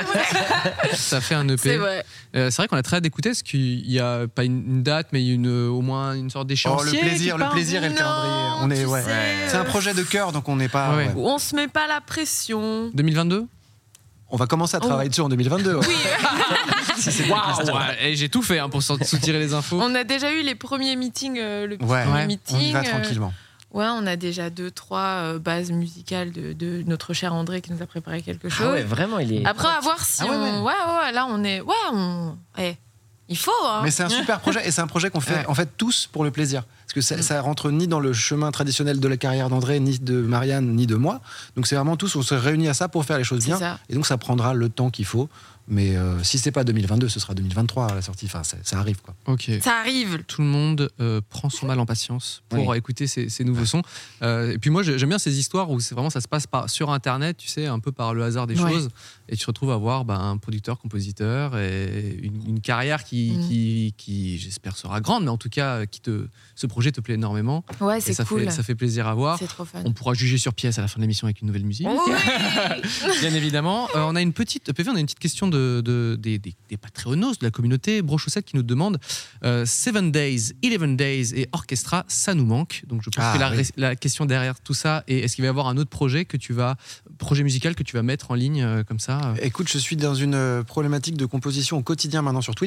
Speaker 4: P. Ça fait un E P.
Speaker 8: C'est vrai.
Speaker 4: Euh, c'est vrai qu'on a très hâte d'écouter parce qu'il y a pas une, une date, mais il y a une, au moins une sorte
Speaker 12: Oh,
Speaker 4: d'échéancier.
Speaker 12: le plaisir,
Speaker 4: qui
Speaker 12: le
Speaker 4: part.
Speaker 12: plaisir et le
Speaker 8: Non,
Speaker 12: calendrier. On est,
Speaker 8: tu
Speaker 12: ouais.
Speaker 8: sais,
Speaker 12: C'est un projet de cœur, donc on n'est pas.
Speaker 4: Ouais.
Speaker 12: ouais.
Speaker 8: On se met pas la pression.
Speaker 4: deux mille vingt-deux.
Speaker 12: On va commencer à travailler dessus en deux mille vingt-deux. ouais.
Speaker 8: Oui,
Speaker 12: Si c'est
Speaker 4: Waouh, ouais. Et j'ai tout fait hein, pour sou- soutirer les infos.
Speaker 8: on a déjà eu les premiers meetings, euh, le petit
Speaker 12: Ouais,
Speaker 8: premier
Speaker 4: ouais,
Speaker 8: meeting.
Speaker 12: on y va
Speaker 8: euh,
Speaker 12: tranquillement.
Speaker 8: ouais, on a déjà deux, trois euh, bases musicales de, de notre cher André qui nous a préparé quelque chose.
Speaker 5: Ah ouais, vraiment, il est.
Speaker 8: Après, à voir si
Speaker 12: Ah ouais,
Speaker 8: on.
Speaker 12: ouais.
Speaker 8: Ouais, ouais, là, on est. Ouais, on. eh, il faut, hein.
Speaker 12: Mais c'est un super projet et c'est un projet qu'on fait
Speaker 8: Ouais.
Speaker 12: en fait tous pour le plaisir. Parce que ça, ça rentre ni dans le chemin traditionnel de la carrière d'André, ni de Marianne, ni de moi. Donc c'est vraiment tous, on se réunit à ça pour faire les choses
Speaker 8: C'est
Speaker 12: bien.
Speaker 8: ça.
Speaker 12: Et donc ça prendra le temps qu'il faut. Mais euh, si c'est pas deux mille vingt-deux, ce sera deux mille vingt-trois à la sortie. Enfin, ça, ça arrive quoi.
Speaker 4: Ok.
Speaker 8: Ça arrive.
Speaker 4: Tout le monde euh, prend son mal en patience pour
Speaker 5: Oui.
Speaker 4: écouter ces, ces nouveaux sons. Euh, et puis moi, j'ai- j'aime bien ces histoires où c'est vraiment ça se passe par, sur Internet, tu sais, un peu par le hasard des
Speaker 8: Ouais.
Speaker 4: choses, et tu te retrouves à voir bah, un producteur, compositeur et une, une carrière qui,
Speaker 8: Mm.
Speaker 4: qui, qui, j'espère, sera grande, mais en tout cas, qui te, ce projet te plaît énormément.
Speaker 8: Ouais,
Speaker 4: Et
Speaker 8: c'est
Speaker 4: ça
Speaker 8: cool.
Speaker 4: fait, ça fait plaisir à voir.
Speaker 8: C'est trop fun.
Speaker 4: On pourra juger sur pièce à la fin de l'émission avec une nouvelle musique.
Speaker 8: Oui.
Speaker 4: Bien évidemment. Euh, on a une petite, P V, on a une petite question de, de- des, des, des Patreonos de la communauté Brochoussette qui nous demande euh, Seven Days, Eleven Days et Orchestra, ça nous manque. Donc je pense
Speaker 12: Ah,
Speaker 4: que la,
Speaker 12: oui.
Speaker 4: ré- la question derrière tout ça est est-ce qu'il va y avoir un autre projet que tu vas, projet musical que tu vas mettre en ligne euh, comme ça euh
Speaker 12: Écoute, je suis dans une euh, problématique de composition au quotidien maintenant sur Twitch.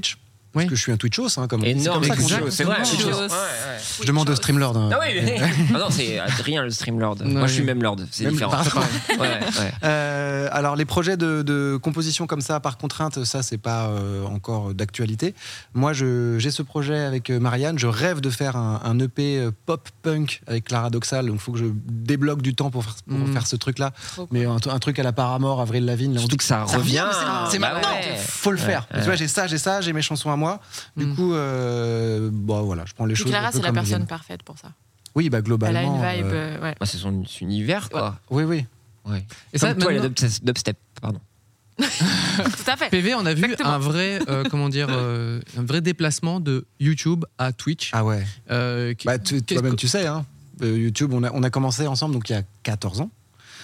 Speaker 12: Parce
Speaker 4: Oui.
Speaker 12: que je suis un Twitchos, hein, comme
Speaker 5: Énorme
Speaker 12: c'est comme ça qu'on
Speaker 5: Twitchos,
Speaker 12: dit.
Speaker 5: c'est vrai.
Speaker 12: Twitchos.
Speaker 5: Twitchos. Ouais, ouais.
Speaker 12: Je demande au Streamlord. hein.
Speaker 5: Ah oui, mais... ah non, c'est Adrien le Streamlord. Moi,
Speaker 12: Ouais.
Speaker 5: je suis même Lord. C'est
Speaker 12: Même-
Speaker 5: différent.
Speaker 12: pardon.
Speaker 5: Ouais, ouais.
Speaker 12: Euh, alors les projets de, de composition comme ça par contrainte, ça c'est pas euh, encore d'actualité. Moi je- j'ai ce projet avec euh, Marianne, je rêve de faire un, un E P euh, pop punk avec Clara Doxal, donc il faut que je débloque du temps pour faire, pour
Speaker 5: Mm.
Speaker 12: faire ce truc là. Mais un, un truc à la Paramore, Avril Lavigne. Là, on
Speaker 5: Surtout
Speaker 12: dit
Speaker 5: que ça revient.
Speaker 12: mais c'est- C'est
Speaker 5: Bah
Speaker 12: maintenant,
Speaker 5: ouais.
Speaker 12: faut le faire.
Speaker 5: Ouais,
Speaker 12: Tu vois,
Speaker 5: ouais.
Speaker 12: j'ai ça, j'ai ça, j'ai mes chansons à moi. Du coup, euh, bon voilà, je prends les
Speaker 8: Et
Speaker 12: choses. un
Speaker 8: Clara,
Speaker 12: peu
Speaker 8: c'est la
Speaker 12: comme elles
Speaker 8: personne
Speaker 12: viennent.
Speaker 8: parfaite pour ça.
Speaker 12: Oui, bah
Speaker 8: Elle
Speaker 12: globalement.
Speaker 8: a une vibe.
Speaker 12: euh,
Speaker 8: euh, ouais.
Speaker 5: Ah, c'est son univers, quoi.
Speaker 12: Oui, oui.
Speaker 5: Ouais.
Speaker 4: Et
Speaker 5: Comme
Speaker 4: ça,
Speaker 5: toi,
Speaker 4: maintenant-
Speaker 5: la dubstep, dubstep, pardon.
Speaker 8: Tout à fait.
Speaker 4: P V, on a vu
Speaker 8: Exactement.
Speaker 4: un vrai, euh, comment dire, euh, un vrai déplacement de YouTube à Twitch.
Speaker 12: Ah ouais.
Speaker 4: Euh, qui-
Speaker 12: Bah, tu, toi-même, tu sais, hein, euh, YouTube, on a, on a commencé ensemble donc il y a quatorze ans.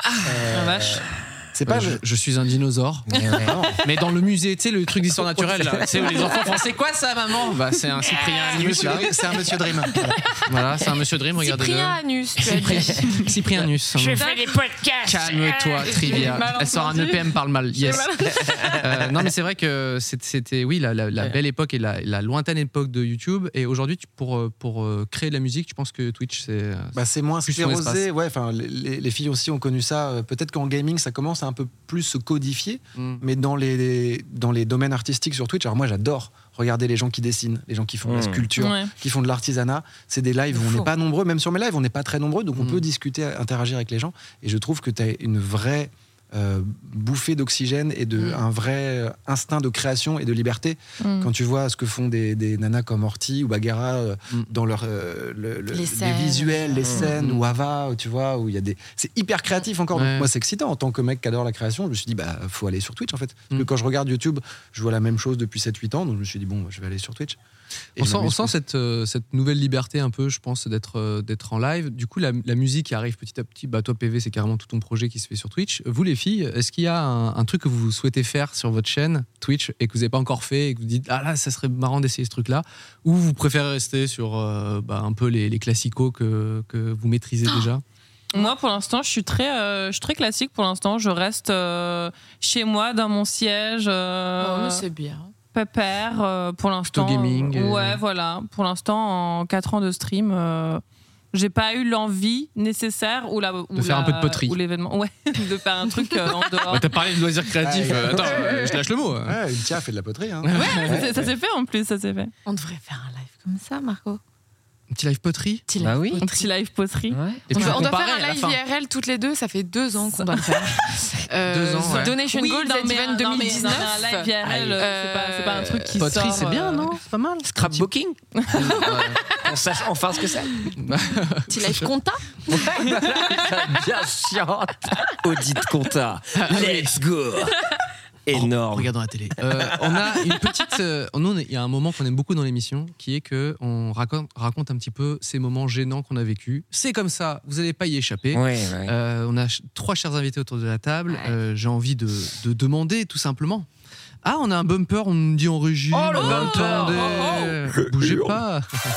Speaker 6: La vache.
Speaker 12: C'est pas
Speaker 4: Euh, je,
Speaker 12: le-
Speaker 4: je suis un dinosaure.
Speaker 5: Mais ouais.
Speaker 4: Mais dans le musée, tu sais, le truc d'histoire naturelle, là, tu sais, où les enfants font c'est quoi ça, maman? Bah, c'est un Cyprien Anus,
Speaker 12: Monsieur-
Speaker 4: là.
Speaker 12: c'est un Monsieur Dream.
Speaker 4: Voilà, c'est un monsieur Dream, regardez-le.
Speaker 8: Cyprien Anus, tu as
Speaker 4: Cyprien,
Speaker 8: dit.
Speaker 4: Cyprien Anus.
Speaker 8: Je fais des podcasts.
Speaker 4: Calme-toi, Trivia.
Speaker 6: mal
Speaker 4: Elle sort un
Speaker 6: entendu.
Speaker 4: E P M parle mal.
Speaker 6: J'ai
Speaker 4: Yes.
Speaker 6: mal
Speaker 4: Euh, non, mais c'est vrai que c'est- c'était, oui, la, la- la belle époque et la, la lointaine époque de YouTube. Et aujourd'hui, tu- pour, euh, pour euh, créer de la musique, tu penses que Twitch, c'est.
Speaker 12: Bah, c'est moins
Speaker 4: Plus son
Speaker 12: sclérosé.
Speaker 4: espace.
Speaker 12: Ouais, enfin, les- les, les filles aussi ont connu ça. Euh, Peut-être qu'en gaming, ça commence à un peu plus se codifier.
Speaker 4: Mm.
Speaker 12: Mais dans les, dans les domaines artistiques sur Twitch, alors moi, j'adore regarder les gens qui dessinent, les gens qui font de la
Speaker 5: Mm.
Speaker 12: sculpture,
Speaker 6: Ouais.
Speaker 12: qui font de l'artisanat. C'est des lives où on
Speaker 8: Fou.
Speaker 12: n'est pas nombreux. Même sur mes lives, on n'est pas très nombreux. Donc, on
Speaker 4: Mm.
Speaker 12: peut discuter, interagir avec les gens. Et je trouve que tu as une vraie euh, bouffée d'oxygène et de,
Speaker 8: Mm.
Speaker 12: un vrai instinct de création et de liberté.
Speaker 6: Mm.
Speaker 12: Quand tu vois ce que font des, des nanas comme Horty ou Bagheera euh,
Speaker 4: Mm.
Speaker 12: dans leur, euh, le- le-
Speaker 8: Les
Speaker 12: les,
Speaker 8: scènes.
Speaker 12: visuels, les
Speaker 8: Mm.
Speaker 12: scènes,
Speaker 4: Mm.
Speaker 12: ou Ava, tu vois, où il y a des. C'est hyper créatif encore.
Speaker 4: Ouais.
Speaker 12: Donc moi, c'est excitant en tant que mec qui adore la création. Je me suis dit, bah, faut aller sur Twitch en fait. Parce que
Speaker 4: Mm.
Speaker 12: quand je regarde YouTube, je vois la même chose depuis sept huit ans. Donc je me suis dit, bon, je vais aller sur Twitch. Et
Speaker 4: On
Speaker 12: je
Speaker 4: sent, on
Speaker 12: m'amuse
Speaker 4: sent
Speaker 12: plus.
Speaker 4: cette, euh, cette nouvelle liberté un peu, je pense, d'être euh, d'être en live. Du coup, la, la musique qui arrive petit à petit. Bah, toi, P V, c'est carrément tout ton projet qui se fait sur Twitch. Vous, les filles, est-ce qu'il y a un, un truc que vous souhaitez faire sur votre chaîne Twitch et que vous n'avez pas encore fait et que vous dites ah là, ça serait marrant d'essayer ce truc-là, ou vous préférez rester sur euh, bah, un peu les, les classicos que, que vous maîtrisez déjà?
Speaker 6: Moi, pour l'instant, je suis très, euh, je suis très classique. Pour l'instant, je reste euh, chez moi, dans mon siège. euh,
Speaker 8: Oh, mais c'est bien.
Speaker 6: Pépère, euh, pour l'instant.
Speaker 4: gaming,
Speaker 6: euh,
Speaker 4: euh.
Speaker 6: Ouais, voilà. Pour l'instant, en quatre ans de stream, euh, j'ai pas eu l'envie nécessaire ou la, ou
Speaker 4: De faire
Speaker 6: la-
Speaker 4: un peu de poterie.
Speaker 6: ou l'événement. Ouais, de faire un truc euh, en dehors.
Speaker 4: Bah, t'as parlé de loisirs créatifs.
Speaker 12: Ouais.
Speaker 4: euh, attends, euh, je lâche le mot. hein.
Speaker 12: Ouais, Ultia fait de la poterie. Hein.
Speaker 6: Ouais, ça s'est- ça s'est fait en plus, ça s'est fait.
Speaker 8: On devrait faire un live comme ça, Marco.
Speaker 4: Un petit live poterie.
Speaker 8: Petit
Speaker 5: Bah
Speaker 8: live
Speaker 5: oui.
Speaker 6: Un
Speaker 8: poterie.
Speaker 6: petit live poterie.
Speaker 4: Et
Speaker 8: On
Speaker 4: puis
Speaker 8: doit, on doit
Speaker 4: comparer
Speaker 8: faire
Speaker 4: à la
Speaker 8: un live
Speaker 4: fin.
Speaker 8: I R L toutes les deux, ça fait deux ans qu'on doit le faire. Euh,
Speaker 4: Deux ans, ouais.
Speaker 8: Donation
Speaker 6: Oui,
Speaker 8: Goal,
Speaker 6: non, mais,
Speaker 8: Z-Event
Speaker 6: non, mais-
Speaker 8: deux mille dix-neuf.
Speaker 6: non, mais un live I R L, euh, c'est pas, c'est pas un truc qui
Speaker 4: Poterie,
Speaker 6: sort.
Speaker 4: c'est bien,
Speaker 6: euh,
Speaker 4: non? C'est pas mal.
Speaker 5: Scrapbooking. On sache enfin ce que c'est.
Speaker 8: Petit live compta.
Speaker 5: Bien chiante. Audit compta. Let's go. Énorme.
Speaker 4: Regardons la télé. Euh, on a une petite. euh, nous, il y a un moment qu'on aime beaucoup dans l'émission, qui est que on raconte, raconte un petit peu ces moments gênants qu'on a vécus. C'est comme ça, vous n'allez pas y échapper.
Speaker 5: Ouais, ouais.
Speaker 4: Euh, on a ch- trois chers invités autour de la table. Euh, J'ai envie de, de demander tout simplement. Ah, on a un bumper, on nous dit en régie.
Speaker 5: Oh, le
Speaker 4: mais
Speaker 5: bumper.
Speaker 4: attendez, bougez pas.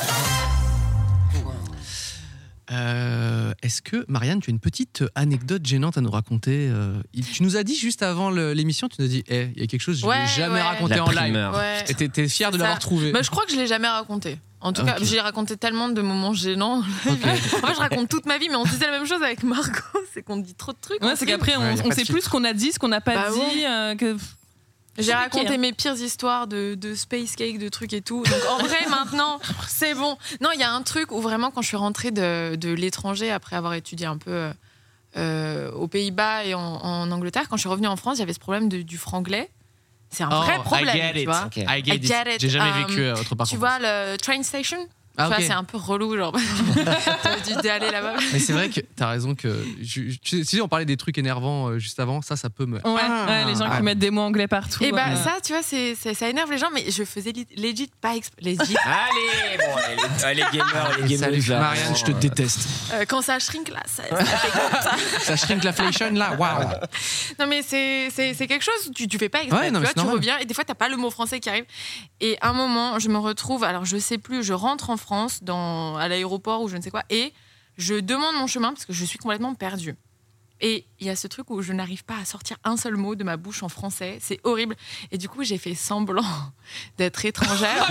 Speaker 4: Euh, Est-ce que, Marianne, tu as une petite anecdote gênante à nous raconter? Euh, il- Tu nous as dit juste avant le- l'émission, tu nous as dit, eh, il y a quelque chose que je
Speaker 8: Ouais,
Speaker 4: n'ai jamais
Speaker 8: ouais.
Speaker 4: raconté
Speaker 5: La
Speaker 4: en live.
Speaker 5: primeur.
Speaker 8: Ouais.
Speaker 4: Et t'es- t'es fière de
Speaker 8: C'est
Speaker 4: l'avoir
Speaker 8: ça.
Speaker 4: trouvé.
Speaker 8: Bah, je crois que je l'ai jamais raconté. En tout cas,
Speaker 4: Ok.
Speaker 8: j'ai raconté tellement de moments gênants.
Speaker 4: Ok.
Speaker 8: En fait, je raconte toute ma vie, mais on disait la même chose avec Marco, c'est qu'on dit trop de trucs.
Speaker 6: Ouais,
Speaker 8: en
Speaker 6: c'est
Speaker 8: stream.
Speaker 6: qu'après, on,
Speaker 12: Ouais, y a
Speaker 6: on
Speaker 12: pas de
Speaker 6: sait
Speaker 12: filtre.
Speaker 6: plus ce qu'on a dit, ce qu'on n'a pas
Speaker 8: Bah
Speaker 6: dit.
Speaker 8: ouais.
Speaker 6: euh, que...
Speaker 8: J'ai
Speaker 6: compliqué,
Speaker 8: raconté
Speaker 6: hein.
Speaker 8: mes pires histoires de, de space cake, de trucs et tout. Donc en vrai, maintenant, c'est bon. Non, il y a un truc où vraiment, quand je suis rentrée de, de l'étranger, après avoir étudié un peu euh, aux Pays-Bas et en, en Angleterre, quand je suis revenue en France, il y avait ce problème de- du franglais. C'est un
Speaker 4: Oh,
Speaker 8: vrai problème,
Speaker 4: I get
Speaker 8: tu
Speaker 4: it.
Speaker 8: vois.
Speaker 5: Ok.
Speaker 4: I get
Speaker 8: I
Speaker 4: it.
Speaker 8: get it.
Speaker 4: J'ai jamais
Speaker 8: Um,
Speaker 4: vécu euh, autre part.
Speaker 8: Tu
Speaker 4: en
Speaker 8: vois
Speaker 4: France.
Speaker 8: le train station.
Speaker 4: Ah,
Speaker 8: Tu vois,
Speaker 4: ok.
Speaker 8: c'est un peu relou, genre. T'as dû d'aller là-bas.
Speaker 4: Mais c'est vrai que t'as raison que. je- je- tu sais, on parlait des trucs énervants euh, juste avant, ça, ça peut me.
Speaker 6: Ouais, ouais, les gens
Speaker 4: Ah.
Speaker 6: qui mettent des mots anglais partout.
Speaker 8: Et bah
Speaker 6: euh.
Speaker 8: ça, tu vois, c'est, c'est- ça énerve les gens, mais je faisais li- legit pas exprès. Legit.
Speaker 5: Allez, bon, allez, les, les gamers, les gamers.
Speaker 4: Salut Marianne, je te déteste.
Speaker 8: Euh, quand ça shrink là, ça, ça fait comme ça.
Speaker 4: Ça shrinkflation là, waouh.
Speaker 8: Non mais c'est, c'est, c'est quelque chose, tu, tu fais pas exprès,
Speaker 4: Ouais, non,
Speaker 8: tu
Speaker 4: mais
Speaker 8: vois,
Speaker 4: c'est
Speaker 8: tu
Speaker 4: normal.
Speaker 8: reviens et des fois t'as pas le mot français qui arrive. Et à un moment, je me retrouve, alors je sais plus, je rentre en France, dans, à l'aéroport ou je ne sais quoi, et je demande mon chemin parce que je suis complètement perdue. Et il y a ce truc où je n'arrive pas à sortir un seul mot de ma bouche en français. C'est horrible. Et du coup, j'ai fait semblant d'être étrangère.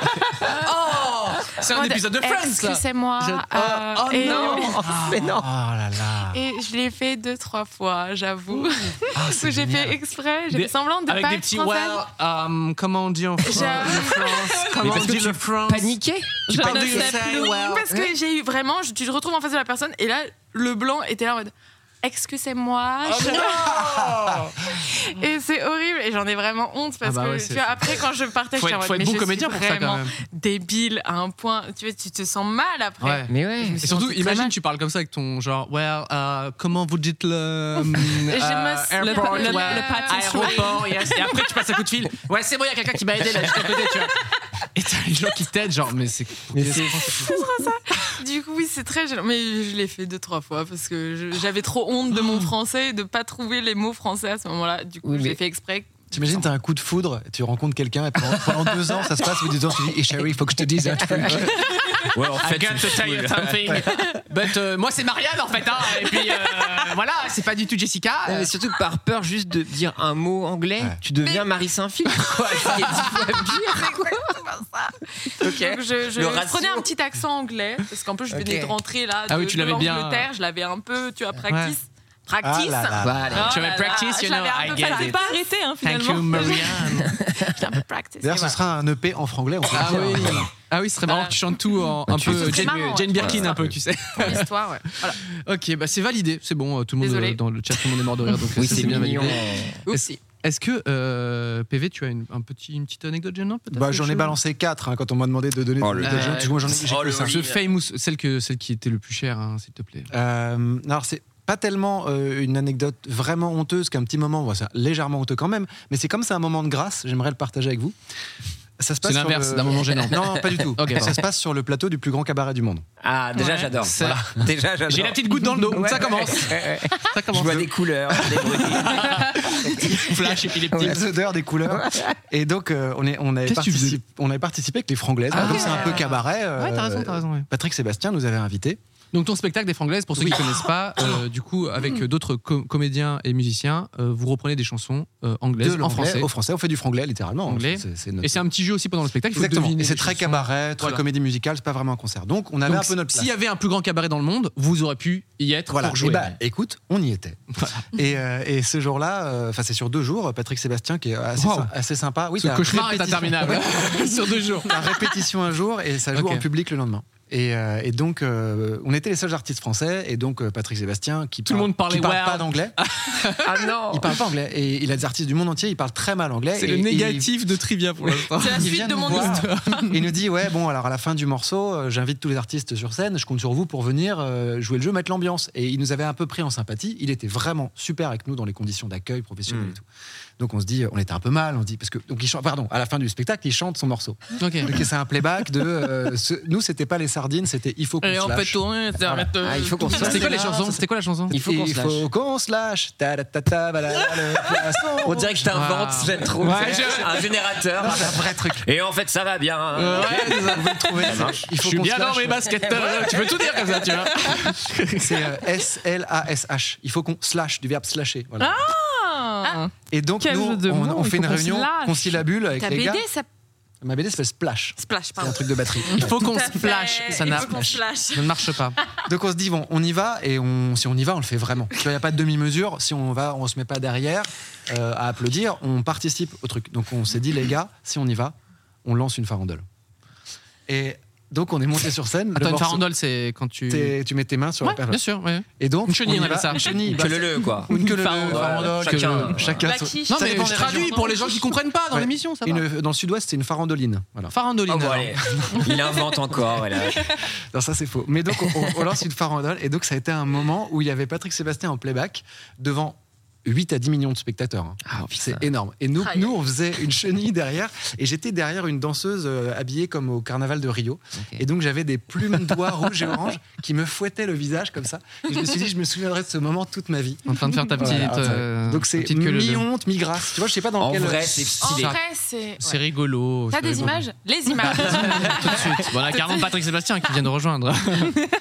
Speaker 4: Oh, c'est un épisode de Friends, ça.
Speaker 8: Excusez-moi.
Speaker 4: Je...
Speaker 8: Euh,
Speaker 4: oh, oh
Speaker 8: et
Speaker 4: non.
Speaker 12: Mais non. Oh là là.
Speaker 8: Et je l'ai fait deux, trois fois, j'avoue.
Speaker 12: Ah,
Speaker 8: Parce que j'ai fait exprès, j'ai
Speaker 4: Des...
Speaker 8: fait semblant de
Speaker 4: avec
Speaker 8: pas
Speaker 4: des
Speaker 8: être
Speaker 4: petits
Speaker 8: française.
Speaker 4: well, um, comment on dit en France? Comment on dit le France?
Speaker 5: Paniqué?
Speaker 8: Je
Speaker 4: How
Speaker 8: ne
Speaker 4: do you
Speaker 8: sais
Speaker 4: say
Speaker 8: plus.
Speaker 4: well?
Speaker 8: Parce que j'ai eu vraiment, je- tu te retrouves en face de la personne et là, le blanc était là en mode excusez-moi.
Speaker 4: Oh
Speaker 8: je-
Speaker 4: non.
Speaker 8: Et c'est horrible et j'en ai vraiment honte parce
Speaker 4: Ah bah
Speaker 8: que
Speaker 4: ouais,
Speaker 8: tu
Speaker 4: c'est-
Speaker 8: vois, après quand je partais,
Speaker 4: Faut
Speaker 8: j'étais en
Speaker 4: être-
Speaker 8: mode
Speaker 4: faut être
Speaker 8: mais
Speaker 4: bon
Speaker 8: je
Speaker 4: comédien
Speaker 8: suis
Speaker 4: pour ça, quand
Speaker 8: vraiment
Speaker 4: même.
Speaker 8: débile à un point. Tu vois, tu te sens mal après.
Speaker 4: Ouais.
Speaker 5: Mais ouais.
Speaker 8: Je me
Speaker 4: Et
Speaker 8: suis
Speaker 4: surtout,
Speaker 8: sentie très
Speaker 4: imagine,
Speaker 8: mal.
Speaker 4: tu parles comme ça avec ton genre, well, uh, comment vous dites le. um,
Speaker 8: Je
Speaker 4: uh,
Speaker 8: me- le-
Speaker 4: airport,
Speaker 8: le- le-
Speaker 4: ouais,
Speaker 8: le pâtisserie.
Speaker 4: aéroport, yes. Et après, tu passes un coup de fil. Ouais, c'est bon, il y a quelqu'un qui m'a aidé là, juste à côté, tu vois. Et t'as les gens qui t'aident, genre, mais c'est.
Speaker 5: Mais c'est
Speaker 8: C'est trop ça. Du coup, oui, c'est très gênant. Mais je l'ai fait deux, trois fois parce que je- j'avais trop honte de mon français et de pas trouver les mots français à ce moment-là. Du coup,
Speaker 5: Oui, mais-
Speaker 8: j'ai fait exprès.
Speaker 12: T'imagines, t'as un coup de foudre, tu rencontres quelqu'un et pendant, pendant deux ans, ça se passe, mais deux ans, tu dis, et chérie, il faut que je te dise un truc.
Speaker 5: Ouais, en
Speaker 4: I
Speaker 5: fait,
Speaker 4: got
Speaker 5: tu
Speaker 4: to tell you
Speaker 5: me
Speaker 4: something. But euh, moi, c'est Marianne en fait, hein. Et puis euh, voilà, c'est pas du tout Jessica.
Speaker 5: Non, mais surtout que par peur juste de dire un mot anglais,
Speaker 12: Ouais.
Speaker 5: tu deviens Marie Saint-Phil. Quoi, c'est dix fois pire. Quoi. Ok.
Speaker 8: Donc je, je
Speaker 5: Le ratio.
Speaker 8: prenais un petit accent anglais parce qu'en plus je venais
Speaker 5: Ok.
Speaker 8: de rentrer là de,
Speaker 4: Ah oui, tu
Speaker 8: de
Speaker 4: l'avais bien.
Speaker 8: l'Angleterre, je l'avais un peu, tu vois, practice. Practice.
Speaker 12: Ah là là.
Speaker 5: Voilà.
Speaker 8: Oh
Speaker 4: Tu
Speaker 8: là
Speaker 4: avais
Speaker 8: là,
Speaker 4: practice,
Speaker 8: je
Speaker 4: you know,
Speaker 8: l'avais un
Speaker 4: I
Speaker 8: peu
Speaker 4: get
Speaker 8: fait
Speaker 4: it.
Speaker 8: pas arrêté hein,
Speaker 4: Thank
Speaker 8: finalement.
Speaker 4: you, Marianne.
Speaker 8: J'ai un peu practice.
Speaker 12: D'ailleurs,
Speaker 8: et
Speaker 12: ce
Speaker 8: voilà.
Speaker 12: sera un E P en franglais. On peut
Speaker 4: Ah
Speaker 12: le dire.
Speaker 4: oui.
Speaker 12: Voilà.
Speaker 4: Ah oui, ce serait marrant
Speaker 8: Voilà.
Speaker 4: que tu chantes tout en un
Speaker 5: Tu-
Speaker 4: peu
Speaker 5: ce
Speaker 8: serait
Speaker 4: Jane,
Speaker 8: marrant,
Speaker 4: Jane
Speaker 8: ouais.
Speaker 4: Birkin,
Speaker 8: Ouais.
Speaker 4: un peu, tu sais.
Speaker 8: Pour l'histoire, ouais. Voilà.
Speaker 4: Ok, bah c'est validé, c'est bon, euh, tout le monde
Speaker 8: Désolée.
Speaker 4: euh, dans le chat, tout le monde est mort de rire, donc
Speaker 5: Oui,
Speaker 4: ça,
Speaker 5: c'est
Speaker 4: bien
Speaker 5: mignon.
Speaker 4: validé. Est-ce,
Speaker 8: Aussi.
Speaker 4: est-ce que euh, P V, tu as une, un petit, une petite anecdote gênante peut-être
Speaker 12: Bah,
Speaker 4: quelque
Speaker 12: j'en ai
Speaker 4: chose
Speaker 12: balancé quatre hein, quand on m'a demandé de donner
Speaker 5: Oh,
Speaker 12: des
Speaker 5: le-
Speaker 12: des gens. Tu vois, j'en ai, j'ai
Speaker 5: Oh,
Speaker 12: que
Speaker 5: le
Speaker 12: ça.
Speaker 4: The famous, celle, que, celle qui était le plus cher, hein, s'il te plaît.
Speaker 12: Euh, alors, c'est pas tellement euh, une anecdote vraiment honteuse qu'un petit moment, bon, c'est légèrement honteux quand même, mais c'est comme c'est un moment de grâce, j'aimerais le partager avec vous. Ça se passe
Speaker 4: C'est
Speaker 12: sur
Speaker 4: l'inverse
Speaker 12: le-
Speaker 4: d'un moment gênant.
Speaker 12: Non, pas du tout.
Speaker 4: Ok,
Speaker 12: ça
Speaker 4: pardon.
Speaker 12: se passe sur le plateau du plus grand cabaret du monde.
Speaker 5: Ah, déjà
Speaker 8: Ouais.
Speaker 5: j'adore.
Speaker 4: C'est-
Speaker 5: Voilà. Déjà j'adore.
Speaker 4: J'ai la petite goutte dans le dos,
Speaker 5: Ouais,
Speaker 4: ça
Speaker 5: ouais,
Speaker 4: commence.
Speaker 5: ouais, ouais.
Speaker 4: Ça
Speaker 5: Je
Speaker 4: commence.
Speaker 5: vois des couleurs, des bruits.
Speaker 4: Flash épileptique.
Speaker 12: Les odeurs, des couleurs. Et donc, euh, on, est, on, avait
Speaker 4: Qu'est-ce que tu faisais
Speaker 12: participé, on avait participé avec les Franglaises.
Speaker 4: Ah
Speaker 12: donc,
Speaker 4: ouais.
Speaker 12: c'est un peu cabaret. euh,
Speaker 4: Ouais, t'as raison, t'as raison. Ouais.
Speaker 12: Patrick Sébastien nous avait invités.
Speaker 4: Donc ton spectacle des Franglaises, pour ceux qui ne connaissent pas, euh, du coup, avec euh, d'autres co- comédiens et musiciens, euh, vous reprenez des chansons euh, anglaises
Speaker 12: De
Speaker 4: en
Speaker 12: l'anglais
Speaker 4: français.
Speaker 12: au français. On fait du franglais, littéralement.
Speaker 4: Anglais.
Speaker 12: C'est- c'est notre-
Speaker 4: Et c'est un petit jeu aussi pendant le spectacle. Il faut
Speaker 12: Exactement.
Speaker 4: deviner
Speaker 12: Et c'est
Speaker 4: les
Speaker 12: très
Speaker 4: chansons.
Speaker 12: cabaret, très
Speaker 4: Voilà.
Speaker 12: comédie musicale, c'est pas vraiment un concert. Donc, on avait
Speaker 4: Donc,
Speaker 12: un peu notre place.
Speaker 4: s'il y avait un plus grand cabaret dans le monde, vous aurez pu y être
Speaker 12: Voilà.
Speaker 4: pour jouer.
Speaker 12: Et bah, écoute, on y était. Et, euh, et ce jour-là, enfin, c'est sur deux jours, Patrick Sébastien qui est assez,
Speaker 4: Wow.
Speaker 12: sy- assez sympa. Oui,
Speaker 4: Ce
Speaker 12: t'as
Speaker 4: cauchemar est
Speaker 12: répétition-
Speaker 4: interminable. Sur deux jours.
Speaker 12: La répétition un jour et ça joue
Speaker 4: Ok.
Speaker 12: en public le lendemain. Et, euh, et donc, euh, on était les seuls artistes français. Et donc, euh, Patrick Sébastien, qui
Speaker 4: Tout le
Speaker 12: parle,
Speaker 4: monde parlait
Speaker 12: qui parle
Speaker 4: wow.
Speaker 12: pas d'anglais.
Speaker 5: Ah non.
Speaker 12: Il parle pas anglais. Et il a des artistes du monde entier, il parle très mal anglais.
Speaker 4: C'est
Speaker 12: et-
Speaker 4: le
Speaker 12: et
Speaker 4: négatif de Trivia pour l'instant.
Speaker 8: C'est la
Speaker 12: il
Speaker 8: suite
Speaker 12: vient
Speaker 8: de
Speaker 12: nous
Speaker 8: mon
Speaker 12: voir.
Speaker 8: histoire.
Speaker 12: Et il nous dit ouais bon alors à la fin du morceau euh, j'invite tous les artistes sur scène, je compte sur vous pour venir euh, jouer le jeu, mettre l'ambiance. Et il nous avait un peu pris en sympathie, il était vraiment super avec nous dans les conditions d'accueil professionnel
Speaker 5: Mm.
Speaker 12: et tout. Donc on se dit on était un peu mal, on se dit parce que donc il chante, pardon à la fin du spectacle il chante son morceau.
Speaker 4: Ok.
Speaker 12: Donc c'est un playback de euh, ce- nous c'était pas les sardines, c'était il faut qu'on
Speaker 8: Et
Speaker 12: se
Speaker 8: on peut
Speaker 12: lâche.
Speaker 8: tourner, c'est
Speaker 12: Voilà.
Speaker 8: arrête, euh,
Speaker 5: Ah, il faut qu'on se
Speaker 4: C'était quoi les
Speaker 12: là,
Speaker 4: chansons
Speaker 12: ça,
Speaker 4: C'était quoi la chanson
Speaker 5: Il faut qu'on
Speaker 12: il
Speaker 5: se
Speaker 12: faut
Speaker 5: lâche.
Speaker 12: qu'on se lâche. Ta ta ta ta, voilà, le poisson.
Speaker 5: On dirait que je t'invente,
Speaker 4: Wow.
Speaker 5: j'aime trop.
Speaker 4: Ouais,
Speaker 5: C'est
Speaker 4: je-
Speaker 5: un générateur.
Speaker 12: Non, c'est un vrai truc.
Speaker 5: Et en fait, ça va bien.
Speaker 4: Ouais, c'est ça.
Speaker 12: Vous pouvez le trouver.
Speaker 5: Ça marche.
Speaker 12: Il
Speaker 4: Je
Speaker 12: faut
Speaker 4: suis
Speaker 12: qu'on
Speaker 4: bien
Speaker 12: se
Speaker 4: dans
Speaker 12: lâche.
Speaker 4: mes baskets. euh, Tu peux tout dire comme ça, tu vois.
Speaker 12: C'est euh, S L A S H. Il faut qu'on slash du verbe slasher. Voilà.
Speaker 8: Ah.
Speaker 12: Et donc,
Speaker 8: Quel
Speaker 12: nous,
Speaker 8: jeu de
Speaker 12: on,
Speaker 8: mots,
Speaker 12: on
Speaker 8: il
Speaker 12: fait
Speaker 8: faut
Speaker 12: une
Speaker 8: qu'on
Speaker 12: réunion
Speaker 8: se lâche.
Speaker 12: conciliabule avec
Speaker 8: Ta
Speaker 12: les
Speaker 8: B D,
Speaker 12: gars.
Speaker 8: ça.
Speaker 12: Ma B D s'appelle Splash.
Speaker 8: Splash,
Speaker 12: C'est
Speaker 8: pardon.
Speaker 12: un truc de batterie.
Speaker 4: Il faut qu'on
Speaker 8: Tout à
Speaker 4: se flash.
Speaker 8: fait.
Speaker 4: Ça
Speaker 8: Il
Speaker 4: n'a-
Speaker 8: faut qu'on se lâche.
Speaker 4: ça ne marche pas.
Speaker 12: Donc, on se dit, bon, on y va, et on, si on y va, on le fait vraiment. Il n'y a pas de demi-mesure. Si on va, on se met pas derrière euh, à applaudir, on participe au truc. Donc, on s'est dit, les gars, si on y va, on lance une farandole. Et donc, on est monté sur scène.
Speaker 4: Attends,
Speaker 12: Le
Speaker 4: une
Speaker 12: morceau-
Speaker 4: farandole, c'est quand tu.
Speaker 12: t'es- Tu mets tes mains sur
Speaker 4: Ouais,
Speaker 12: la perle.
Speaker 4: bien sûr. ouais.
Speaker 12: Et donc,
Speaker 4: Une chenille,
Speaker 12: on y
Speaker 4: on appelle
Speaker 12: va.
Speaker 4: ça.
Speaker 12: Une chenille.
Speaker 5: Que
Speaker 12: bah,
Speaker 5: le le, quoi.
Speaker 12: Ou une queue leu,
Speaker 4: farandole.
Speaker 12: farandole,
Speaker 5: Chacun.
Speaker 12: queue leu. Chacun.
Speaker 8: La
Speaker 12: son-
Speaker 8: quiche.
Speaker 4: Non,
Speaker 12: Ça
Speaker 4: mais
Speaker 12: dépend
Speaker 4: je
Speaker 12: des
Speaker 4: traduis
Speaker 12: régions.
Speaker 4: pour les gens qui comprennent pas dans
Speaker 12: Ouais.
Speaker 4: l'émission, ça va.
Speaker 12: Une- dans le sud-ouest, c'est une farandoline. Voilà.
Speaker 4: Farandoline.
Speaker 5: Oh, bon,
Speaker 4: alors.
Speaker 5: allez. Il invente encore. Voilà.
Speaker 12: Non, ça c'est faux. Mais donc, on, on lance une farandole. Et donc, ça a été un moment où il y avait Patrick Sébastien en playback devant huit à dix millions de spectateurs. hein.
Speaker 5: Ah,
Speaker 12: C'est énorme. Et nous,
Speaker 8: Aïe.
Speaker 12: nous, on faisait une chenille derrière. Et j'étais derrière une danseuse euh, habillée comme au carnaval de Rio.
Speaker 5: Ok.
Speaker 12: Et donc, j'avais des plumes d'oies rouges et oranges qui me fouettaient le visage comme ça. Et je me suis dit, je me souviendrai de ce moment toute ma vie.
Speaker 4: En train de faire ta petite.
Speaker 12: Voilà,
Speaker 4: euh,
Speaker 12: donc, c'est
Speaker 4: ta petite queue leu.
Speaker 12: mi-honte, mi-grâce. Tu vois, je sais pas dans
Speaker 5: En
Speaker 12: quel.
Speaker 5: vrai, c'est
Speaker 8: En
Speaker 5: stylé.
Speaker 8: vrai, c'est.
Speaker 4: C'est
Speaker 8: ouais.
Speaker 4: rigolo.
Speaker 8: T'as
Speaker 4: c'est
Speaker 8: des
Speaker 4: rigolo.
Speaker 8: images Les images.
Speaker 4: Tout de suite. Bon, on a carrément Patrick Sébastien qui vient de rejoindre.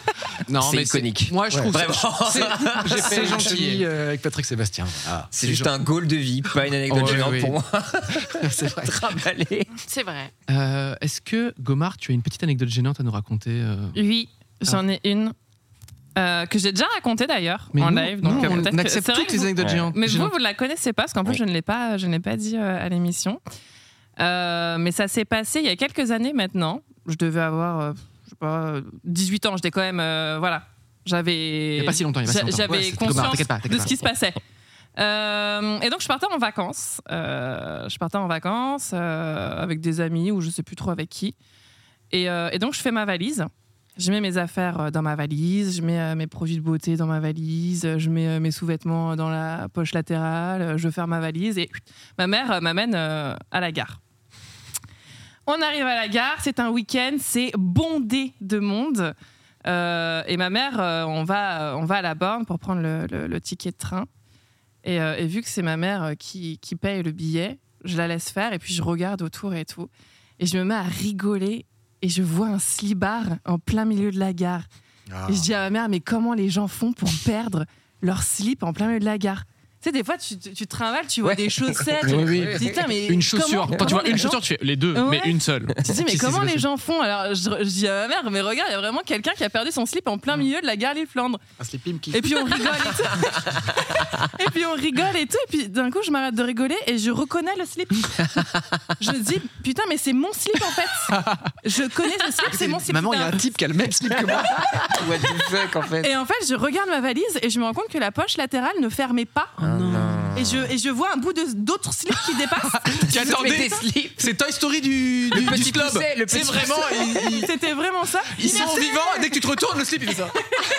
Speaker 4: Non,
Speaker 5: c'est
Speaker 4: mais
Speaker 5: iconique.
Speaker 4: c'est- moi, je
Speaker 5: Ouais.
Speaker 4: trouve
Speaker 5: Vraiment.
Speaker 4: ça- c'est- j'ai fait
Speaker 12: C'est
Speaker 4: gentil.
Speaker 12: gentil euh, avec Patrick Sébastien. Voilà.
Speaker 5: C'est juste un goal de vie, pas une anecdote
Speaker 4: Oh, oui,
Speaker 5: gênante
Speaker 4: oui.
Speaker 5: pour moi.
Speaker 12: C'est vrai.
Speaker 5: Travailler.
Speaker 8: C'est vrai.
Speaker 4: Euh, Est-ce que, Gomard, tu as une petite anecdote gênante à nous raconter euh
Speaker 6: Oui, j'en ai une. euh, que j'ai déjà racontée d'ailleurs
Speaker 4: Mais
Speaker 6: en
Speaker 4: nous-
Speaker 6: live. Donc
Speaker 4: nous,
Speaker 6: euh,
Speaker 4: on
Speaker 6: peut-être que-
Speaker 4: accepte
Speaker 6: c'est vrai
Speaker 4: toutes
Speaker 6: que
Speaker 4: les
Speaker 6: vous-
Speaker 4: anecdotes
Speaker 5: Ouais.
Speaker 4: géantes.
Speaker 6: Mais vous,
Speaker 4: gênantes.
Speaker 6: vous la connaissez pas parce qu'en plus,
Speaker 5: Oui.
Speaker 6: je ne l'ai pas, je n'ai pas dit euh, à l'émission. Euh, mais ça s'est passé il y a quelques années maintenant. Je devais avoir, euh, je sais pas, dix-huit ans. J'étais quand même, euh, voilà. J'avais.
Speaker 4: Il y a pas si longtemps, il y a pas si
Speaker 6: j'a-
Speaker 4: longtemps.
Speaker 6: J'avais
Speaker 4: Ouais, c'était
Speaker 6: conscience
Speaker 4: Gomard, t'inquiète pas,
Speaker 6: de
Speaker 4: t'inquiète
Speaker 6: ce qui se passait. Euh, et donc je partais en vacances. Euh, je partais en vacances euh, avec des amis ou je sais plus trop avec qui. Et, euh, et donc je fais ma valise. Je mets mes affaires dans ma valise, je mets euh, mes produits de beauté dans ma valise, je mets euh, mes sous-vêtements dans la poche latérale, je ferme ma valise et ma mère euh, m'amène euh, à la gare. On arrive à la gare, c'est un week-end, c'est bondé de monde. Euh, et ma mère, euh, on, va, on va à la borne pour prendre le, le- le ticket de train. Et, euh, et vu que c'est ma mère euh, qui, qui paye le billet, je la laisse faire et puis je regarde autour et tout. Et je me mets à rigoler et je vois un slibard en plein milieu de la gare.
Speaker 12: Ah.
Speaker 6: Et je dis à ma mère, mais comment les gens font pour perdre leur slip en plein milieu de la gare? Tu sais, des fois, tu, tu, tu te trimbales, tu vois
Speaker 5: Ouais.
Speaker 6: des chaussettes.
Speaker 4: Oui, oui.
Speaker 6: Tu te dis, putain, mais
Speaker 4: Une chaussure.
Speaker 6: comment-
Speaker 4: Quand tu vois
Speaker 6: comment les
Speaker 4: une
Speaker 6: gens-
Speaker 4: chaussure, tu fais les deux,
Speaker 6: Ouais.
Speaker 4: mais une seule.
Speaker 6: Tu te dis, mais
Speaker 4: Si, si,
Speaker 6: comment
Speaker 4: c'est
Speaker 6: les
Speaker 4: possible.
Speaker 6: gens font? Alors, je, je dis à ma mère, mais regarde, il y a vraiment quelqu'un qui a perdu son slip en plein milieu de la gare Lille-Flandre.
Speaker 12: Un slip qui.
Speaker 6: Et puis on rigole et tout. Et puis on rigole et tout. Et puis d'un coup, je m'arrête de rigoler et je reconnais le slip. Je me dis, putain, mais c'est mon slip en fait. Je connais ce slip, c'est mon slip.
Speaker 12: Maman, il y a un type qui a le même slip que moi.
Speaker 5: What the fuck en fait.
Speaker 6: Et en fait, je regarde ma valise et je me rends compte que la poche latérale ne fermait pas. Et je, et je vois un bout de- d'autres slips qui dépassent.
Speaker 4: Qui attendait. C'est Toy Story du, du,
Speaker 5: Le petit
Speaker 4: du slob.
Speaker 5: pousset, le
Speaker 4: C'est
Speaker 5: petit
Speaker 4: vraiment. Ils, ils-
Speaker 6: C'était vraiment ça.
Speaker 4: ils sont vivants. Dès que tu te retournes, le slip il fait ça.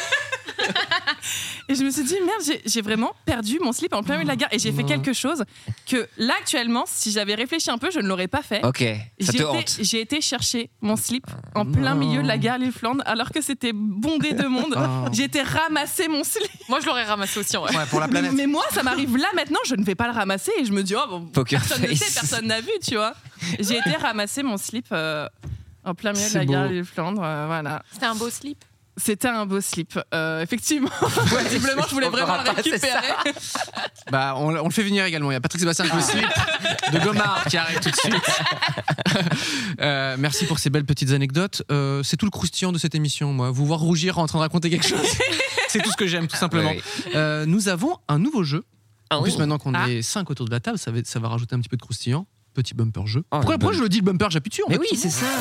Speaker 6: Et je me suis dit, merde, j'ai- j'ai vraiment perdu mon slip en plein milieu de la gare. Et j'ai fait quelque chose que là, actuellement, si j'avais réfléchi un peu, je ne l'aurais pas fait.
Speaker 5: Ok, ça
Speaker 6: J'ai
Speaker 5: te
Speaker 6: été,
Speaker 5: hante.
Speaker 6: j'ai été chercher mon slip en plein milieu de la gare Lille-Flandre alors que c'était bondé de monde.
Speaker 12: Oh.
Speaker 6: J'ai été ramasser mon slip.
Speaker 8: Moi, je l'aurais ramassé aussi en vrai.
Speaker 12: Ouais, pour la planète.
Speaker 6: Mais moi, ça m'arrive là maintenant, je ne vais pas le ramasser et je me dis, oh bon,
Speaker 5: Poker
Speaker 6: personne ne
Speaker 5: face.
Speaker 6: sait, personne n'a vu, tu vois. J'ai été ramasser mon slip euh, en plein milieu de
Speaker 4: C'est
Speaker 6: la gare
Speaker 4: beau.
Speaker 6: Lille-Flandre, euh, voilà.
Speaker 8: C'était un beau slip.
Speaker 6: C'était un beau slip, euh, effectivement. Visiblement, je voulais
Speaker 5: on
Speaker 6: vraiment
Speaker 5: verra
Speaker 6: le
Speaker 5: pas, c'est
Speaker 6: récupérer.
Speaker 4: Bah, on, on le fait venir également. Il y a Patrick Sébastien avec le slip de Gomard qui arrive tout de suite. Euh, merci pour ces belles petites anecdotes. Euh, c'est tout le croustillant de cette émission, moi. Vous voir rougir en train de raconter quelque chose. C'est tout ce que j'aime, tout simplement.
Speaker 5: Oui,
Speaker 4: Euh, nous avons un nouveau jeu.
Speaker 5: Ah
Speaker 4: En plus,
Speaker 5: oui.
Speaker 4: maintenant qu'on
Speaker 6: Ah.
Speaker 4: est cinq autour de la table, ça va, ça va rajouter un petit peu de croustillant. Petit bumper jeu.
Speaker 5: Oh,
Speaker 4: pourquoi
Speaker 5: le
Speaker 4: pourquoi
Speaker 5: bum-
Speaker 4: je le dis le bumper? J'appuie dessus en
Speaker 5: Mais
Speaker 4: fait.
Speaker 5: oui, c'est ça.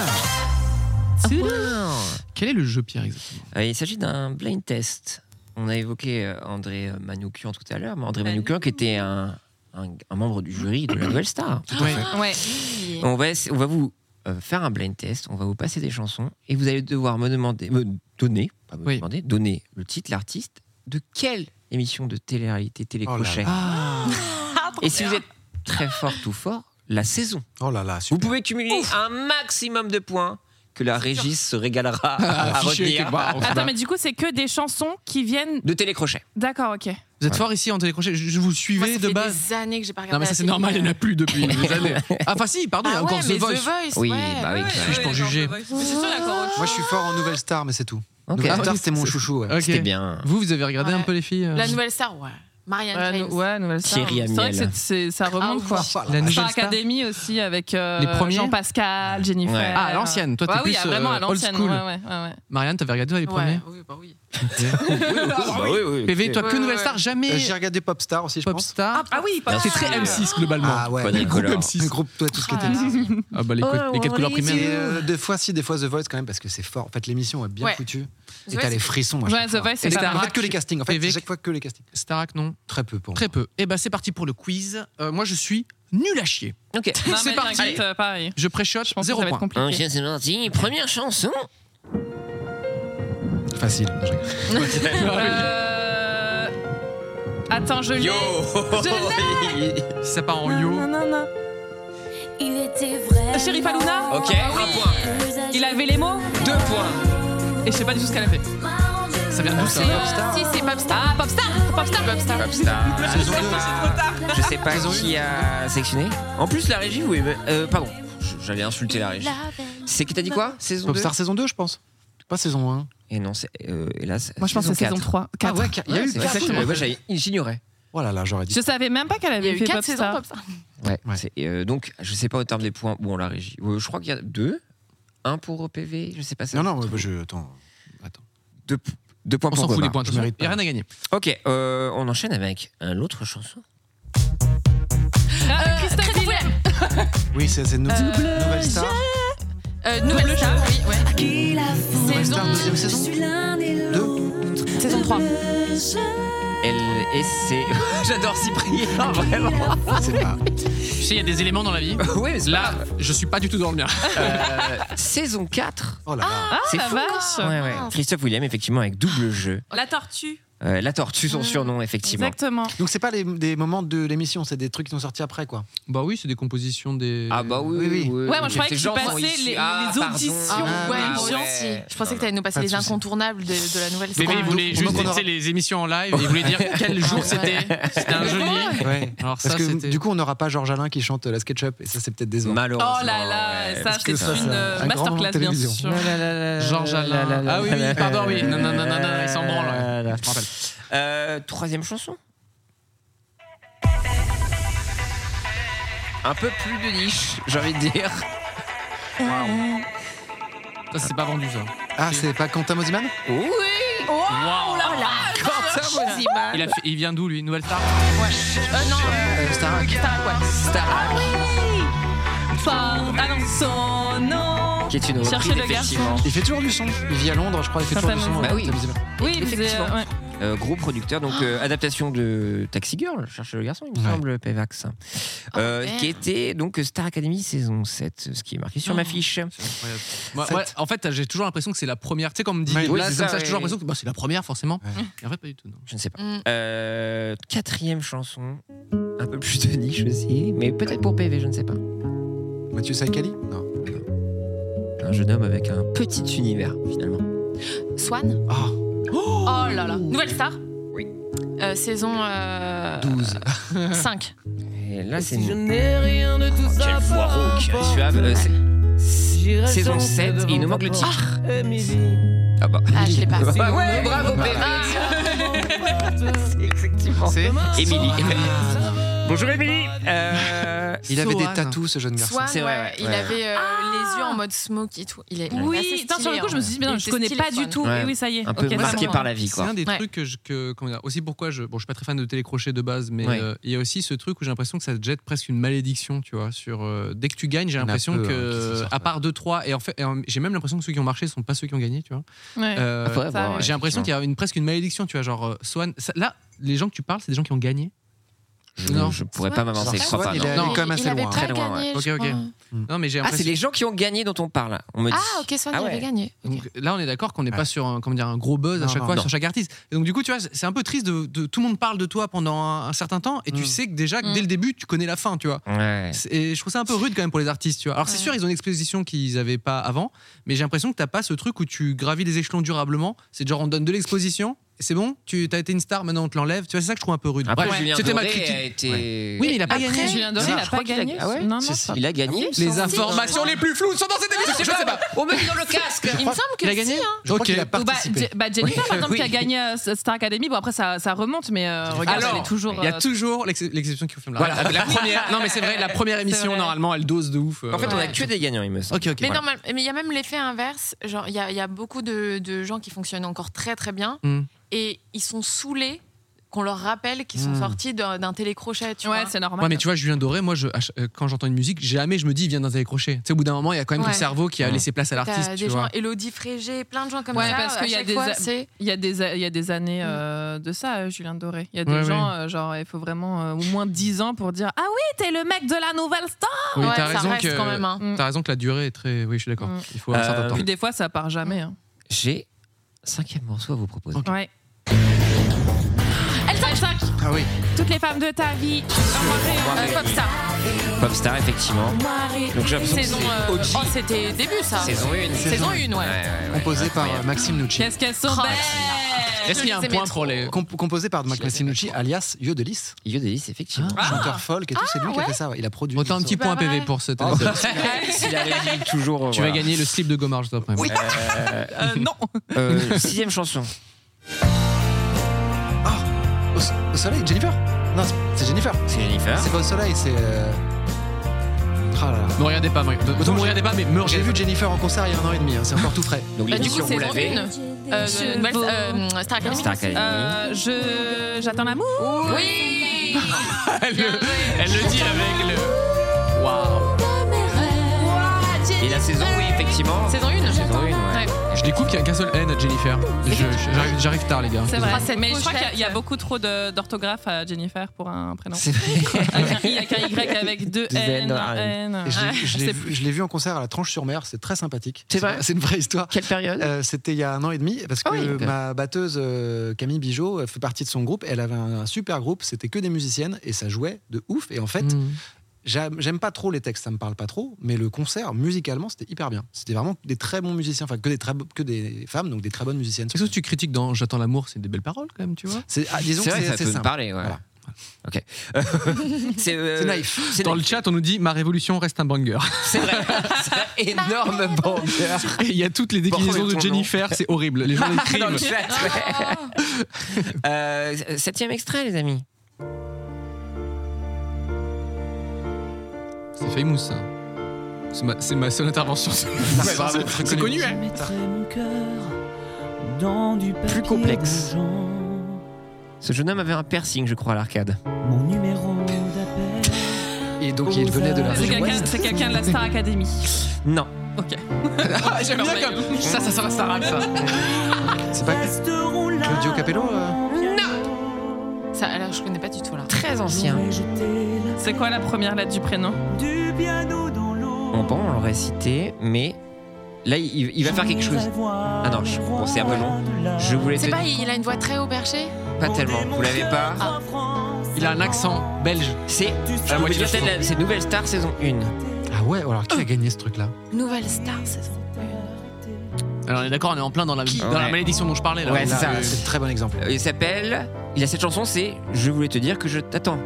Speaker 4: Quel est le jeu, Pierre, exactement?
Speaker 5: Euh, il s'agit d'un blind test. On a évoqué euh, André euh, Manoukian tout à l'heure, mais André Manoukian qui était un, un, un membre du jury de la Nouvelle Star.
Speaker 4: Oui.
Speaker 6: Ouais.
Speaker 5: On va, essa- on va vous euh, faire un blind test, on va vous passer des chansons et vous allez devoir me demander, me donner, pas me
Speaker 4: Oui.
Speaker 5: demander, donner le titre, l'artiste, de quelle émission de télé-réalité, télécrochet.
Speaker 12: Oh
Speaker 6: Ah,
Speaker 5: et si vous êtes très fort ou fort, la saison.
Speaker 12: Oh là là,
Speaker 5: Vous
Speaker 12: super.
Speaker 5: pouvez cumuler un maximum de points que la régie se régalera à, à
Speaker 4: Affiché
Speaker 5: retenir.
Speaker 4: quelque part.
Speaker 6: Attends, mais du coup, c'est que des chansons qui viennent.
Speaker 5: De télécrochet.
Speaker 6: D'accord, ok.
Speaker 4: Vous êtes fort ici en télécrochet. Je, je vous
Speaker 8: Moi,
Speaker 4: suivais
Speaker 8: ça
Speaker 4: de
Speaker 8: fait
Speaker 4: base.
Speaker 8: des années que j'ai pas regardé.
Speaker 4: Non, mais ça
Speaker 8: la
Speaker 4: c'est
Speaker 8: télé.
Speaker 4: normal, il n'y en a plus depuis des années. Ah, enfin si, pardon, il y a
Speaker 8: Ah
Speaker 4: encore
Speaker 8: ouais,
Speaker 4: The
Speaker 8: mais
Speaker 4: Voice.
Speaker 5: Oui,
Speaker 8: ouais,
Speaker 5: bah oui,
Speaker 8: ouais,
Speaker 5: quand
Speaker 4: Suis-je pour juger?
Speaker 6: Mais c'est sûr, il y a encore autre
Speaker 12: Moi, je suis fort en Nouvelle Star, mais c'est tout.
Speaker 5: Ok.
Speaker 12: Nouvelle
Speaker 4: Ah,
Speaker 12: Star,
Speaker 4: oui,
Speaker 12: c'était mon
Speaker 4: c'est-
Speaker 12: chouchou. ouais.
Speaker 4: Ok.
Speaker 5: C'était bien.
Speaker 4: Vous, vous avez regardé
Speaker 8: Ouais.
Speaker 4: un peu les filles euh,
Speaker 8: La Nouvelle Star, ouais. Marianne
Speaker 6: Ouais,
Speaker 8: James.
Speaker 6: nou- ouais, Nouvelle Star.
Speaker 5: Thierry
Speaker 6: C'est vrai que
Speaker 5: Amiel.
Speaker 6: c'est- c'est- ça remonte
Speaker 8: Ah,
Speaker 6: quoi.
Speaker 8: oui.
Speaker 4: La Nouvelle
Speaker 6: Star
Speaker 4: Star.
Speaker 6: Academy aussi avec euh,
Speaker 4: Les premiers
Speaker 6: Jean-Pascal, Jennifer.
Speaker 5: Ouais.
Speaker 4: Ah, à l'ancienne. Toi, t'es
Speaker 6: Ouais, oui,
Speaker 4: plus,
Speaker 6: vraiment
Speaker 4: euh,
Speaker 6: à l'ancienne.
Speaker 4: old school.
Speaker 6: Ouais, ouais, ouais, ouais.
Speaker 4: Marianne, t'avais regardé toi, les premiers?
Speaker 8: Ouais, oui, bah oui.
Speaker 5: Bah oui, oui,
Speaker 4: P V,
Speaker 5: ok.
Speaker 4: toi, que
Speaker 8: Ouais,
Speaker 4: Nouvelle
Speaker 8: ouais.
Speaker 4: Star, jamais
Speaker 12: Euh, J'ai regardé Popstar aussi, je pense.
Speaker 4: Popstar.
Speaker 6: Ah oui,
Speaker 5: Bien
Speaker 4: C'est
Speaker 5: sûr.
Speaker 4: très M six globalement.
Speaker 12: Ah ouais,
Speaker 5: Quadricolore.
Speaker 12: le groupe
Speaker 4: M six.
Speaker 12: Le groupe, ouais, tout ce qui était.
Speaker 8: Ah là là.
Speaker 4: Ah bah les, co-
Speaker 8: Oh,
Speaker 4: les quatre couleurs
Speaker 8: on
Speaker 4: primaires.
Speaker 12: Et euh, des fois, si, des fois The Voice quand même, parce que c'est fort. En fait, l'émission est bien
Speaker 8: Ouais.
Speaker 12: foutue.
Speaker 8: The
Speaker 12: Et t'as
Speaker 8: Voice,
Speaker 12: les
Speaker 8: c'est-
Speaker 12: frissons. à
Speaker 6: Ouais,
Speaker 12: chaque
Speaker 6: The
Speaker 12: fois.
Speaker 6: Voice,
Speaker 12: Et
Speaker 6: c'est
Speaker 12: là,
Speaker 6: Starac.
Speaker 12: En fait, que les castings. En fait,
Speaker 4: P V.
Speaker 12: c'est chaque fois que les castings.
Speaker 4: Starac, non.
Speaker 12: Très peu pour moi.
Speaker 4: Très peu. Et bah c'est parti pour le quiz. Euh, moi je suis nul à chier.
Speaker 5: Ok.
Speaker 6: Non,
Speaker 4: C'est
Speaker 6: mais
Speaker 4: parti.
Speaker 6: t'inquiète, euh, pareil.
Speaker 4: Je préchote,
Speaker 6: Je pense que
Speaker 4: zéro
Speaker 6: ça va être
Speaker 4: point.
Speaker 6: compliqué.
Speaker 5: Ok, c'est parti. Première chanson.
Speaker 12: Facile. Non, je rigole.
Speaker 6: Euh... Attends, je l'ai.
Speaker 5: Yo.
Speaker 6: Je l'ai.
Speaker 4: Si ça part en yo.
Speaker 6: Non, non, non.
Speaker 9: Il était vrai.
Speaker 6: Sheriff Aluna.
Speaker 5: Ok, un point.
Speaker 6: Il avait les mots.
Speaker 5: Deux points.
Speaker 6: Et je sais pas du tout ce qu'elle a fait.
Speaker 4: Ça vient d'où ça?
Speaker 8: C'est, euh, Si, c'est Popstar.
Speaker 6: Ah, Popstar. Popstar.
Speaker 8: Popstar.
Speaker 5: Popstar.
Speaker 12: Saison deux.
Speaker 5: Je sais pas qui a sélectionné. En plus, la régie, oui. mais- Euh, pardon. J'allais insulter la régie. C'est qui t'a dit quoi? Saison deux.
Speaker 12: Popstar saison deux, je pense. Pas saison un.
Speaker 5: Et non, c'est euh, hélas.
Speaker 6: Moi, je pense que c'est saison trois.
Speaker 12: Ah ouais, il y a eu
Speaker 5: c'est
Speaker 12: quatre.
Speaker 5: exactement. Moi, j'avais- j'ignorais.
Speaker 12: Oh là là, j'aurais dit.
Speaker 6: Je savais même pas qu'elle
Speaker 8: Il y a
Speaker 6: avait
Speaker 8: eu
Speaker 6: fait
Speaker 8: quatre saisons
Speaker 6: Popstar.
Speaker 8: comme ça.
Speaker 5: Ouais.
Speaker 12: Ouais.
Speaker 5: c'est- euh, donc, je sais pas au terme des points. Bon, la régie. Euh, je crois qu'il y a deux. Un pour P V. Je sais pas ça.
Speaker 12: Non, non, je. Attends. Attends.
Speaker 5: Deux, deux points
Speaker 4: On
Speaker 5: pour
Speaker 4: s'en fout
Speaker 5: Bobard.
Speaker 4: des points,
Speaker 12: Je
Speaker 4: il
Speaker 12: mérite
Speaker 4: n'y a
Speaker 12: pas.
Speaker 4: rien à gagner.
Speaker 5: Ok, euh, on enchaîne avec une autre chanson.
Speaker 6: Ah, Christophe Willem.
Speaker 12: Oui, c'est c'est nou- Nouvelle Star.
Speaker 8: Euh, Nouvelle Star, oui, ouais.
Speaker 12: Nouvelle Star, deuxième saison.
Speaker 8: Deux. Saison trois.
Speaker 5: Elle et c'est. J'adore Cyprien, vraiment.
Speaker 12: C'est pas.
Speaker 4: Tu sais, il y a des éléments dans la vie.
Speaker 5: Oui, mais c'est
Speaker 4: Là, je suis pas du tout dans le mien.
Speaker 5: Euh, saison quatre.
Speaker 12: Oh là là.
Speaker 6: Ah,
Speaker 5: C'est
Speaker 6: la
Speaker 5: fou.
Speaker 6: vache.
Speaker 5: Ouais, ouais. Christophe Willem, effectivement, avec double jeu.
Speaker 6: La tortue.
Speaker 5: Euh, la tortue, son surnom, effectivement.
Speaker 6: Exactement.
Speaker 12: Donc c'est pas les, des moments de l'émission, c'est des trucs qui sont sortis après, quoi.
Speaker 4: Bah oui, c'est des compositions des.
Speaker 5: Ah bah oui,
Speaker 12: Oui,
Speaker 5: oui.
Speaker 12: oui.
Speaker 6: Ouais, moi je croyais que
Speaker 5: Ces
Speaker 6: tu
Speaker 5: gens sont
Speaker 6: passais
Speaker 5: issus-
Speaker 6: les,
Speaker 5: Ah,
Speaker 6: les
Speaker 5: pardon.
Speaker 6: auditions.
Speaker 12: Ah,
Speaker 8: Ouais,
Speaker 12: oui,
Speaker 8: moi
Speaker 5: ouais.
Speaker 8: aussi. Je pensais que t'allais nous passer
Speaker 12: Pas de
Speaker 8: les
Speaker 12: soucis.
Speaker 8: incontournables de, de la Nouvelle
Speaker 4: Mais
Speaker 8: Star.
Speaker 4: il voulait
Speaker 12: Donc,
Speaker 4: juste
Speaker 12: on aura-
Speaker 4: tu sais, les émissions en live. Il voulait dire quel jour c'était. C'était un jeudi.
Speaker 12: Ouais.
Speaker 4: Alors
Speaker 12: Parce
Speaker 4: ça,
Speaker 12: que
Speaker 4: c'était.
Speaker 12: du coup, on n'aura pas Georges Alain qui chante la SketchUp, et ça, c'est peut-être décevant.
Speaker 5: Malheureusement.
Speaker 6: Oh là là,
Speaker 5: ouais.
Speaker 6: ça
Speaker 12: Parce que
Speaker 6: c'est
Speaker 12: ça,
Speaker 6: une
Speaker 12: c'est
Speaker 6: euh,
Speaker 12: un grand moment de
Speaker 6: masterclass bien
Speaker 12: télévision.
Speaker 6: sûr.
Speaker 4: Georges Alain. Ah oui, oui, pardon, oui. Non, non, non, non, non, il s'en branle. ouais. Je me rappelle.
Speaker 5: Euh, troisième chanson. Un peu plus de niche, j'ai envie de dire.
Speaker 4: Ça, c'est pas vendu, ça.
Speaker 12: Ah, c'est pas Quentin Mosiman?
Speaker 5: Oui.
Speaker 4: Waouh.
Speaker 5: Quentin Mosiman.
Speaker 4: Il, a fait- il vient d'où, lui? Nouvelle Star?
Speaker 8: Euh, non, euh,
Speaker 12: Starac.
Speaker 8: Starac, ouais.
Speaker 5: Starac.
Speaker 6: Enfin, ah non, son nom.
Speaker 5: Qui est une
Speaker 6: Cherchez
Speaker 5: reprise,
Speaker 6: le garçon.
Speaker 5: effectivement.
Speaker 12: Il fait toujours du son. Il vit à Londres, je crois. Il fait toujours du son.
Speaker 6: Certainement.
Speaker 5: Bah oui.
Speaker 12: Quentin Mosiman.
Speaker 6: Oui, il faisait,
Speaker 5: Effectivement.
Speaker 6: ouais.
Speaker 5: Euh, gros producteur, donc euh, adaptation de Taxi Girl, Cherche le garçon, il me
Speaker 12: Ouais.
Speaker 5: semble, Pevax. Euh,
Speaker 8: merde.
Speaker 5: qui était donc Star Academy saison sept, ce qui est marqué sur ma fiche.
Speaker 4: Incroyable. Moi,
Speaker 12: Sept.
Speaker 4: moi, en fait, j'ai toujours l'impression que c'est la première. Tu sais, quand on me dit
Speaker 12: Ouais,
Speaker 4: des
Speaker 12: oui,
Speaker 4: blagues
Speaker 5: c'est
Speaker 4: comme
Speaker 5: ça,
Speaker 4: ça, j'ai toujours
Speaker 5: ouais.
Speaker 4: l'impression que bah, c'est la première, forcément.
Speaker 12: Ouais.
Speaker 4: Et en fait, pas du tout. Non.
Speaker 5: Je ne sais pas.
Speaker 8: Mm.
Speaker 5: Euh, quatrième chanson, un peu plus de niche aussi, mais peut-être pour P V, je ne sais pas.
Speaker 12: Mathieu Saïkali? Non.
Speaker 5: Un jeune homme avec un petit univers, finalement.
Speaker 8: Swan.
Speaker 12: Oh,
Speaker 8: Oh là là. Nouvelle Star.
Speaker 5: Oui.
Speaker 8: Euh, saison euh,
Speaker 12: douze.
Speaker 8: cinq.
Speaker 5: Et là, c'est
Speaker 9: Je
Speaker 5: une...
Speaker 9: n'ai rien de tout ça.
Speaker 5: Quel foireau, quel suave. Euh, c'est-
Speaker 9: J'irai
Speaker 5: saison
Speaker 9: chanter
Speaker 5: sept, et il nous
Speaker 9: devant
Speaker 5: manque le
Speaker 9: papa
Speaker 5: titre.
Speaker 9: et midi.
Speaker 5: Ah bah.
Speaker 8: Ah, je l'ai pas.
Speaker 5: Bah ouais, bravo P V. C'est effectivement.
Speaker 4: C'est
Speaker 5: Émilie. Bonjour Émilie. Euh,
Speaker 12: Il avait des
Speaker 4: Sohan.
Speaker 12: tatous, ce jeune garçon.
Speaker 8: Swan,
Speaker 5: C'est vrai,
Speaker 8: ouais,
Speaker 5: ouais,
Speaker 8: il
Speaker 5: ouais.
Speaker 8: avait euh, les yeux en mode smoke et tout. Il est, il est
Speaker 6: Oui,
Speaker 8: assez
Speaker 6: putain, sur le
Speaker 8: stylé,
Speaker 6: coup, je me suis dit,
Speaker 8: hein.
Speaker 6: mais non,
Speaker 8: Il
Speaker 6: je
Speaker 8: était
Speaker 6: connais
Speaker 8: stylé,
Speaker 6: pas du
Speaker 8: Swan.
Speaker 6: tout.
Speaker 5: Ouais.
Speaker 6: Et oui, ça y est.
Speaker 5: Un peu
Speaker 6: Ok,
Speaker 5: marqué
Speaker 6: pardon.
Speaker 5: par la vie,
Speaker 4: C'est
Speaker 5: quoi.
Speaker 4: un des
Speaker 8: Ouais.
Speaker 4: trucs que, je, que comment dire, aussi pourquoi je bon je suis pas très fan de télécrochet de base mais
Speaker 5: Ouais.
Speaker 4: euh, il y a aussi ce truc où j'ai l'impression que ça te jette presque une malédiction tu vois sur euh, dès que tu gagnes j'ai
Speaker 12: Il y en a
Speaker 4: l'impression
Speaker 12: peu, hein, qui
Speaker 4: que
Speaker 12: s'en sortent,
Speaker 4: à part deux trois et en fait et en- j'ai même l'impression que ceux qui ont marché sont pas ceux qui ont gagné tu vois.
Speaker 6: Ouais.
Speaker 4: Euh,
Speaker 5: Ah, faudrait
Speaker 6: ça,
Speaker 5: voir,
Speaker 6: ouais.
Speaker 5: ouais,
Speaker 4: j'ai l'impression qu'il y a une presque une malédiction tu vois genre euh, Swan ça- là les gens que tu parles c'est des gens qui ont gagné.
Speaker 5: Je,
Speaker 4: Non.
Speaker 5: je pourrais
Speaker 8: Swan,
Speaker 5: pas m'avancer, je crois
Speaker 12: Swan,
Speaker 5: pas.
Speaker 12: il
Speaker 5: non.
Speaker 12: est
Speaker 4: Non.
Speaker 12: allé quand même
Speaker 8: Il
Speaker 12: assez
Speaker 8: avait
Speaker 12: loin.
Speaker 8: pas
Speaker 5: Très loin,
Speaker 8: gagné,
Speaker 4: ouais.
Speaker 8: je
Speaker 4: Ok, ok.
Speaker 8: crois.
Speaker 4: Non mais j'ai
Speaker 5: Ah, c'est
Speaker 4: l'impression
Speaker 5: les gens qui ont gagné dont on parle. On me dit.
Speaker 8: Ah, ok, Swan,
Speaker 5: Ah
Speaker 8: il
Speaker 5: ouais.
Speaker 8: avait gagné. Ok.
Speaker 4: donc, là, on est d'accord qu'on n'est
Speaker 12: Ouais.
Speaker 4: pas sur un, comment dire, un gros buzz à
Speaker 12: Non,
Speaker 4: chaque
Speaker 12: non,
Speaker 4: fois
Speaker 5: non.
Speaker 4: sur chaque artiste. Et donc, du coup, tu vois, c'est un peu triste de, de- tout le monde parle de toi pendant un, un certain temps et tu
Speaker 12: Mm.
Speaker 4: sais que déjà, que
Speaker 8: Mm.
Speaker 4: dès le début, tu connais la fin, tu vois.
Speaker 5: Ouais.
Speaker 4: C'est- Et je trouve ça un peu rude quand même pour les artistes, tu vois. Alors, c'est
Speaker 8: Ouais.
Speaker 4: sûr, ils ont une exposition qu'ils n'avaient pas avant, mais j'ai l'impression que t'as pas ce truc où tu gravis les échelons durablement. C'est genre, on donne de l'exposition. C'est bon, tu as été une star, maintenant on te l'enlève. Tu vois, c'est ça que je trouve un peu rude.
Speaker 5: Après,
Speaker 4: Bref,
Speaker 5: Julien
Speaker 4: c'était ma
Speaker 5: Doré
Speaker 4: critique.
Speaker 5: a été.
Speaker 4: Oui, mais il a pas
Speaker 8: Après,
Speaker 4: gagné.
Speaker 6: Julien Doré,
Speaker 5: Ah,
Speaker 6: il a
Speaker 5: je crois
Speaker 6: pas
Speaker 5: qu'il a-
Speaker 6: gagné.
Speaker 5: ah ouais
Speaker 6: Non, non,
Speaker 5: Si, si,
Speaker 6: pas-
Speaker 5: il a gagné.
Speaker 4: Les informations les plus floues sont dans cette émission. Je sais pas.
Speaker 5: On me dit dans le casque.
Speaker 8: Il me semble que
Speaker 4: Il a gagné
Speaker 8: si, hein.
Speaker 12: Je crois
Speaker 4: Ok.
Speaker 12: qu'il a
Speaker 6: Ou bah,
Speaker 12: participé.
Speaker 6: Je- bah, Jennifer, par exemple,
Speaker 5: Oui.
Speaker 6: qui a gagné euh, Star Academy. Bon, après, ça, ça remonte, mais euh, regarde,
Speaker 4: Alors,
Speaker 6: elle est toujours.
Speaker 4: il y a
Speaker 6: euh,
Speaker 4: toujours l'ex- l'exception qui confirme la
Speaker 5: Voilà.
Speaker 4: règle. La première, non mais c'est vrai, la première émission
Speaker 6: vrai.
Speaker 4: normalement elle dose de ouf. euh,
Speaker 5: En fait, on a
Speaker 8: Ouais.
Speaker 5: que des gagnants, il me semble.
Speaker 4: Ok, ok.
Speaker 8: Mais
Speaker 4: Voilà.
Speaker 8: normal- mais il y a même l'effet inverse. Genre, il y a, il y a beaucoup de, de gens qui fonctionnent encore très très bien
Speaker 4: Mm.
Speaker 8: et ils sont saoulés qu'on leur rappelle qu'ils sont
Speaker 12: Mm.
Speaker 8: sortis d'un d'un télécrochet. Tu
Speaker 6: Ouais,
Speaker 8: vois.
Speaker 6: c'est normal.
Speaker 4: Ouais, mais tu vois, Julien Doré, moi, je, à ch- euh, quand j'entends une musique, jamais je me dis, il vient d'un télécrochet. Tu sais, au bout d'un moment, il y a quand même ton
Speaker 8: Ouais.
Speaker 4: cerveau qui a
Speaker 5: Ouais.
Speaker 4: laissé place à l'artiste.
Speaker 8: T'as
Speaker 4: Tu
Speaker 8: des gens,
Speaker 4: vois.
Speaker 8: Elodie Frégé, plein de gens comme
Speaker 6: Ouais,
Speaker 8: ça.
Speaker 6: parce
Speaker 8: à
Speaker 6: qu'il y a
Speaker 8: chaque
Speaker 6: des
Speaker 8: fois,
Speaker 6: a-
Speaker 8: c'est
Speaker 6: Il y a des, a- il y a des années euh, de ça, euh, Julien Doré. Il y a des
Speaker 4: Ouais,
Speaker 6: gens,
Speaker 4: ouais.
Speaker 6: euh, genre, il faut vraiment euh, au moins dix ans pour dire ah oui, t'es le mec de la nouvelle star.
Speaker 4: Oui,
Speaker 8: Ouais,
Speaker 4: t'as
Speaker 8: ça
Speaker 4: raison
Speaker 8: reste
Speaker 4: que
Speaker 8: quand même, hein.
Speaker 6: Mm.
Speaker 4: t'as raison que la durée est très. Oui, je suis d'accord.
Speaker 6: Mm.
Speaker 4: Il faut un
Speaker 5: Euh,
Speaker 4: certain temps.
Speaker 6: Puis des fois, ça part jamais. hein.
Speaker 5: J'ai cinquième morceau à vous proposer.
Speaker 6: Ouais. L cinq,
Speaker 12: Ah oui.
Speaker 6: toutes les femmes de ta vie.
Speaker 8: Euh, Popstar.
Speaker 5: Popstar, effectivement. Donc j'ai l'impression que
Speaker 8: Saison,
Speaker 5: c'est
Speaker 8: euh,
Speaker 5: O G.
Speaker 8: oh, c'était début ça.
Speaker 5: Saison un.
Speaker 8: Saison un, ouais.
Speaker 5: Ouais, ouais, ouais.
Speaker 12: Composé par
Speaker 5: Incroyable.
Speaker 12: Maxime Nucci.
Speaker 6: Qu'est-ce qu'elles sont
Speaker 8: Oh,
Speaker 6: belles.
Speaker 4: Est-ce qu'il y a un point pour les.
Speaker 12: Comp- composé par Mac Messinucci, alias Yodelis.
Speaker 5: Yodelis, effectivement.
Speaker 12: Ah. Chanteur folk et tout, c'est lui qui a fait ça. ouais. Il a produit.
Speaker 4: Autant un petit point P V pour cette.
Speaker 12: Oh.
Speaker 5: S'il arrive toujours.
Speaker 4: Tu vas gagner le slip de Gomard juste après.
Speaker 5: Oui.
Speaker 6: Euh, non.
Speaker 5: Euh, sixième chanson.
Speaker 12: Ah, au, au soleil, Jennifer. Non, c'est- c'est Jennifer.
Speaker 5: C'est Jennifer.
Speaker 12: C'est pas au soleil, c'est. Euh... Ah là là.
Speaker 4: Ne regardez pas, ne me regardez pas, mais me
Speaker 12: J'ai
Speaker 4: regardez.
Speaker 12: vu Jennifer en concert il y a un an et demi. hein, C'est encore tout frais.
Speaker 5: Donc
Speaker 8: Bah, du
Speaker 5: l'émission,
Speaker 8: coup,
Speaker 5: vous
Speaker 8: saison
Speaker 5: l'avez.
Speaker 8: une. Euh, de nouvelle- euh, Star Academy.
Speaker 5: Star Academy.
Speaker 6: Euh, je j'attends l'amour.
Speaker 8: Oui.
Speaker 4: Elle le, elle le dit avec le. Waouh.
Speaker 5: Et la saison, oui, effectivement.
Speaker 8: Saison une.
Speaker 5: Saison une, ouais.
Speaker 8: Ouais.
Speaker 4: Je découvre qu'il y a qu'un seul N à Jennifer. Je- je- J'arrive, j'arrive tard, les gars.
Speaker 6: C'est vrai.
Speaker 8: Ah, cette
Speaker 6: Mais je crois qu'il y a- il y, a
Speaker 8: pochette.
Speaker 6: beaucoup trop de- d'orthographe à Jennifer pour un prénom.
Speaker 5: C'est vrai.
Speaker 6: Avec un I, avec un Y, avec deux
Speaker 5: Deux
Speaker 6: N.
Speaker 5: N,
Speaker 6: un N.
Speaker 12: Et je l'ai- je l'ai
Speaker 6: C'est
Speaker 12: vu- je l'ai vu en concert à la Tranche-sur-Mer, c'est très sympathique.
Speaker 5: C'est vrai
Speaker 12: C'est une vraie histoire.
Speaker 5: Quelle période
Speaker 12: Euh, C'était il y a un an et demi parce que
Speaker 5: Ah oui, ok.
Speaker 12: ma batteuse euh, Camille Bijot elle fait partie de son groupe. Elle avait un, un super groupe, c'était que des musiciennes et ça jouait de ouf. Et en fait,
Speaker 4: Mmh.
Speaker 12: j'aime, j'aime pas trop les textes, ça me parle pas trop, mais le concert musicalement c'était hyper bien. C'était vraiment des très bons musiciens, enfin que des très, que des femmes, donc des très bonnes musiciennes.
Speaker 4: Est-ce que tu critiques dans J'attends l'amour, c'est des belles paroles quand même, tu vois?
Speaker 12: C'est, ah, disons
Speaker 5: C'est
Speaker 12: que
Speaker 5: vrai,
Speaker 12: c'est,
Speaker 5: ça
Speaker 12: c'est
Speaker 5: peut me
Speaker 12: simple.
Speaker 5: parler, ouais.
Speaker 12: Voilà.
Speaker 5: Ok. c'est, euh,
Speaker 12: C'est naïf.
Speaker 5: C'est
Speaker 4: Dans
Speaker 5: naïf.
Speaker 4: le chat, on nous dit ma révolution reste un banger.
Speaker 5: C'est vrai. C'est un énorme banger.
Speaker 4: Et il y a toutes les déclinaisons
Speaker 5: Bon,
Speaker 4: de
Speaker 5: ton
Speaker 4: Jennifer, c'est horrible. Les gens
Speaker 5: Dans
Speaker 4: écrivent.
Speaker 5: le chat, ouais. Euh, septième extrait, les amis.
Speaker 4: C'est famous, ça. C'est ma, c'est ma seule intervention.
Speaker 12: Ouais, bravo.
Speaker 4: C'est, c'est connu, hein.
Speaker 5: Plus complexe. Ce jeune homme avait un piercing, je crois, à l'arcade.
Speaker 12: Et donc il venait de la
Speaker 6: C'est
Speaker 12: région
Speaker 6: quelqu'un,
Speaker 12: ouest.
Speaker 6: c'est quelqu'un de la Star Academy.
Speaker 5: Non.
Speaker 6: Ok.
Speaker 4: Ah, j'aime bien comme. Ça, ça sent la Starac, ça.
Speaker 12: C'est pas Claudio Capello euh
Speaker 8: Ça, alors, je connais pas du tout là.
Speaker 5: Très ancien.
Speaker 6: C'est quoi la première lettre du prénom?
Speaker 5: On bon, on l'aurait cité, mais là, il, il va faire quelque chose. Ah non, je- bon, c'est un peu long. Je voulais te
Speaker 8: C'est pas, il a une voix très haut perché.
Speaker 5: pas tellement. Vous l'avez pas.
Speaker 8: Ah.
Speaker 4: Il a un accent belge.
Speaker 5: C'est
Speaker 4: la
Speaker 5: je
Speaker 4: moitié
Speaker 5: voulais dire,
Speaker 4: de
Speaker 5: c'est la- c'est Nouvelle Star saison un.
Speaker 12: Ah ouais, alors qui a gagné ce truc-là?
Speaker 8: Nouvelle star saison.
Speaker 4: Alors on est d'accord, on est en plein dans la, dans la
Speaker 5: Ouais.
Speaker 4: malédiction dont je parlais là.
Speaker 5: Ouais, c'est
Speaker 12: Là,
Speaker 5: ça.
Speaker 12: c'est un très bon exemple.
Speaker 5: Euh, Il s'appelle. Il a cette chanson, c'est Je voulais te dire que je t'attends.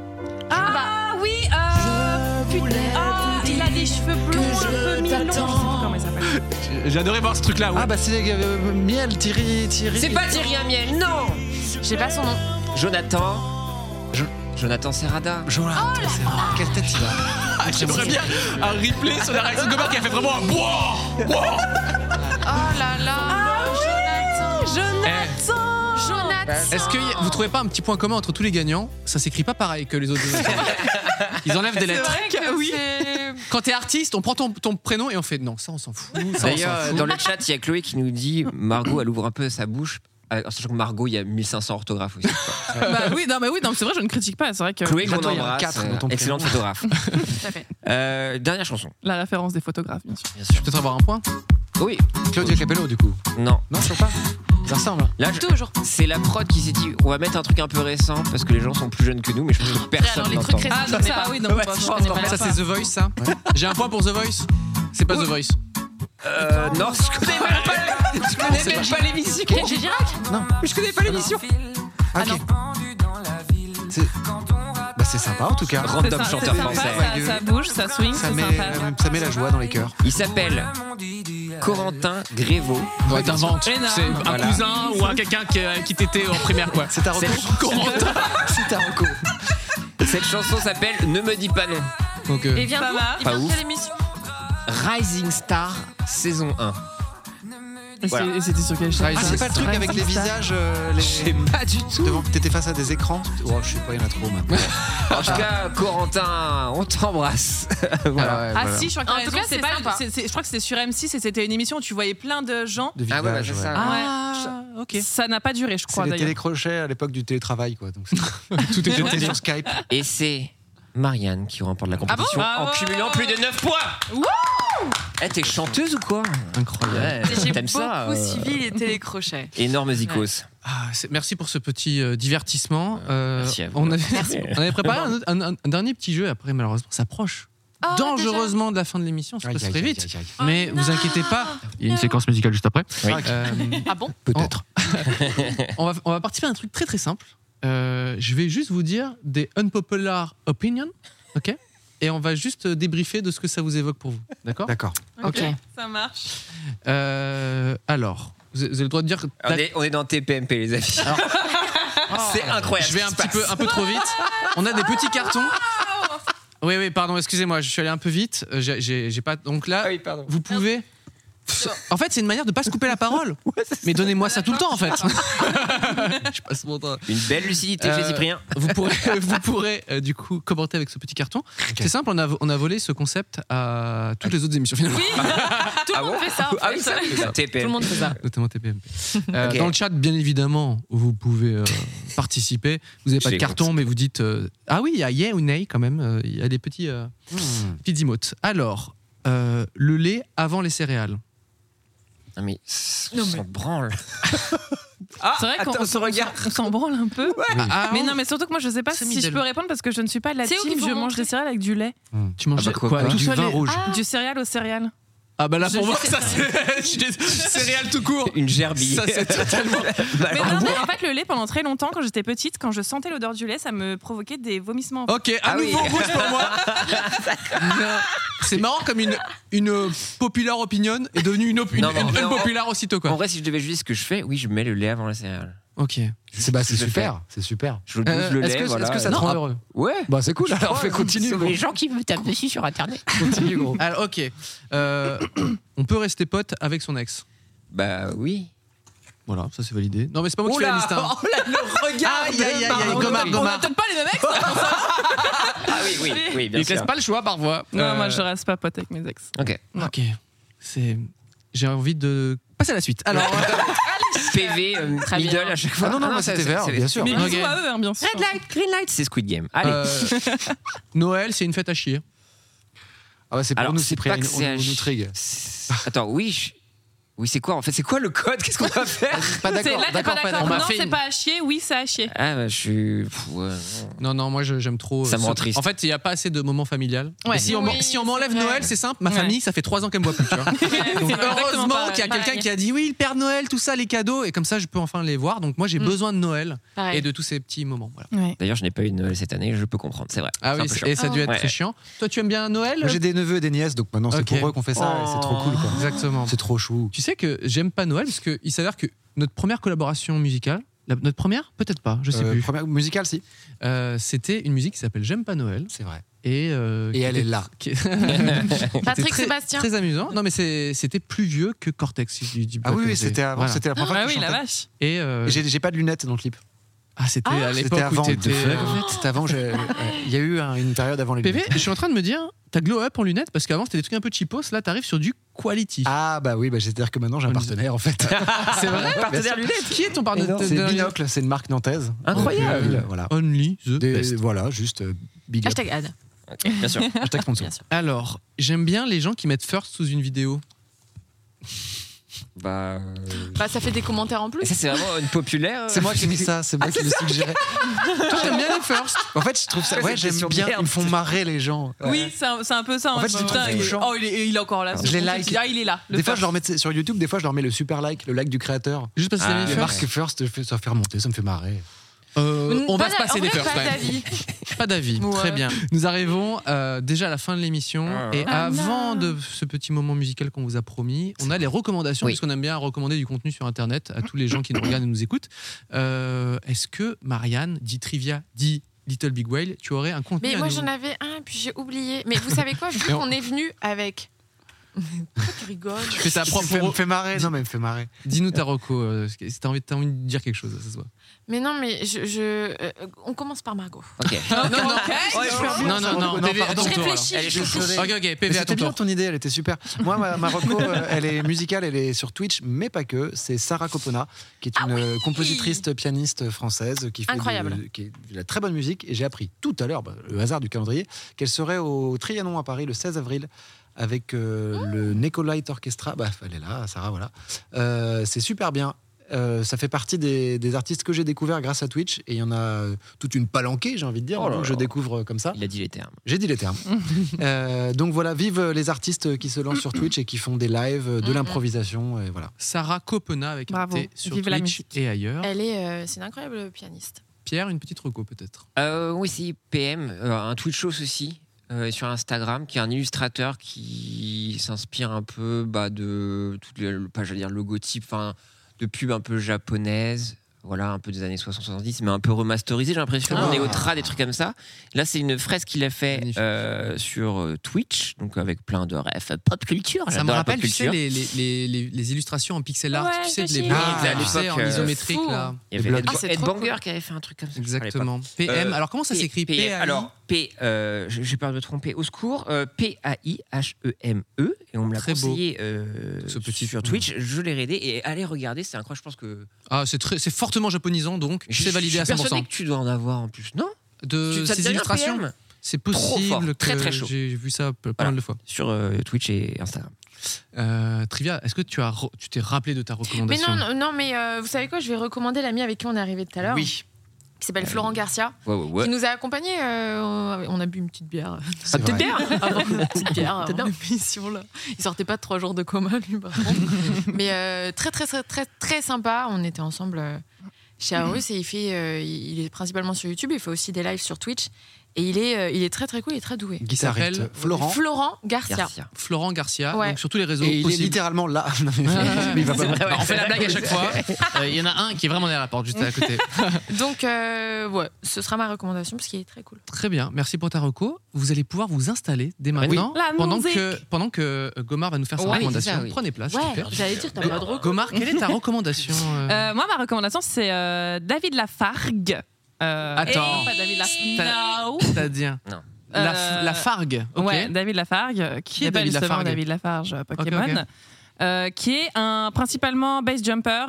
Speaker 6: Ah oui, euh, putain, ah, il a des cheveux blonds un peu mi-longs. Je sais plus comment il s'appelle.
Speaker 4: J'ai adoré voir ce truc-là.
Speaker 12: Ah bah c'est euh, Miel, Thierry, Thierry.
Speaker 5: C'est pas Thierry Amiel, non.
Speaker 8: J'ai pas son nom.
Speaker 5: Jonathan.
Speaker 12: Jo-
Speaker 5: Jonathan Serrada.
Speaker 12: Jonathan, c'est vrai. Quelle tête il a.
Speaker 4: Ah, j'aimerais bien un replay sur la réaction de Gomard qui a fait vraiment un boah, boah.
Speaker 8: Oh là là. Jonathan.
Speaker 6: Jonathan.
Speaker 8: Jonathan.
Speaker 4: Est-ce que y- vous trouvez pas un petit point commun entre tous les gagnants? Ça s'écrit pas pareil que les autres. Ils enlèvent des lettres.
Speaker 8: C'est vrai que
Speaker 6: Oui.
Speaker 8: c'est-
Speaker 4: Quand t'es artiste, on prend ton, ton prénom et on fait non, ça on s'en fout. Ça, on s'en
Speaker 5: D'ailleurs,
Speaker 4: fout.
Speaker 5: dans le chat, il y a Chloé qui nous dit Margot, elle ouvre un peu sa bouche. En sachant que Margot, il y a mille cinq cents orthographes aussi. quoi.
Speaker 6: Bah oui, non, mais oui, non, c'est vrai, je ne critique pas. C'est vrai que
Speaker 5: Chloé,
Speaker 12: Là,
Speaker 5: qu'on
Speaker 12: toi, il y en a
Speaker 5: embrasse.
Speaker 12: quatre
Speaker 5: euh,
Speaker 12: dans ton
Speaker 5: excellente
Speaker 12: prénom.
Speaker 5: photographe.
Speaker 8: Tout à fait.
Speaker 5: Euh, dernière chanson.
Speaker 6: la référence des photographes, bien sûr.
Speaker 5: Bien
Speaker 4: Je
Speaker 5: sûr.
Speaker 4: peux peut-être avoir un point.
Speaker 5: Oui.
Speaker 12: Claudio Capello du coup.
Speaker 5: Non.
Speaker 12: Non, toujours pas. Ça ressemble.
Speaker 5: Là, je-
Speaker 8: Toujours.
Speaker 5: c'est la prod qui s'est dit on va mettre un truc un peu récent parce que les gens sont plus jeunes que nous, mais je pense que personne
Speaker 8: alors, les
Speaker 5: n'entend.
Speaker 8: trucs récents.
Speaker 6: Ah,
Speaker 8: je
Speaker 6: donc
Speaker 8: connais
Speaker 6: ça,
Speaker 8: pas.
Speaker 6: oui, donc
Speaker 5: Ouais,
Speaker 6: bah,
Speaker 5: je
Speaker 6: je
Speaker 5: pense
Speaker 6: connais
Speaker 5: qu'en
Speaker 6: pas.
Speaker 4: Ça c'est The Voice, ça. J'ai un point pour The Voice. C'est pas The Voice.
Speaker 5: Euh, non, je connais même pas, je connais même pas l'émission.
Speaker 8: Kenji Girac.
Speaker 12: Non.
Speaker 5: Mais je connais pas l'émission.
Speaker 12: Ah, ok. C'est... Bah c'est sympa en tout cas.
Speaker 6: C'est
Speaker 5: Random
Speaker 6: ça,
Speaker 5: chanteur
Speaker 6: c'est sympa,
Speaker 5: français.
Speaker 6: Ça, ça bouge, ça swing,
Speaker 12: Ça
Speaker 6: c'est
Speaker 12: met,
Speaker 6: sympa.
Speaker 12: euh, ça met la joie dans les cœurs.
Speaker 5: Il s'appelle Corentin Grévaux.
Speaker 4: Ouais, t'inventes.
Speaker 6: Énorme.
Speaker 4: C'est un
Speaker 5: Voilà.
Speaker 4: cousin ou un quelqu'un qui, euh, qui t'était en primaire quoi.
Speaker 12: C'est ta reco.
Speaker 5: Cette,
Speaker 4: Corentin.
Speaker 12: C'est ta reco.
Speaker 5: cette chanson s'appelle Ne me dis pas non.
Speaker 4: Donc, euh,
Speaker 8: Et vient
Speaker 6: Ça
Speaker 8: d'où
Speaker 6: va.
Speaker 8: Il
Speaker 5: Pas
Speaker 8: vient de
Speaker 5: ouf.
Speaker 8: quelle émission?
Speaker 5: Rising Star saison un.
Speaker 6: Et
Speaker 5: Voilà.
Speaker 6: c'est- et c'était sur quelle chaîne
Speaker 12: Ah, c'est pas le truc avec les visages. euh, les...
Speaker 5: Je sais pas du tout.
Speaker 12: Devant, t'étais face à des écrans. Oh, je sais pas, il y en a trop maintenant.
Speaker 5: En tout cas, Corentin, on t'embrasse. Voilà.
Speaker 6: Ah si, je crois que
Speaker 8: En
Speaker 6: t'as
Speaker 8: tout
Speaker 6: raison,
Speaker 8: cas,
Speaker 6: c'est
Speaker 8: c'est
Speaker 6: pas-
Speaker 8: sympa.
Speaker 6: c'est- c'est- je crois que c'était sur M six et c'était une émission où tu voyais plein de gens.
Speaker 12: De
Speaker 5: Ah ouais,
Speaker 12: visages,
Speaker 5: bah, c'est ça.
Speaker 4: Ah, ok.
Speaker 6: Ça n'a pas duré, je
Speaker 12: C'est
Speaker 6: crois
Speaker 12: les
Speaker 6: d'ailleurs.
Speaker 12: télécrochets à l'époque du télétravail, quoi. Donc c'est-
Speaker 4: Tout était
Speaker 12: J'étais
Speaker 4: télé.
Speaker 12: sur Skype.
Speaker 5: Et c'est Marianne qui remporte la compétition
Speaker 6: bon
Speaker 5: en
Speaker 6: Bravo.
Speaker 5: cumulant plus de neuf points. Eh, t'es chanteuse ou quoi?
Speaker 4: Incroyable.
Speaker 5: Ouais,
Speaker 8: J'ai
Speaker 5: t'aimes ça
Speaker 8: beaucoup
Speaker 5: euh,
Speaker 8: suivi les télécrochets.
Speaker 5: Énorme zikos.
Speaker 4: Ah, c'est- merci pour ce petit euh, divertissement. Euh,
Speaker 5: Merci à vous.
Speaker 4: On avait,
Speaker 5: Merci.
Speaker 4: on avait préparé un, autre- un- un- un dernier petit jeu. Après, malheureusement, ça approche.
Speaker 8: Oh,
Speaker 4: dangereusement de la fin de l'émission, ça
Speaker 12: Aïe,
Speaker 4: passe
Speaker 12: aïe,
Speaker 4: très
Speaker 12: aïe,
Speaker 4: vite.
Speaker 12: aïe, aïe.
Speaker 4: Mais
Speaker 8: Oh,
Speaker 4: vous
Speaker 8: non.
Speaker 4: inquiétez pas, il y a une séquence musicale juste après.
Speaker 5: Oui.
Speaker 4: Euh,
Speaker 8: Ah bon
Speaker 12: Peut-être.
Speaker 4: on, va, on va participer à un truc très très simple. Euh, je vais juste vous dire des unpopular opinions, ok? Et on va juste débriefer de ce que ça vous évoque pour vous, d'accord?
Speaker 12: D'accord.
Speaker 8: Ok.
Speaker 6: Ça marche.
Speaker 4: Euh, alors, vous avez vous avez le droit de dire.
Speaker 5: On est, on est dans T P M P, les amis. C'est incroyable.
Speaker 4: Je vais
Speaker 5: ce
Speaker 4: un
Speaker 5: qui
Speaker 4: petit
Speaker 5: se
Speaker 4: peu,
Speaker 5: passe.
Speaker 4: un peu trop vite. On a des petits cartons. Oui, oui, pardon, excusez-moi, je suis allé un peu vite. Euh, J'ai, j'ai, j'ai pas. Donc là,
Speaker 5: Ah oui, pardon.
Speaker 4: vous pouvez. En fait, c'est une manière de pas se couper la parole. Mais donnez-moi ça tout le temps, en fait. Je passe mon temps.
Speaker 5: Une belle lucidité chez
Speaker 4: Euh,
Speaker 5: Cyprien.
Speaker 4: Vous pourrez, vous pourrez euh, du coup commenter avec ce petit carton. C'est simple, on a, on a volé ce concept à toutes les autres émissions finalement.
Speaker 8: Oui, tout le
Speaker 5: Ah
Speaker 8: monde
Speaker 5: bon
Speaker 8: fait ça. En
Speaker 5: Ah
Speaker 8: fait.
Speaker 5: oui, ça, c'est ça. T P M.
Speaker 8: Tout le monde fait ça.
Speaker 4: Notamment T P M P. Euh,
Speaker 5: Ok.
Speaker 4: Dans le chat, bien évidemment, vous pouvez euh, participer. Vous n'avez pas de
Speaker 5: J'écoute.
Speaker 4: carton, mais vous dites euh, ah oui, il y a yeah ou nay quand même. Euh, Il y a des petits, euh,
Speaker 12: Hmm.
Speaker 4: petites emotes. Alors, euh, le lait avant les céréales.
Speaker 5: Non mais, on s'en branle.
Speaker 6: Ah, c'est vrai qu'on
Speaker 5: attends, ce regard.
Speaker 6: on s'en branle un peu.
Speaker 4: Ah,
Speaker 6: Mais non, mais surtout que moi, je sais pas
Speaker 4: C'est
Speaker 6: si
Speaker 4: middle.
Speaker 6: je peux répondre parce que je ne suis pas de la
Speaker 8: C'est où
Speaker 6: team.
Speaker 8: qu'il faut
Speaker 6: Je mange
Speaker 8: montrer
Speaker 6: des céréales avec du lait.
Speaker 4: Tu manges
Speaker 5: Ah bah quoi,
Speaker 4: quoi,
Speaker 5: quoi
Speaker 4: tout
Speaker 12: Du
Speaker 4: seul
Speaker 12: vin
Speaker 4: les-
Speaker 12: rouge.
Speaker 8: Ah.
Speaker 6: Du céréal aux céréales.
Speaker 4: Ah bah là
Speaker 6: Je-
Speaker 4: pour
Speaker 6: je
Speaker 4: moi
Speaker 6: sais
Speaker 4: ça
Speaker 6: pas.
Speaker 4: c'est je suis des- céréales tout court.
Speaker 5: Une gerbille.
Speaker 4: Ça c'est totalement.
Speaker 6: Mais non, mais en fait, le lait, pendant très longtemps, quand j'étais petite, quand je sentais l'odeur du lait, ça me provoquait des vomissements.
Speaker 4: Ok, à
Speaker 5: Ah oui.
Speaker 4: nouveau rouge pour moi. Non. C'est marrant comme une, une populaire opinion est devenue une, op- une,
Speaker 5: Non, non,
Speaker 4: une
Speaker 5: mais en-
Speaker 4: unpopular aussitôt
Speaker 5: En
Speaker 4: quoi.
Speaker 5: vrai, si je devais juger ce que je fais, oui, je mets le lait avant la céréale.
Speaker 4: Ok.
Speaker 12: C'est bah, c'est
Speaker 5: Je
Speaker 12: super. C'est super.
Speaker 5: Je douze
Speaker 4: Euh,
Speaker 5: le
Speaker 12: Est-ce
Speaker 5: lait,
Speaker 12: que,
Speaker 5: voilà.
Speaker 12: est-ce que ça te
Speaker 5: Non,
Speaker 12: rend
Speaker 5: ah,
Speaker 12: heureux?
Speaker 5: Ouais.
Speaker 12: Bah c'est cool. Alors fais continue.
Speaker 5: C'est
Speaker 12: gros.
Speaker 5: les gens qui me tapent dessus sur internet.
Speaker 12: Continue gros.
Speaker 4: Alors ok. Euh, on peut rester pote avec son ex.
Speaker 5: Bah oui.
Speaker 4: Voilà, ça c'est validé. Non mais c'est pas moi qui fais la liste. Hein.
Speaker 5: Oh là, le regard.
Speaker 4: Aïe, aïe, aïe, aïe,
Speaker 5: de
Speaker 4: Gomard,
Speaker 5: Marie.
Speaker 6: On
Speaker 4: Gomard.
Speaker 6: a peut-être pas les mêmes ex.
Speaker 5: Ah oui, oui, oui, bien
Speaker 4: Il te laisse
Speaker 5: sûr.
Speaker 4: pas le choix parfois.
Speaker 6: Non,
Speaker 4: Euh,
Speaker 6: moi, je reste pas pote avec mes ex.
Speaker 5: Ok.
Speaker 4: Ok. C'est. J'ai envie de passer à la suite. Alors.
Speaker 5: P V, euh,
Speaker 8: Très
Speaker 5: middle
Speaker 8: bien.
Speaker 5: à chaque fois.
Speaker 12: Ah non, non, moi,
Speaker 5: ça,
Speaker 12: c'était
Speaker 5: c'est-
Speaker 12: vert,
Speaker 5: c'est-
Speaker 12: bien sûr.
Speaker 6: Mais
Speaker 4: Ok.
Speaker 6: bisous à eux, hein, bien sûr.
Speaker 5: Red light, green light, c'est Squid Game. Allez.
Speaker 4: euh, Noël, c'est une fête à chier.
Speaker 12: Ah ouais, c'est pour
Speaker 5: Alors,
Speaker 12: nous,
Speaker 5: c'est
Speaker 12: Cyprien.
Speaker 5: pas que
Speaker 12: On,
Speaker 5: c'est
Speaker 12: on
Speaker 5: à
Speaker 12: nous
Speaker 5: chi-
Speaker 12: trigue.
Speaker 5: Attends, oui. je- Oui, c'est quoi en fait? C'est quoi le code? Qu'est-ce qu'on va faire?
Speaker 12: Pas
Speaker 6: C'est-
Speaker 12: d'accord.
Speaker 6: Là, t'es
Speaker 12: D'accord,
Speaker 6: pas
Speaker 12: pas
Speaker 6: d'accord.
Speaker 4: On m'a
Speaker 6: Non,
Speaker 4: fait
Speaker 6: c'est
Speaker 4: une-
Speaker 6: pas à chier. Oui, c'est à chier.
Speaker 5: Ah bah je suis. Pff, ouais, non.
Speaker 4: Non, non, moi je- j'aime trop.
Speaker 5: Ça
Speaker 4: euh,
Speaker 5: me rend
Speaker 4: ce-
Speaker 5: triste.
Speaker 4: En fait, il n'y a pas assez de moments familial.
Speaker 6: Ouais.
Speaker 4: Et si on, m'en-
Speaker 8: Oui,
Speaker 4: si on
Speaker 8: c'est
Speaker 4: m'enlève
Speaker 8: vrai.
Speaker 4: Noël, c'est simple. Ma
Speaker 6: Ouais.
Speaker 4: famille, ça fait trois ans qu'elle me voit plus. Tu vois. Donc,
Speaker 6: exactement
Speaker 4: heureusement
Speaker 6: pareil.
Speaker 4: qu'il y a quelqu'un
Speaker 8: Pareil.
Speaker 4: qui a dit oui, le Père Noël, tout ça, les cadeaux, et comme ça, je peux enfin les voir. Donc moi, j'ai
Speaker 8: Mm.
Speaker 4: besoin de Noël
Speaker 8: Pareil.
Speaker 4: et de tous ces petits moments. Voilà.
Speaker 6: Ouais.
Speaker 5: D'ailleurs, je n'ai pas eu de Noël cette année, je peux comprendre, c'est vrai.
Speaker 4: Ah
Speaker 5: C'est un
Speaker 4: oui,
Speaker 5: peu
Speaker 4: c'est-
Speaker 5: chiant.
Speaker 4: et ça a dû être
Speaker 5: Ouais.
Speaker 4: très chiant. Toi, tu aimes bien Noël?
Speaker 12: Moi, j'ai des neveux et des nièces, donc maintenant c'est
Speaker 4: Ok.
Speaker 12: pour eux qu'on fait ça. et c'est trop cool, quoi.
Speaker 4: Exactement.
Speaker 12: C'est trop chou.
Speaker 4: Tu sais que j'aime pas Noël parce qu'il s'avère que notre première collaboration musicale, la- notre première, peut-être pas, je sais
Speaker 12: Euh,
Speaker 4: plus.
Speaker 12: Première musicale, si.
Speaker 4: Euh, c'était une musique qui s'appelle J'aime pas Noël.
Speaker 12: C'est vrai.
Speaker 4: Et, euh,
Speaker 12: Et
Speaker 4: qui
Speaker 12: elle
Speaker 4: était-
Speaker 12: est là.
Speaker 4: qui- qui était
Speaker 8: Patrick
Speaker 4: très,
Speaker 8: Sébastien.
Speaker 4: Très amusant. Non, mais c'est- c'était plus vieux que Cortex. Si je dis pas
Speaker 12: Ah oui,
Speaker 4: que
Speaker 12: oui,
Speaker 4: c'est-
Speaker 12: c'était avant.
Speaker 4: voilà.
Speaker 12: C'était la première fois
Speaker 6: Ah
Speaker 12: que
Speaker 6: oui,
Speaker 12: je
Speaker 6: la
Speaker 12: chantais.
Speaker 6: vache.
Speaker 4: Et euh,
Speaker 12: Et J'ai j'ai pas de lunettes dans le clip.
Speaker 4: ah, c'était
Speaker 8: Ah,
Speaker 4: à l'époque
Speaker 12: C'était avant.
Speaker 4: où t'étais.
Speaker 12: de-
Speaker 4: euh,
Speaker 12: C'était avant. j'ai- euh, Il y a eu un- une période avant les
Speaker 4: P V,
Speaker 12: lunettes.
Speaker 4: je suis en train de me dire, t'as glow up en lunettes parce qu'avant c'était des trucs un peu cheapos. Là, t'arrives sur du quality.
Speaker 12: Ah bah oui, bah, c'est-à-dire que maintenant j'ai un
Speaker 4: On
Speaker 12: partenaire en fait.
Speaker 4: c'est vrai.
Speaker 5: Partenaire lunettes.
Speaker 4: Qui est ton partenaire?
Speaker 12: C'est Binocle, c'est une marque nantaise.
Speaker 5: Incroyable.
Speaker 12: Euh, Voilà.
Speaker 4: Only the
Speaker 12: Des-
Speaker 4: best.
Speaker 12: voilà, juste euh, big up.
Speaker 8: Hashtag ad.
Speaker 5: Ok, bien sûr.
Speaker 12: Hashtag sponsor.
Speaker 8: Bien sûr.
Speaker 4: Alors, j'aime bien les gens qui mettent first sous une vidéo.
Speaker 5: Bah. euh,
Speaker 8: Bah, ça fait des commentaires en
Speaker 5: Et
Speaker 8: plus.
Speaker 5: ça, c'est vraiment une populaire.
Speaker 12: C'est moi qui ai mis ça, c'est moi qui le suggérais.
Speaker 4: Toi, t'aimes bien les first?
Speaker 12: En fait, je trouve ça.
Speaker 5: Ouais,
Speaker 12: Ouais,
Speaker 5: c'est
Speaker 12: j'aime
Speaker 5: sur
Speaker 12: bien.
Speaker 5: merde.
Speaker 12: Ils me font marrer les gens.
Speaker 6: Oui, c'est un, c'est un peu ça.
Speaker 12: En
Speaker 6: hein.
Speaker 12: fait, je les
Speaker 6: Putain,
Speaker 12: trouve
Speaker 6: il est,
Speaker 12: touchants.
Speaker 6: oh, il est, il est encore là.
Speaker 12: Je les like.
Speaker 6: Ah, il est là. le
Speaker 12: Des fois,
Speaker 6: first.
Speaker 12: je leur mets sur YouTube. Des fois, je leur mets le super like, le like du créateur.
Speaker 4: Juste parce que
Speaker 5: Ah,
Speaker 4: c'est les
Speaker 12: Les
Speaker 5: ouais.
Speaker 4: first.
Speaker 12: marques first, je fais- ça fait remonter, ça me fait marrer.
Speaker 4: Euh, on
Speaker 8: Pas
Speaker 4: va se
Speaker 8: d'a-
Speaker 4: passer
Speaker 8: en
Speaker 4: des
Speaker 8: vrai,
Speaker 4: first.
Speaker 8: pas
Speaker 4: quand même.
Speaker 8: d'avis.
Speaker 4: Pas d'avis.
Speaker 8: Ouais.
Speaker 4: Très bien. Nous arrivons euh, déjà à la fin de l'émission.
Speaker 5: Ah.
Speaker 4: Et
Speaker 8: Ah
Speaker 4: avant
Speaker 8: non.
Speaker 4: de ce petit moment musical qu'on vous a promis, on a les recommandations,
Speaker 5: Oui.
Speaker 4: puisqu'on aime bien recommander du contenu sur Internet à tous les gens qui nous regardent et nous écoutent. Euh, Est-ce que, Marianne, dit Trivia, dit Little Big Whale, tu aurais un contenu
Speaker 8: Mais
Speaker 4: à
Speaker 8: moi,
Speaker 4: nous-
Speaker 8: j'en avais un, puis j'ai oublié. Mais vous savez quoi, vu
Speaker 4: Mais on-
Speaker 8: qu'on est venu avec. Pourquoi tu rigoles?
Speaker 4: Tu fais ta
Speaker 12: Ça
Speaker 4: propre...
Speaker 12: me fait marrer. Non, mais il me fait marrer.
Speaker 4: Dis-nous ta reco, euh, si t'as envie, t'as envie de dire quelque chose, ça se voit.
Speaker 8: Mais non, mais je. je euh, on commence par Margot.
Speaker 5: Ok.
Speaker 4: Non, non,
Speaker 6: Ok.
Speaker 4: non, non, non, non,
Speaker 12: Non,
Speaker 4: P V,
Speaker 12: pardon.
Speaker 4: à ton
Speaker 8: Je
Speaker 4: tour, alors.
Speaker 8: réfléchis.
Speaker 5: Elle est
Speaker 8: je
Speaker 5: chaude.
Speaker 8: réfléchis.
Speaker 4: Ok, ok, P
Speaker 12: Mais
Speaker 4: V à
Speaker 12: C'était
Speaker 4: ton
Speaker 12: bien
Speaker 4: tour.
Speaker 12: ton idée, elle était super. Moi, ma, ma reco, euh, elle est musicale, elle est sur Twitch, mais pas que. C'est Sarah Copona, qui est une euh, compositrice pianiste française qui fait
Speaker 8: Incroyable.
Speaker 12: de, qui est de la très bonne musique. Et j'ai appris tout à l'heure, bah, le hasard du calendrier, qu'elle serait au Trianon à Paris le seize avril avec euh, le Necolite Orchestra. Bah, elle est là, Sarah, voilà. Euh, c'est super bien. euh, ça fait partie des, des artistes que j'ai découverts grâce à Twitch. Et il y en a euh, toute une palanquée, j'ai envie de dire,
Speaker 5: Oh là
Speaker 12: que
Speaker 5: là.
Speaker 12: je découvre comme ça.
Speaker 5: Il a dit les termes.
Speaker 12: J'ai dit les termes. Euh, donc voilà, vive les artistes qui se lancent sur Twitch et qui font des lives, de l'improvisation. Et voilà.
Speaker 4: Sarah Copena avec
Speaker 8: Bravo.
Speaker 4: un T sur
Speaker 8: Vive la
Speaker 4: Twitch
Speaker 8: musique.
Speaker 4: et ailleurs.
Speaker 8: Elle est, euh, c'est une incroyable pianiste.
Speaker 4: Pierre, une petite reco peut-être.
Speaker 5: Euh, oui, c'est P M, euh, un Twitch aussi, euh, sur Instagram, qui est un illustrateur qui s'inspire un peu bah, de toutes les, pas j'allais dire logotypes, enfin de pubs un peu japonaises. Voilà, un peu des années soixante soixante-dix, mais un peu remasterisé, j'ai l'impression.
Speaker 12: Ah.
Speaker 5: On est au tra, des trucs comme ça. Là, c'est une fresque qu'il a fait euh, sur euh, Twitch, donc avec plein de refs pop culture.
Speaker 4: Ça me
Speaker 5: J'adore la
Speaker 4: rappelle,
Speaker 5: pop
Speaker 4: tu sais,
Speaker 5: culture.
Speaker 4: les, les, les, les- les illustrations en pixel art,
Speaker 8: Ouais,
Speaker 4: tu sais, de
Speaker 8: j'imagine.
Speaker 4: l'époque,
Speaker 5: Ah,
Speaker 4: là,
Speaker 5: à
Speaker 4: tu sais,
Speaker 5: l'époque,
Speaker 4: en
Speaker 5: euh,
Speaker 4: isométrique,
Speaker 8: fou.
Speaker 4: là.
Speaker 5: Il y avait
Speaker 12: Blood.
Speaker 5: Ed,
Speaker 8: Ah, c'est
Speaker 5: Ed
Speaker 8: trop
Speaker 5: Banger
Speaker 8: cool.
Speaker 5: qui avait fait un truc comme ça.
Speaker 4: Exactement.
Speaker 5: P
Speaker 4: P M, alors comment ça s'écrit
Speaker 5: P,
Speaker 4: P A I
Speaker 5: alors, P, euh, j'ai peur de me tromper, au secours, euh, P A I H E M E, et on me l'a
Speaker 4: Très beau.
Speaker 5: conseillé euh,
Speaker 4: Ce petit-
Speaker 5: sur Twitch, je l'ai raidé, et allez regarder, c'est incroyable, je pense que...
Speaker 4: Ah, c'est très- c'est fortement japonisant, donc
Speaker 5: Je
Speaker 4: c'est validé à
Speaker 5: Je suis
Speaker 4: cent pour cent.
Speaker 5: persuadé que tu dois en avoir en plus, non
Speaker 4: De
Speaker 5: Tu- ça te
Speaker 4: ces
Speaker 5: dit rien,
Speaker 4: illustrations,
Speaker 5: P M?
Speaker 4: c'est
Speaker 5: Trop fort,
Speaker 4: possible
Speaker 5: très,
Speaker 4: que
Speaker 5: très chaud.
Speaker 4: j'ai vu ça pas
Speaker 5: Voilà.
Speaker 4: mal de fois.
Speaker 5: Sur euh, Twitch et Instagram.
Speaker 4: Euh, Trivia, est-ce que tu as re- tu t'es rappelé de ta
Speaker 8: Mais
Speaker 4: recommandation
Speaker 8: non, non, non, mais euh, vous savez quoi, je vais recommander l'ami avec qui on est arrivé tout à l'heure.
Speaker 4: Oui.
Speaker 8: Qui s'appelle Florent Garcia.
Speaker 5: Ouais, ouais, ouais.
Speaker 8: Qui nous a accompagnés. euh, on a bu une petite bière.
Speaker 12: C'est
Speaker 5: petite
Speaker 12: vrai.
Speaker 5: bière
Speaker 8: Avant une petite bière avant
Speaker 5: T'es bien.
Speaker 8: l'émission là. Il sortait pas de trois jours de coma lui par contre. Mais euh, très très très très très sympa. On était ensemble euh, chez Arus et il fait, euh, il il est principalement sur YouTube. Il fait aussi des lives sur Twitch et il est, euh, il est très très cool. Il est très doué.
Speaker 12: Guitariste
Speaker 4: s'appelle
Speaker 12: Florent.
Speaker 8: Florent Garcia.
Speaker 5: Garcia.
Speaker 4: Florent Garcia,
Speaker 8: Ouais.
Speaker 4: donc sur tous les réseaux
Speaker 12: Et il est
Speaker 4: possibles.
Speaker 12: littéralement là. Non, mais- mais il va pas
Speaker 4: Bah, on fait la blague à chaque fois. Euh, Il y en a un qui est vraiment derrière la porte, juste à côté.
Speaker 8: Donc euh, ouais, ce sera ma recommandation parce qu'il est très cool.
Speaker 4: Très bien, merci pour ta reco. Vous allez pouvoir vous installer dès maintenant,
Speaker 8: La
Speaker 4: pendant
Speaker 8: musique.
Speaker 4: que pendant que euh, Gomard va nous faire sa
Speaker 8: Ouais,
Speaker 4: recommandation.
Speaker 5: c'est ça, oui.
Speaker 4: Prenez place. s'il vous
Speaker 8: Ouais,
Speaker 4: plaît.
Speaker 8: j'allais dire t'as pas de recours.
Speaker 4: Gomard, quelle est ta recommandation euh,
Speaker 6: Euh, moi, ma recommandation, c'est euh, David Lafargue. Euh,
Speaker 4: Attends.
Speaker 6: et pas David Lafargue.
Speaker 4: T'as-
Speaker 6: No.
Speaker 4: C'est-à-dire
Speaker 5: Non.
Speaker 4: la,
Speaker 6: Euh,
Speaker 4: la Fargue. Ok.
Speaker 6: Ouais, David Lafargue, qui
Speaker 4: est
Speaker 6: s'appelle
Speaker 4: David
Speaker 6: justement
Speaker 4: Lafargue
Speaker 6: David Lafarge euh, Pokémon,
Speaker 4: Ok, ok.
Speaker 6: euh, qui est un principalement base jumper,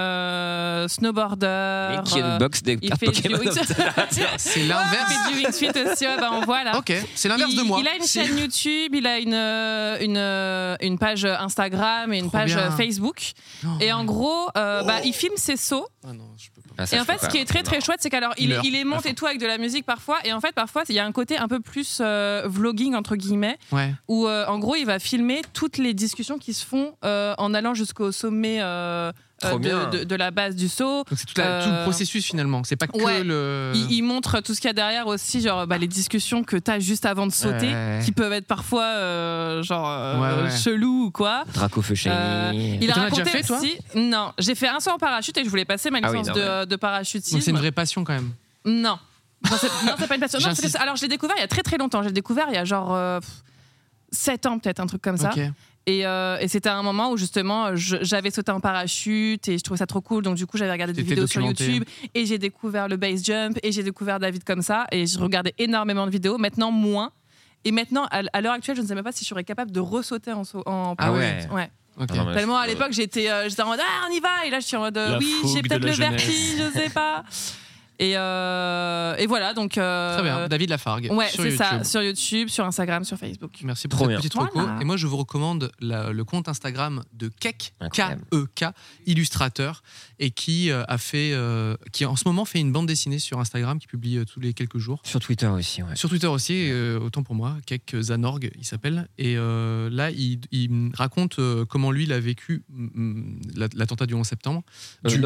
Speaker 6: euh, snowboarder.
Speaker 5: Et qui a une
Speaker 6: euh,
Speaker 5: box des
Speaker 6: il
Speaker 5: cartes
Speaker 6: fait
Speaker 5: Pokémon.
Speaker 6: du wing-
Speaker 4: C'est l'inverse.
Speaker 6: il fait du wing suit aussi, ouais, bah, on voit là.
Speaker 4: Ok, c'est l'inverse
Speaker 6: il,
Speaker 4: de moi.
Speaker 6: Il a une
Speaker 4: Si.
Speaker 6: chaîne YouTube, il a une, euh, une, euh, une page Instagram et une
Speaker 4: Trop
Speaker 6: page
Speaker 4: bien.
Speaker 6: euh, Facebook.
Speaker 4: Oh.
Speaker 6: Et en gros, euh, bah, il filme ses sauts.
Speaker 4: Ah non, je peux pas.
Speaker 5: Ah, ça,
Speaker 6: Et en
Speaker 5: je peux
Speaker 6: fait, ce
Speaker 5: pas,
Speaker 6: qui est très
Speaker 5: c'est
Speaker 6: très
Speaker 5: marrant.
Speaker 6: chouette, c'est qu'alors il,
Speaker 4: Il
Speaker 6: est-
Speaker 4: meurt
Speaker 6: il est
Speaker 4: à la
Speaker 6: monte
Speaker 4: fin.
Speaker 6: et tout avec de la musique parfois. Et en fait, parfois, il y a un côté un peu plus euh, vlogging entre guillemets,
Speaker 4: Ouais.
Speaker 6: où euh, en gros, il va filmer toutes les discussions qui se font euh, en allant jusqu'au sommet euh,
Speaker 5: Trop
Speaker 6: euh,
Speaker 5: bien.
Speaker 6: de, de- de la base du saut.
Speaker 4: Donc c'est tout, la-
Speaker 6: Euh,
Speaker 4: tout le processus finalement. C'est pas que
Speaker 6: ouais.
Speaker 4: le.
Speaker 6: Il, il montre tout ce qu'il y a derrière aussi, genre bah, les discussions que tu as juste avant de sauter,
Speaker 5: Ouais, ouais, ouais.
Speaker 6: qui peuvent être parfois euh, genre euh,
Speaker 4: Ouais, ouais.
Speaker 6: chelou ou quoi.
Speaker 5: Draco Feu Shiny.
Speaker 6: Euh, il a
Speaker 4: t'en as
Speaker 6: raconté
Speaker 4: déjà fait, toi
Speaker 6: aussi. Non, j'ai fait un saut en parachute et je voulais passer ma
Speaker 5: Ah oui,
Speaker 6: licence
Speaker 5: non,
Speaker 6: de, de parachutisme.
Speaker 4: Donc c'est une vraie passion quand même.
Speaker 6: Non. Enfin, c'est- non, c'est pas une passion. Non, parce que
Speaker 4: J'insiste.
Speaker 6: c'est- alors, je l'ai découvert il y a très très longtemps. Je l'ai découvert il y a genre euh, sept ans, peut-être, un truc comme ça.
Speaker 4: Ok.
Speaker 6: Et, euh, et c'était un moment où justement je- j'avais sauté en parachute et je trouvais ça trop cool. Donc, du coup, j'avais regardé des
Speaker 4: T'étais
Speaker 6: vidéos sur
Speaker 4: documenté.
Speaker 6: YouTube et j'ai découvert le base jump et j'ai découvert David comme ça. Et je regardais énormément de vidéos. Maintenant, moins. Et maintenant, à, à l'heure actuelle, je ne sais même pas si je serais capable de ressauter en, saut- en
Speaker 5: Ah ouais.
Speaker 6: parachute. Ouais.
Speaker 4: Ok.
Speaker 5: Ah non, mais
Speaker 6: Tellement
Speaker 5: je-
Speaker 6: à l'époque, j'étais euh, j'étais en mode ah, on y va. Et là, je suis en mode euh,
Speaker 13: La
Speaker 6: oui,
Speaker 13: fougue
Speaker 6: j'ai
Speaker 13: de
Speaker 6: peut-être
Speaker 13: la
Speaker 6: le
Speaker 13: jeunesse.
Speaker 6: vertige, je sais pas. Et, euh, et voilà, donc. euh,
Speaker 4: Très bien. David Lafargue.
Speaker 6: Ouais,
Speaker 4: sur
Speaker 6: c'est
Speaker 4: YouTube.
Speaker 6: ça, sur YouTube, sur Instagram, sur Facebook.
Speaker 4: Merci pour
Speaker 5: Trop
Speaker 4: cette
Speaker 5: bien.
Speaker 4: petite reco.
Speaker 6: Voilà.
Speaker 4: Et moi, je vous recommande la- le compte Instagram de Kek,
Speaker 5: Incroyable.
Speaker 4: K E K, illustrateur, et qui euh, a fait, euh, qui en ce moment fait une bande dessinée sur Instagram, qui publie euh, tous les quelques jours.
Speaker 5: Sur Twitter aussi, ouais.
Speaker 4: Sur Twitter aussi, euh, autant pour moi, Kek Zanorg, il s'appelle. Et euh, là, il, il raconte euh, comment lui, il a vécu mm, la- l'attentat du onze septembre.
Speaker 5: Euh,
Speaker 4: Du-
Speaker 5: non.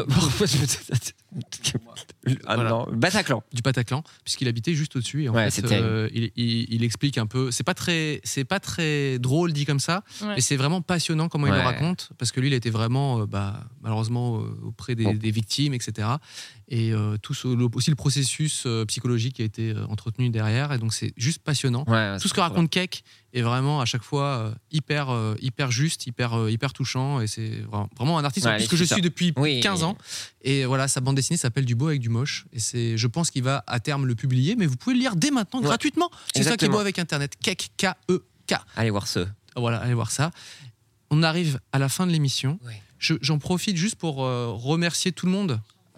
Speaker 5: Ah
Speaker 4: Voilà.
Speaker 5: non, Bataclan.
Speaker 4: du Bataclan, puisqu'il habitait juste au-dessus. Et en
Speaker 5: Ouais,
Speaker 4: fait,
Speaker 5: c'est terrible.
Speaker 4: euh, il, il- il explique un peu. C'est pas très, c'est pas très drôle dit comme ça,
Speaker 6: Ouais.
Speaker 4: mais c'est vraiment passionnant comment il
Speaker 5: Ouais.
Speaker 4: le raconte, parce que lui, il était vraiment, euh, bah, malheureusement, euh, auprès des,
Speaker 5: Bon.
Speaker 4: des victimes, et cetera. Et euh, tout ce- le- aussi le processus euh, psychologique qui a été euh, entretenu derrière. Et donc, c'est juste passionnant.
Speaker 5: Ouais,
Speaker 4: Tout ce que raconte Kek est vraiment à chaque fois euh, hyper, euh, hyper juste, hyper, euh, hyper touchant. Et c'est vraiment, vraiment un artiste
Speaker 5: Ouais,
Speaker 4: en plus
Speaker 5: les
Speaker 4: que je
Speaker 5: super.
Speaker 4: suis depuis
Speaker 5: Oui.
Speaker 4: quinze ans. Et voilà, sa bande dessinée s'appelle Du beau avec du moche. Et c'est, je pense qu'il va à terme le publier, mais vous pouvez le lire dès maintenant
Speaker 5: Ouais.
Speaker 4: gratuitement. C'est ça qui est
Speaker 5: Exactement.
Speaker 4: beau avec Internet. Kek, K E K.
Speaker 5: Allez voir ce.
Speaker 4: Voilà, allez voir ça. On arrive à la fin de l'émission.
Speaker 5: Ouais.
Speaker 4: Je- j'en profite juste pour euh, remercier tout le monde